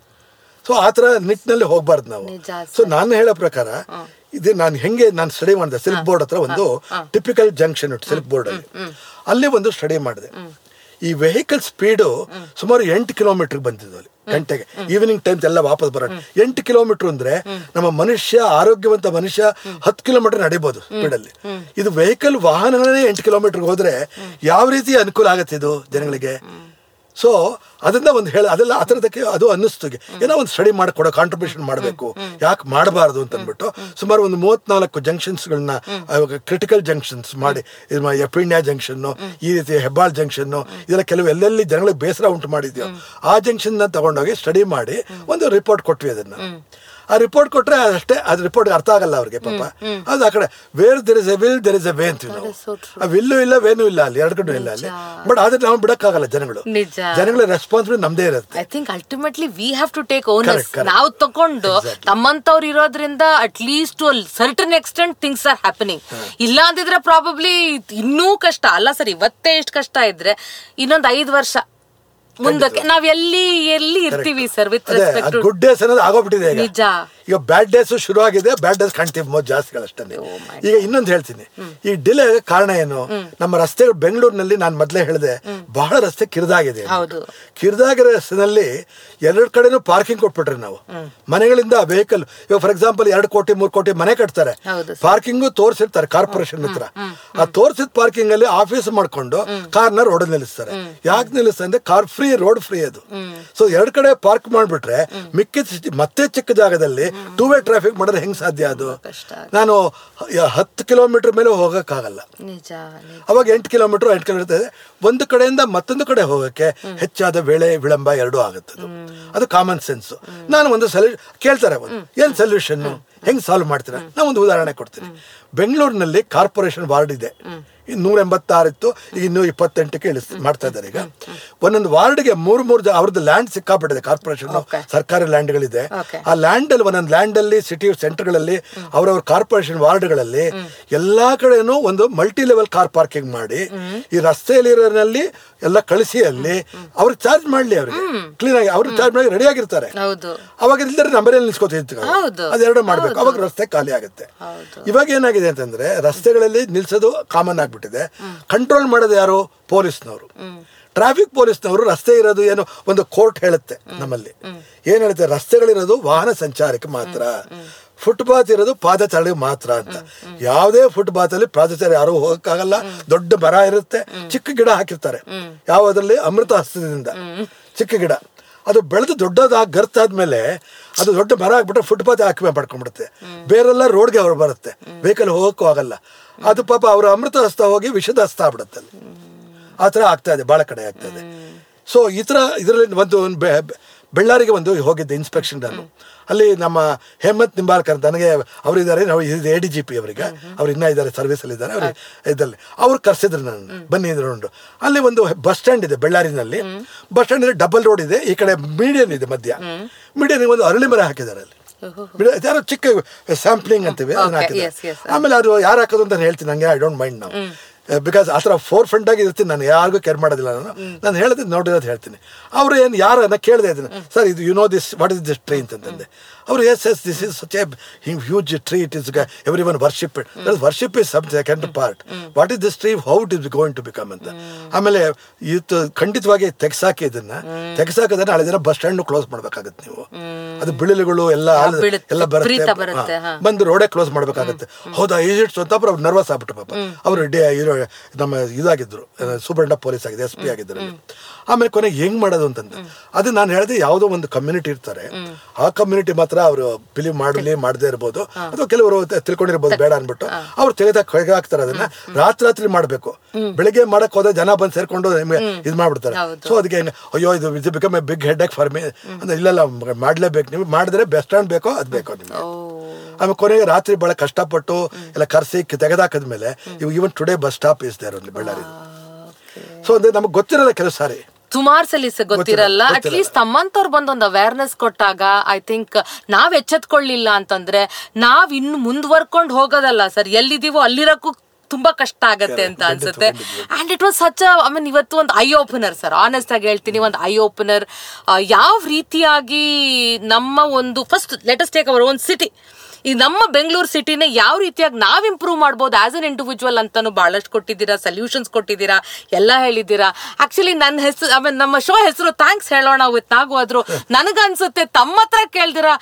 ಸೊ ಆ ಥರ ನಿಟ್ಟಿನಲ್ಲಿ ಹೋಗ್ಬಾರ್ದು ನಾವು. ಸೊ ನಾನು ಹೇಳೋ ಪ್ರಕಾರ ಇದು ನಾನು ಸ್ಟಡಿ ಮಾಡಿದೆ ಸಿಲ್ಕ್ ಬೋರ್ಡ್ ಹತ್ರ ಒಂದು ಟಿಪಿಕಲ್ ಜಂಕ್ಷನ್ ಇತ್ತು ಸಿಲ್ಕ್ ಬೋರ್ಡ್ ಅಲ್ಲಿ ಒಂದು ಸ್ಟಡಿ ಮಾಡಿದೆ. ಈ ವೆಹಿಕಲ್ ಸ್ಪೀಡು ಸುಮಾರು 8 ಕಿಲೋಮೀಟರ್ ಬಂದಿದ್ದು ಅಲ್ಲಿ ಗಂಟೆಗೆ. ಈವ್ನಿಂಗ್ ಟೈಮ್ ಎಲ್ಲ ವಾಪಸ್ ಬರೋಣ 8 ಕಿಲೋಮೀಟರ್ ಅಂದ್ರೆ ನಮ್ಮ ಆರೋಗ್ಯವಂತ ಮನುಷ್ಯ 10 ಕಿಲೋಮೀಟರ್ ನಡಿಬಹುದು ಸ್ಪೀಡಲ್ಲಿ. ಇದು ವೆಹಿಕಲ್ ವಾಹನಗಳೇ 8 ಕಿಲೋಮೀಟರ್ ಹೋದ್ರೆ ಯಾವ ರೀತಿ ಅನುಕೂಲ ಆಗತ್ತೆ ಇದು ಜನಗಳಿಗೆ. ಸೊ ಅದನ್ನ ಅದೆಲ್ಲ ಆ ಥರದಕ್ಕೆ ಅದು ಅನ್ನಿಸ್ತು ಏನೋ ಒಂದು ಸ್ಟಡಿ ಮಾಡಿಕೊಡೋ ಕಾಂಟ್ರಿಬ್ಯೂಷನ್ ಮಾಡಬೇಕು, ಯಾಕೆ ಮಾಡಬಾರ್ದು ಅಂತ ಅಂದ್ಬಿಟ್ಟು ಸುಮಾರು ಒಂದು 34 ಜಂಕ್ಷನ್ಸ್ಗಳನ್ನ ಕ್ರಿಟಿಕಲ್ ಜಂಕ್ಷನ್ಸ್ ಮಾಡಿ, ಪೀಣ್ಯ ಜಂಕ್ಷನ್ನು, ಈ ರೀತಿ ಹೆಬ್ಬಾಳ್ ಜಂಕ್ಷನ್ನು, ಇದೆಲ್ಲ ಕೆಲವು ಎಲ್ಲೆಲ್ಲಿ ಜನಗಳಿಗೆ ಬೇಸರ ಉಂಟು ಮಾಡಿದ್ಯೋ ಆ ಜಂಕ್ಷನ್ನ ತಗೊಂಡೋಗಿ ಸ್ಟಡಿ ಮಾಡಿ ಒಂದು ರಿಪೋರ್ಟ್ ಕೊಟ್ವಿ. ಅದನ್ನ ಆ ರಿಪೋರ್ಟ್ ಕೊಟ್ರೆ ಅಷ್ಟೇ, ಅದು ರಿಪೋರ್ಟ್ ಅರ್ಥ ಆಗಲ್ಲ ಅವ್ರಿಗೆ ಪಾಪ. ಅದು ಆ ಕಡೆ where there is a will there is a way ಅಂತೀವಿ ನಾವು. ಆ ವಿಲ್ಲು ಇಲ್ಲ ವೇನು ಇಲ್ಲ ಅಲ್ಲಿ, ಎರಡು ಕಡೆ ಇಲ್ಲ ಅಲ್ಲಿ. ಬಟ್ ಆದ್ರೆ ನಾವು ಬಿಡಕ್ಕಾಗಲ್ಲ. ಜನಗಳ ರೆಸ್ಪಾನ್ಸಿಬಿಲಿಟಿ ನಮ್ದೇ ಇರುತ್ತೆ. I think ultimately we have to take owners. ನಾವು ತಗೊಂಡು ತಮ್ಮಂತವ್ರು ಇರೋದ್ರಿಂದ at least to certain extent things are happening. ಇಲ್ಲ ಅಂದಿದ್ರೆ ಪ್ರಾಬಬ್ಲಿ ಇನ್ನೂ ಕಷ್ಟ ಅಲ್ಲ ಸರ್. ಇವತ್ತೇ ಎಷ್ಟು ಕಷ್ಟ ಇದ್ರೆ ಇನ್ನೊಂದು 5 ವರ್ಷ ಮುಂದಕ್ಕೆ ನಾವ್ ಎಲ್ಲಿ ಇರ್ತೀವಿ sir. With respect good days ಅನ್ನೋದು ಆಗೋಗ್ಬಿಟ್ಟಿದೆ ನಿಜ. ಈಗ ಬ್ಯಾಡ್ ಡೇಸ್ ಶುರು ಆಗಿದೆ, ಬ್ಯಾಡ್ ಡೇಸ್ ಕಾಣ್ತೀವಿ ಮೊದಲು ಜಾಸ್ತಿಗಳಷ್ಟೇ. ಈಗ ಇನ್ನೊಂದು ಹೇಳ್ತೀನಿ, ಈ ಡಿಲೇ ಕಾರಣ ಏನು? ನಮ್ಮ ರಸ್ತೆಗಳು ಬೆಂಗಳೂರಿನಲ್ಲಿ ನಾನು ಮೊದಲೇ ಹೇಳಿದೆ ಬಹಳ ರಸ್ತೆ ಕಿರಿದಾಗಿದೆ. ಕಿರಿದಾಗಿರೋ ರಸ್ತೆನಲ್ಲಿ 2 ಕಡೆನೂ ಪಾರ್ಕಿಂಗ್ ಕೊಟ್ಬಿಟ್ರೆ ನಾವು ಮನೆಗಳಿಂದ ವೆಹಿಕಲ್, ಇವಾಗ ಫಾರ್ ಎಕ್ಸಾಂಪಲ್ 2 ಕೋಟಿ 3 ಕೋಟಿ ಮನೆ ಕಟ್ತಾರೆ, ಪಾರ್ಕಿಂಗ್ ತೋರಿಸಿರ್ತಾರೆ ಕಾರ್ಪೊರೇಷನ್ ಹತ್ರ. ಆ ತೋರಿಸಿದ ಪಾರ್ಕಿಂಗ್ ಅಲ್ಲಿ ಆಫೀಸ್ ಮಾಡ್ಕೊಂಡು ಕಾರ್ನ ರೋಡ್ ನಿಲ್ಲಿಸ್ತಾರೆ. ಯಾಕೆ ನಿಲ್ಲಿಸ್ತಾರೆ ಅಂದ್ರೆ ಕಾರ್ ಫ್ರೀ, ರೋಡ್ ಫ್ರೀ ಅದು. ಸೊ 2 ಕಡೆ ಪಾರ್ಕ್ ಮಾಡ್ಬಿಟ್ರೆ ಮಿಕ್ಕಿದ ಮತ್ತೆ ಚಿಕ್ಕ ಜಾಗದಲ್ಲಿ 2 ವೇ ಟ್ರಾಫಿಕ್ ಮಾಡಿದ್ರೆ ಹೆಂಗ್ ಸಾಧ್ಯ? ಅದು ನಾನು 10 ಕಿಲೋಮೀಟರ್ ಮೇಲೆ ಹೋಗಕ್ಕಾಗಲ್ಲ. ಅವಾಗ 8 ಕಿಲೋಮೀಟರ್ ಇದೆ. ಒಂದು ಕಡೆಯಿಂದ ಮತ್ತೊಂದು ಕಡೆ ಹೋಗಕ್ಕೆ ಹೆಚ್ಚಾದ ವೇಳೆ ವಿಳಂಬ ಎರಡೂ ಆಗುತ್ತೆ. ಅದು ಕಾಮನ್ ಸೆನ್ಸ್. ನಾನು ಒಂದು ಕೇಳ್ತಾರೆ ಏನ್ ಸೊಲ್ಯೂಷನ್, ಹೆಂಗ್ ಸಾಲ್ವ್ ಮಾಡ್ತೀರಾ? ನಾನು ಒಂದು ಉದಾಹರಣೆ ಕೊಡ್ತೀನಿ. ಬೆಂಗಳೂರಿನಲ್ಲಿ ಕಾರ್ಪೊರೇಷನ್ ವಾರ್ಡ್ ಇದೆ, 186 ಇತ್ತು, ಈಗ 128ಕ್ಕೆ ಮಾಡ್ತಾ ಇದ್ದಾರೆ. ಈಗ ಒಂದೊಂದು ವಾರ್ಡ್ಗೆ 3 ಅವ್ರದ್ದು ಲ್ಯಾಂಡ್ ಸಿಕ್ಕಾಬಿಟ್ಟಿದೆ. ಕಾರ್ಪೊರೇಷನ್ ಸರ್ಕಾರಿ ಲ್ಯಾಂಡ್ಗಳಿದೆ. ಆ ಲ್ಯಾಂಡ್ ಅಲ್ಲಿ ಒಂದೊಂದು ಲ್ಯಾಂಡ್ ಅಲ್ಲಿ ಸಿಟಿ ಸೆಂಟರ್ಗಳಲ್ಲಿ ಅವರವ್ರ ಕಾರ್ಪೊರೇಷನ್ ವಾರ್ಡ್ಗಳಲ್ಲಿ ಎಲ್ಲಾ ಕಡೆನೂ ಒಂದು ಮಲ್ಟಿ ಲೆವೆಲ್ ಕಾರ್ ಪಾರ್ಕಿಂಗ್ ಮಾಡಿ ಈ ರಸ್ತೆಯಲ್ಲಿರೋನಲ್ಲಿ ಎಲ್ಲ ಕಳಿಸಿ ಅಲ್ಲಿ ಅವ್ರಿಗೆ ಚಾರ್ಜ್ ಮಾಡ್ಲಿ, ಅವ್ರಿಗೆ ಕ್ಲೀನ್ ಆಗಿ ಅವ್ರಿಗೆ ಚಾರ್ಜ್ ಮಾಡಿ ರೆಡಿ ಆಗಿರ್ತಾರೆ. ಅವಾಗ ಇಲ್ದರೆ ನಂಬರಲ್ಲಿ ನಿಲ್ಸ್ಕೊತಿತ್ತು, ಅದೆರಡು ಮಾಡ್ಬೇಕು, ಅವಾಗ ರಸ್ತೆ ಖಾಲಿ ಆಗುತ್ತೆ. ಇವಾಗ ಏನಾಗಿದೆ ಅಂತಂದ್ರೆ ರಸ್ತೆಗಳಲ್ಲಿ ನಿಲ್ಸೋದು ಕಾಮನ್ ಆಗ್ಬಿಟ್ಟಿದೆ. ಕಂಟ್ರೋಲ್ ಮಾಡೋದು ಯಾರು? ಪೊಲೀಸ್ನವರು, ಟ್ರಾಫಿಕ್ ಪೊಲೀಸ್ನವರು. ರಸ್ತೆ ಇರೋದು ಏನು ಒಂದು ಕೋರ್ಟ್ ಹೇಳುತ್ತೆ ನಮ್ಮಲ್ಲಿ, ಏನ್ ಹೇಳುತ್ತೆ, ರಸ್ತೆಗಳಿರೋದು ವಾಹನ ಸಂಚಾರಕ್ಕೆ ಮಾತ್ರ, ಫುಟ್ಪಾತ್ ಇರೋದು ಪಾದಚಾರಿಗೆ ಮಾತ್ರ ಅಂತ. ಯಾವುದೇ ಫುಟ್ಪಾತ್ ಅಲ್ಲಿ ಪಾದಚಾರಿ ಯಾರು ಹೋಗಕ್ಕಾಗಲ್ಲ. ದೊಡ್ಡ ಮರ ಇರುತ್ತೆ, ಚಿಕ್ಕ ಗಿಡ ಹಾಕಿರ್ತಾರೆ, ಯಾವುದ್ರಲ್ಲಿ ಅಮೃತ ಹಸ್ತದಿಂದ ಚಿಕ್ಕ ಗಿಡ, ಅದು ಬೆಳೆದು ದೊಡ್ಡದಾಗಿ ಗರ್ತಾದ್ಮೇಲೆ ಅದು ದೊಡ್ಡ ಮರ ಆಗ್ಬಿಟ್ರೆ ಫುಟ್ಪಾತ್ ಆಕ್ಯುಪೈ ಮಾಡ್ಕೊಂಡ್ಬಿಡುತ್ತೆ. ಬೇರೆಲ್ಲ ರೋಡ್ಗೆ ಅವ್ರು ಬರುತ್ತೆ, ವೆಹಿಕಲ್ ಹೋಗಕ್ಕೂ ಆಗಲ್ಲ. ಅದು ಪಾಪ ಅವ್ರ ಅಮೃತ ಹಸ್ತ ಹೋಗಿ ವಿಷದ ಹಸ್ತ ಆಗ್ಬಿಡುತ್ತೆ ಅಲ್ಲಿ. ಆ ಥರ ಆಗ್ತಾ ಇದೆ, ಭಾಳ ಕಡೆ ಆಗ್ತಾ ಇದೆ. ಸೊ ಈ ಥರ ಇದರಲ್ಲಿ ಒಂದು ಬೆಳ್ಳಾರಿಗೆ ಒಂದು ಹೋಗಿದ್ದೆ ಇನ್ಸ್ಪೆಕ್ಷನ್. ನಾನು ಅಲ್ಲಿ ನಮ್ಮ ಹೇಮಂತ್ ನಿಂಬಾಳ್ಕರ್ ನನಗೆ ಅವರಿದ್ದಾರೆ, ನಾವು ADGP ಅವರಿಗೆ, ಅವ್ರು ಇನ್ನೂ ಇದ್ದಾರೆ, ಸರ್ವಿಸಲ್ಲಿ ಇದ್ದಾರೆ. ಅವ್ರು ಇದರಲ್ಲಿ ಅವ್ರು ಕರೆಸಿದ್ರು ನಾನು, ಬನ್ನಿ ಇದ್ರು. ಅಲ್ಲಿ ಒಂದು ಬಸ್ ಸ್ಟ್ಯಾಂಡ್ ಇದೆ ಬೆಳ್ಳಾರಿನಲ್ಲಿ. ಬಸ್ ಸ್ಟ್ಯಾಂಡ್ ಇದೆ, ಡಬಲ್ ರೋಡ್ ಇದೆ, ಈ ಕಡೆ ಮೀಡಿಯನ್ ಇದೆ, ಮಧ್ಯ ಮೀಡಿಯನ್ಗೆ ಒಂದು ಅರಳಿ ಮರ ಹಾಕಿದ್ದಾರೆ ಅಲ್ಲಿ. ಯಾರೋ ಚಿಕ್ಕ ಸ್ಯಾಂಪ್ಲಿಂಗ್ ಅಂತೀವಿ ಅದನ್ನ ಹಾಕಿದ್ದಾರೆ. ಆಮೇಲೆ ಅದು ಯಾರು ಹಾಕೋದು ಅಂತ ಹೇಳ್ತೀನಿ, ನಂಗೆ ಐ ಡೋಂಟ್ ಮೈಂಡ್ ನಾವು, ಬಿಕಾಸ್ ಆ ಥರ ಫೋರ್ ಫ್ರಂಟ್ ಆಗಿ ಇರ್ತೀನಿ, ನಾನು ಯಾರಿಗೂ ಕೇರ್ ಮಾಡೋದಿಲ್ಲ. ನಾನು ಹೇಳಿದ್ರೆ ನೋಡಿರೋದು ಹೇಳ್ತೀನಿ. ಅವರು ಏನು ಯಾರನ್ನ ಕೇಳದೆ ಇದ್ದೀನಿ, ಸರ್ ಇದು you know this what is this tree ಅಂತಂದೆ. ಅವರು yes this is such a huge tree, it is every one worship it. Worship is some second part. What is this tree, how it is going to become ಅಂತ. ಆಮೇಲೆ ಇದು ಖಂಡಿತವಾಗಿ ತೆಗ್ಸಾಕಿ, ಇದನ್ನ ತೆಗ್ಸಾಕದನ್ನ ನಾಳೆ ದಿನ bus stand close ಮಾಡ್ಬೇಕಾಗತ್ತೆ ನೀವು. ಅದು ಬಿಳಿಲುಗಳು ಎಲ್ಲ ಬರುತ್ತೆ, ಬಂದು ರೋಡೇ ಕ್ಲೋಸ್ ಮಾಡ್ಬೇಕಾಗತ್ತೆ. ಹೌದಾ ಈಜಿಟ್ಸ್ ಅಂತ ಅವ್ರು ನರ್ವಸ್ ಆಗ್ಬಿಟ್ಟು ಪಾಪ ಅವರು ನಮ್ಮ ಇದಾಗಿದ್ರು, ಸೂಪರಿಂಟ ಪೊಲೀಸ್ ಆಗಿದೆ, SP ಆಗಿದ್ರು. ಆಮೇಲೆ ಕೊನೆಗೆ ಹೆಂಗ್ ಮಾಡೋದು ಅಂತಂದು ಅದು ನಾನು ಹೇಳಿದೆ, ಯಾವುದೋ ಒಂದು ಕಮ್ಯುನಿಟಿ ಇರ್ತಾರೆ, ಆ ಕಮ್ಯುನಿಟಿ ಮಾತ್ರ ಅವರು ಬಿಲೀವ್ ಮಾಡದೇ ಇರ್ಬೋದು, ಅಥವಾ ಕೆಲವರು ತಿಳ್ಕೊಂಡಿರ್ಬೋದು ಬೇಡ ಅನ್ಬಿಟ್ಟು ಅವ್ರು ತೆಗೆದಾಕ್ತಾರೆ. ಅದನ್ನ ರಾತ್ರಿ ಮಾಡ್ಬೇಕು, ಬೆಳಿಗ್ಗೆ ಮಾಡಕ್ ಹೋದ್ರೆ ಜನ ಬಂದು ಸೇರ್ಕೊಂಡು ನಿಮ್ಗೆ ಇದು ಮಾಡ್ಬಿಡ್ತಾರೆ. ಸೊ ಅದಕ್ಕೆ ಅಯ್ಯೋ ಇದು become a big headache for me ಅಂದ್ರೆ, ಇಲ್ಲ ಮಾಡ್ಲೇಬೇಕು, ನೀವು ಮಾಡಿದ್ರೆ ಬೆಸ್ಟ್ ಸ್ಟ್ಯಾಂಡ್ ಬೇಕೋ ಅದು ಬೇಕೋ ನಿಮ್ಗೆ. ಆಮೇಲೆ ಕೊನೆಗೆ ರಾತ್ರಿ ಬಹಳ ಕಷ್ಟಪಟ್ಟು ಎಲ್ಲ ಕರ್ಸಿ ತೆಗೆದಾಕದ್ಮೇಲೆ even today bus stop is there only Bellary. So ಅಂದ್ರೆ ನಮಗೆ ಗೊತ್ತಿರಲ್ಲ ಕೆಲವು ಸಾರಿ, ಸುಮಾರು ಸಲ ಗೊತ್ತಿರಲ್ಲ. ಅಟ್ಲೀಸ್ಟ್ ತಮ್ಮಂತವ್ರು ಬಂದು ಒಂದು ಅವೇರ್ನೆಸ್ ಕೊಟ್ಟಾಗ ಐ ಥಿಂಕ್ ನಾವ್ ಎಚ್ಚೆತ್ಕೊಳ್ಳಿಲ್ಲ ಅಂತಂದ್ರೆ ನಾವ್ ಇನ್ನು ಮುಂದುವರ್ಕೊಂಡು ಹೋಗೋದಲ್ಲ ಸರ್, ಎಲ್ಲಿದೀವೋ ಅಲ್ಲಿರಕ್ಕೂ ತುಂಬಾ ಕಷ್ಟ ಆಗತ್ತೆ ಅಂತ ಅನ್ಸುತ್ತೆ. And it was such I mean ಇವತ್ತು ಒಂದು ಐ ಓಪನರ್ ಸರ್, ಆನೆಸ್ಟ್ ಆಗಿ ಹೇಳ್ತೀನಿ, ಒಂದು ಐ ಓಪನರ್. ಯಾವ ರೀತಿಯಾಗಿ ನಮ್ಮ ಒಂದು first let us take our own city, ಈ ನಮ್ಮ ಬೆಂಗಳೂರು ಸಿಟಿನ ಯಾವ ರೀತಿಯಾಗಿ ನಾವ್ ಇಂಪ್ರೂವ್ ಮಾಡ್ಬೋದು ಆಸ್ ಅನ್ ಇಂಡಿವಿಜುವಲ್ ಅಂತಾನು ಬಹಳಷ್ಟು ಕೊಟ್ಟಿದ್ದೀರಾ, ಸೊಲ್ಯೂಷನ್ಸ್ ಕೊಟ್ಟಿದ್ದೀರಾ, ಎಲ್ಲ ಹೇಳಿದ್ದೀರಾ. ಆಕ್ಚುಲಿ ನನ್ನ ಹೆಸರು ಆಮೇಲೆ ನಮ್ಮ ಶೋ ಹೆಸರು ಥ್ಯಾಂಕ್ಸ್ ಹೇಳೋಣ ವಿತ್ ನಾಗು ಆದ್ರೂ ನನಗನ್ಸುತ್ತೆ ತಮ್ಮ ಹತ್ರ ಕೇಳ್ದಿರಾ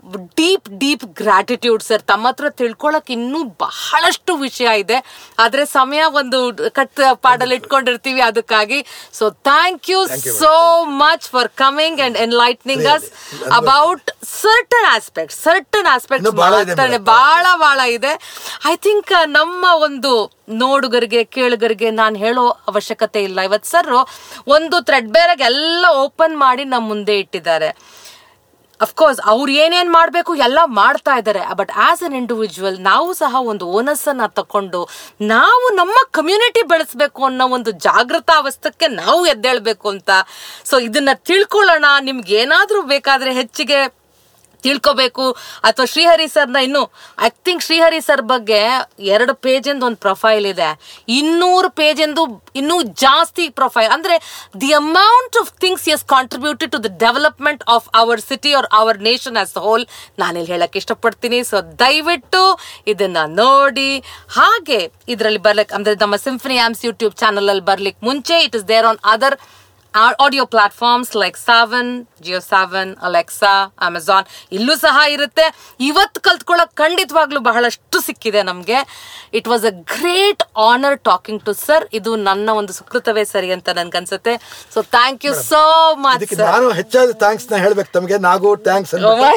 ಡೀಪ್ ಗ್ರಾಟಿಟ್ಯೂಡ್ ಸರ್. ತಮ್ಮ ಹತ್ರ ತಿಳ್ಕೊಳಕ್ ಇನ್ನೂ ಬಹಳಷ್ಟು ವಿಷಯ ಇದೆ, ಆದ್ರೆ ಸಮಯ ಒಂದು ಪಾಡಲ್ಲಿ ಇಟ್ಕೊಂಡಿರ್ತೀವಿ ಅದಕ್ಕಾಗಿ. So thank you so much for coming and enlightening us about certain aspects ಮಾತಾಡನೆ ಬಹಳ ಇದೆ. ಐ ಥಿಂಕ್ ನಮ್ಮ ಒಂದು ನೋಡುಗರಿಗೆ ಕೇಳುಗರಿಗೆ ನಾನು ಹೇಳೋ ಅವಶ್ಯಕತೆ ಇಲ್ಲ. ಇವತ್ತು ಸರ್ ಒಂದು ಥ್ರೆಡ್ ಬೇರಾಗಿ ಎಲ್ಲ ಓಪನ್ ಮಾಡಿ ನಮ್ಮ ಮುಂದೆ ಇಟ್ಟಿದ್ದಾರೆ. ಅಫ್ಕೋರ್ಸ್ ಅವ್ರು ಏನೇನ್ ಮಾಡ್ಬೇಕು ಎಲ್ಲ ಮಾಡ್ತಾ ಇದ್ದಾರೆ, ಬಟ್ ಆಸ್ ಅನ್ ಇಂಡಿವಿಜುವಲ್ ನಾವು ಸಹ ಒಂದು ಓನಸ್ ಅನ್ನ ತಕೊಂಡು ನಾವು ನಮ್ಮ ಕಮ್ಯುನಿಟಿ ಬೆಳೆಸ್ಬೇಕು ಅನ್ನೋ ಒಂದು ಜಾಗೃತಾವಸ್ಥಕ್ಕೆ ನಾವು ಎದ್ದೇಳ್ಬೇಕು ಅಂತ. ಸೊ ಇದನ್ನ ತಿಳ್ಕೊಳ್ಳೋಣ. ನಿಮ್ಗೆ ಏನಾದ್ರೂ ಬೇಕಾದ್ರೆ ಹೆಚ್ಚಿಗೆ ತಿಳ್ಕೋಬೇಕು ಅಥವಾ ಶ್ರೀಹರಿ ಸರ್ನ ಐ ಥಿಂಕ್ ಶ್ರೀಹರಿ ಸರ್ ಬಗ್ಗೆ 2 ಪೇಜಿಂದ ಒಂದು ಪ್ರೊಫೈಲ್ ಇದೆ, 200 ಪೇಜಿಂದು ಇನ್ನೂ ಜಾಸ್ತಿ ಪ್ರೊಫೈಲ್. ಅಂದ್ರೆ the amount of things yes contributed to the development of our city or our nation as whole ನಾನಿಲ್ಲಿ ಹೇಳಕ್ ಇಷ್ಟಪಡ್ತೀನಿ. ಸೊ ದಯವಿಟ್ಟು ಇದನ್ನ ನೋಡಿ. ಹಾಗೆ ಇದರಲ್ಲಿ ಬರ್ಲಿಕ್ಕೆ ಅಂದ್ರೆ ನಮ್ಮ ಸಿಂಫನಿ ಆಮ್ಸ್ ಯೂಟ್ಯೂಬ್ ಚಾನಲ್ ಅಲ್ಲಿ ಬರ್ಲಿಕ್ಕೆ ಮುಂಚೆ it is there on other audio platforms like Savan, JioSavan, Alexa, Amazon ಇಲ್ಲೂ ಸಹ ಇರುತ್ತೆ. ಇವತ್ತು ಕಲ್ತ್ಕೊಳ್ಳೋಕೆ ಖಂಡಿತವಾಗ್ಲೂ ಬಹಳಷ್ಟು ಸಿಕ್ಕಿದೆ ನಮಗೆ. It was a great honour talking to sir. ಇದು ನನ್ನ ಒಂದು ಸುಕೃತವೇ ಸರಿ ಅಂತ ನನ್ಗನ್ಸುತ್ತೆ. So thank you so much sir. ನಾನು ಹೆಚ್ಚಾದ ಥ್ಯಾಂಕ್ಸ್ ನ ಹೇಳ್ಬೇಕು ತಮಗೆ. ನಾಗು thanks.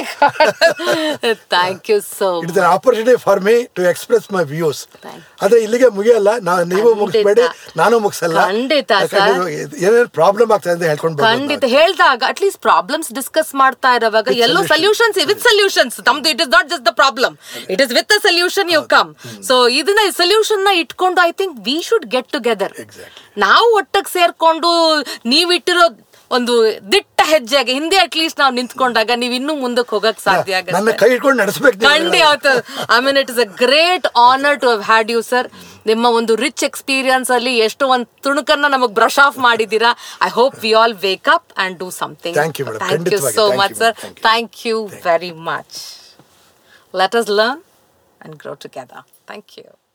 Thank you so much. It's an opportunity for me to express my views. ಆದ್ರೆ ಇಲ್ಲಿಗೆ ಮುಗಿಯಲ್ಲ, ನೀವು ಮುಗಿಸ್ಬೇಡಿ, ನಾನು ಮುಗಿಸಲ್ಲ. ಖಂಡಿತ ಸರ್, ಏನೇನು ಪ್ರಾಬ್ಲಮ್ ಆಗ್ತದೆ ಅಂತ ಹೇಳ್ಕೊಂಡು ಖಂಡಿತ ಹೇಳ್ದಾಗ ಅಟ್ಲೀಸ್ಟ್ ಪ್ರಾಬ್ಲಮ್ಸ್ ಡಿಸ್ಕಸ್ ಮಾಡ್ತಾ ಇರುವಾಗ ಎಲ್ಲೋ ಸೊಲ್ಯೂಷನ್ಸ್ ವಿತ್ ಸೊಲ್ಯೂಷನ್ಸ್. ನಮ್ದು it is not just the problem, it is with the solution you come. So ಇದನ್ನ ಸೊಲ್ಯೂಷನ್ ನ ಇಟ್ಕೊಂಡು I think we should get together. ನಾವು ಒಟ್ಟಿಗೆ ಸೇರ್ಕೊಂಡು ನೀವಿಟ್ಟಿರೋ ಒಂದು ದಿಟ್ಟ ಹೆಜ್ಜೆಗೆ ಹಿಂದೆ ಅಟ್ಲೀಸ್ಟ್ ನಾವು ನಿಂತ್ಕೊಂಡಾಗ ನೀವು ಇನ್ನೂ ಮುಂದಕ್ಕೆ ಹೋಗಕ್ ಸಾಧ್ಯ ಆಗುತ್ತೆ. ಕೈ ಹಿಡ್ಕೊಂಡು ನಡೆಸಬೇಕು. ಖಂಡಿತ. I mean it is a great honour to have had you sir. ನಿಮ್ಮ ಒಂದು ರಿಚ್ ಎಕ್ಸ್ಪೀರಿಯನ್ಸ್ ಅಲ್ಲಿ ಎಷ್ಟೋ ಒಂದು ತುಣುಕನ್ನ ನಮಗ್ ಬ್ರಷ್ ಆಫ್ ಮಾಡಿದೀರಾ. I hope we all wake up and do something. Thank you so much sir. Thank you very much. Let us learn and grow together. Thank you.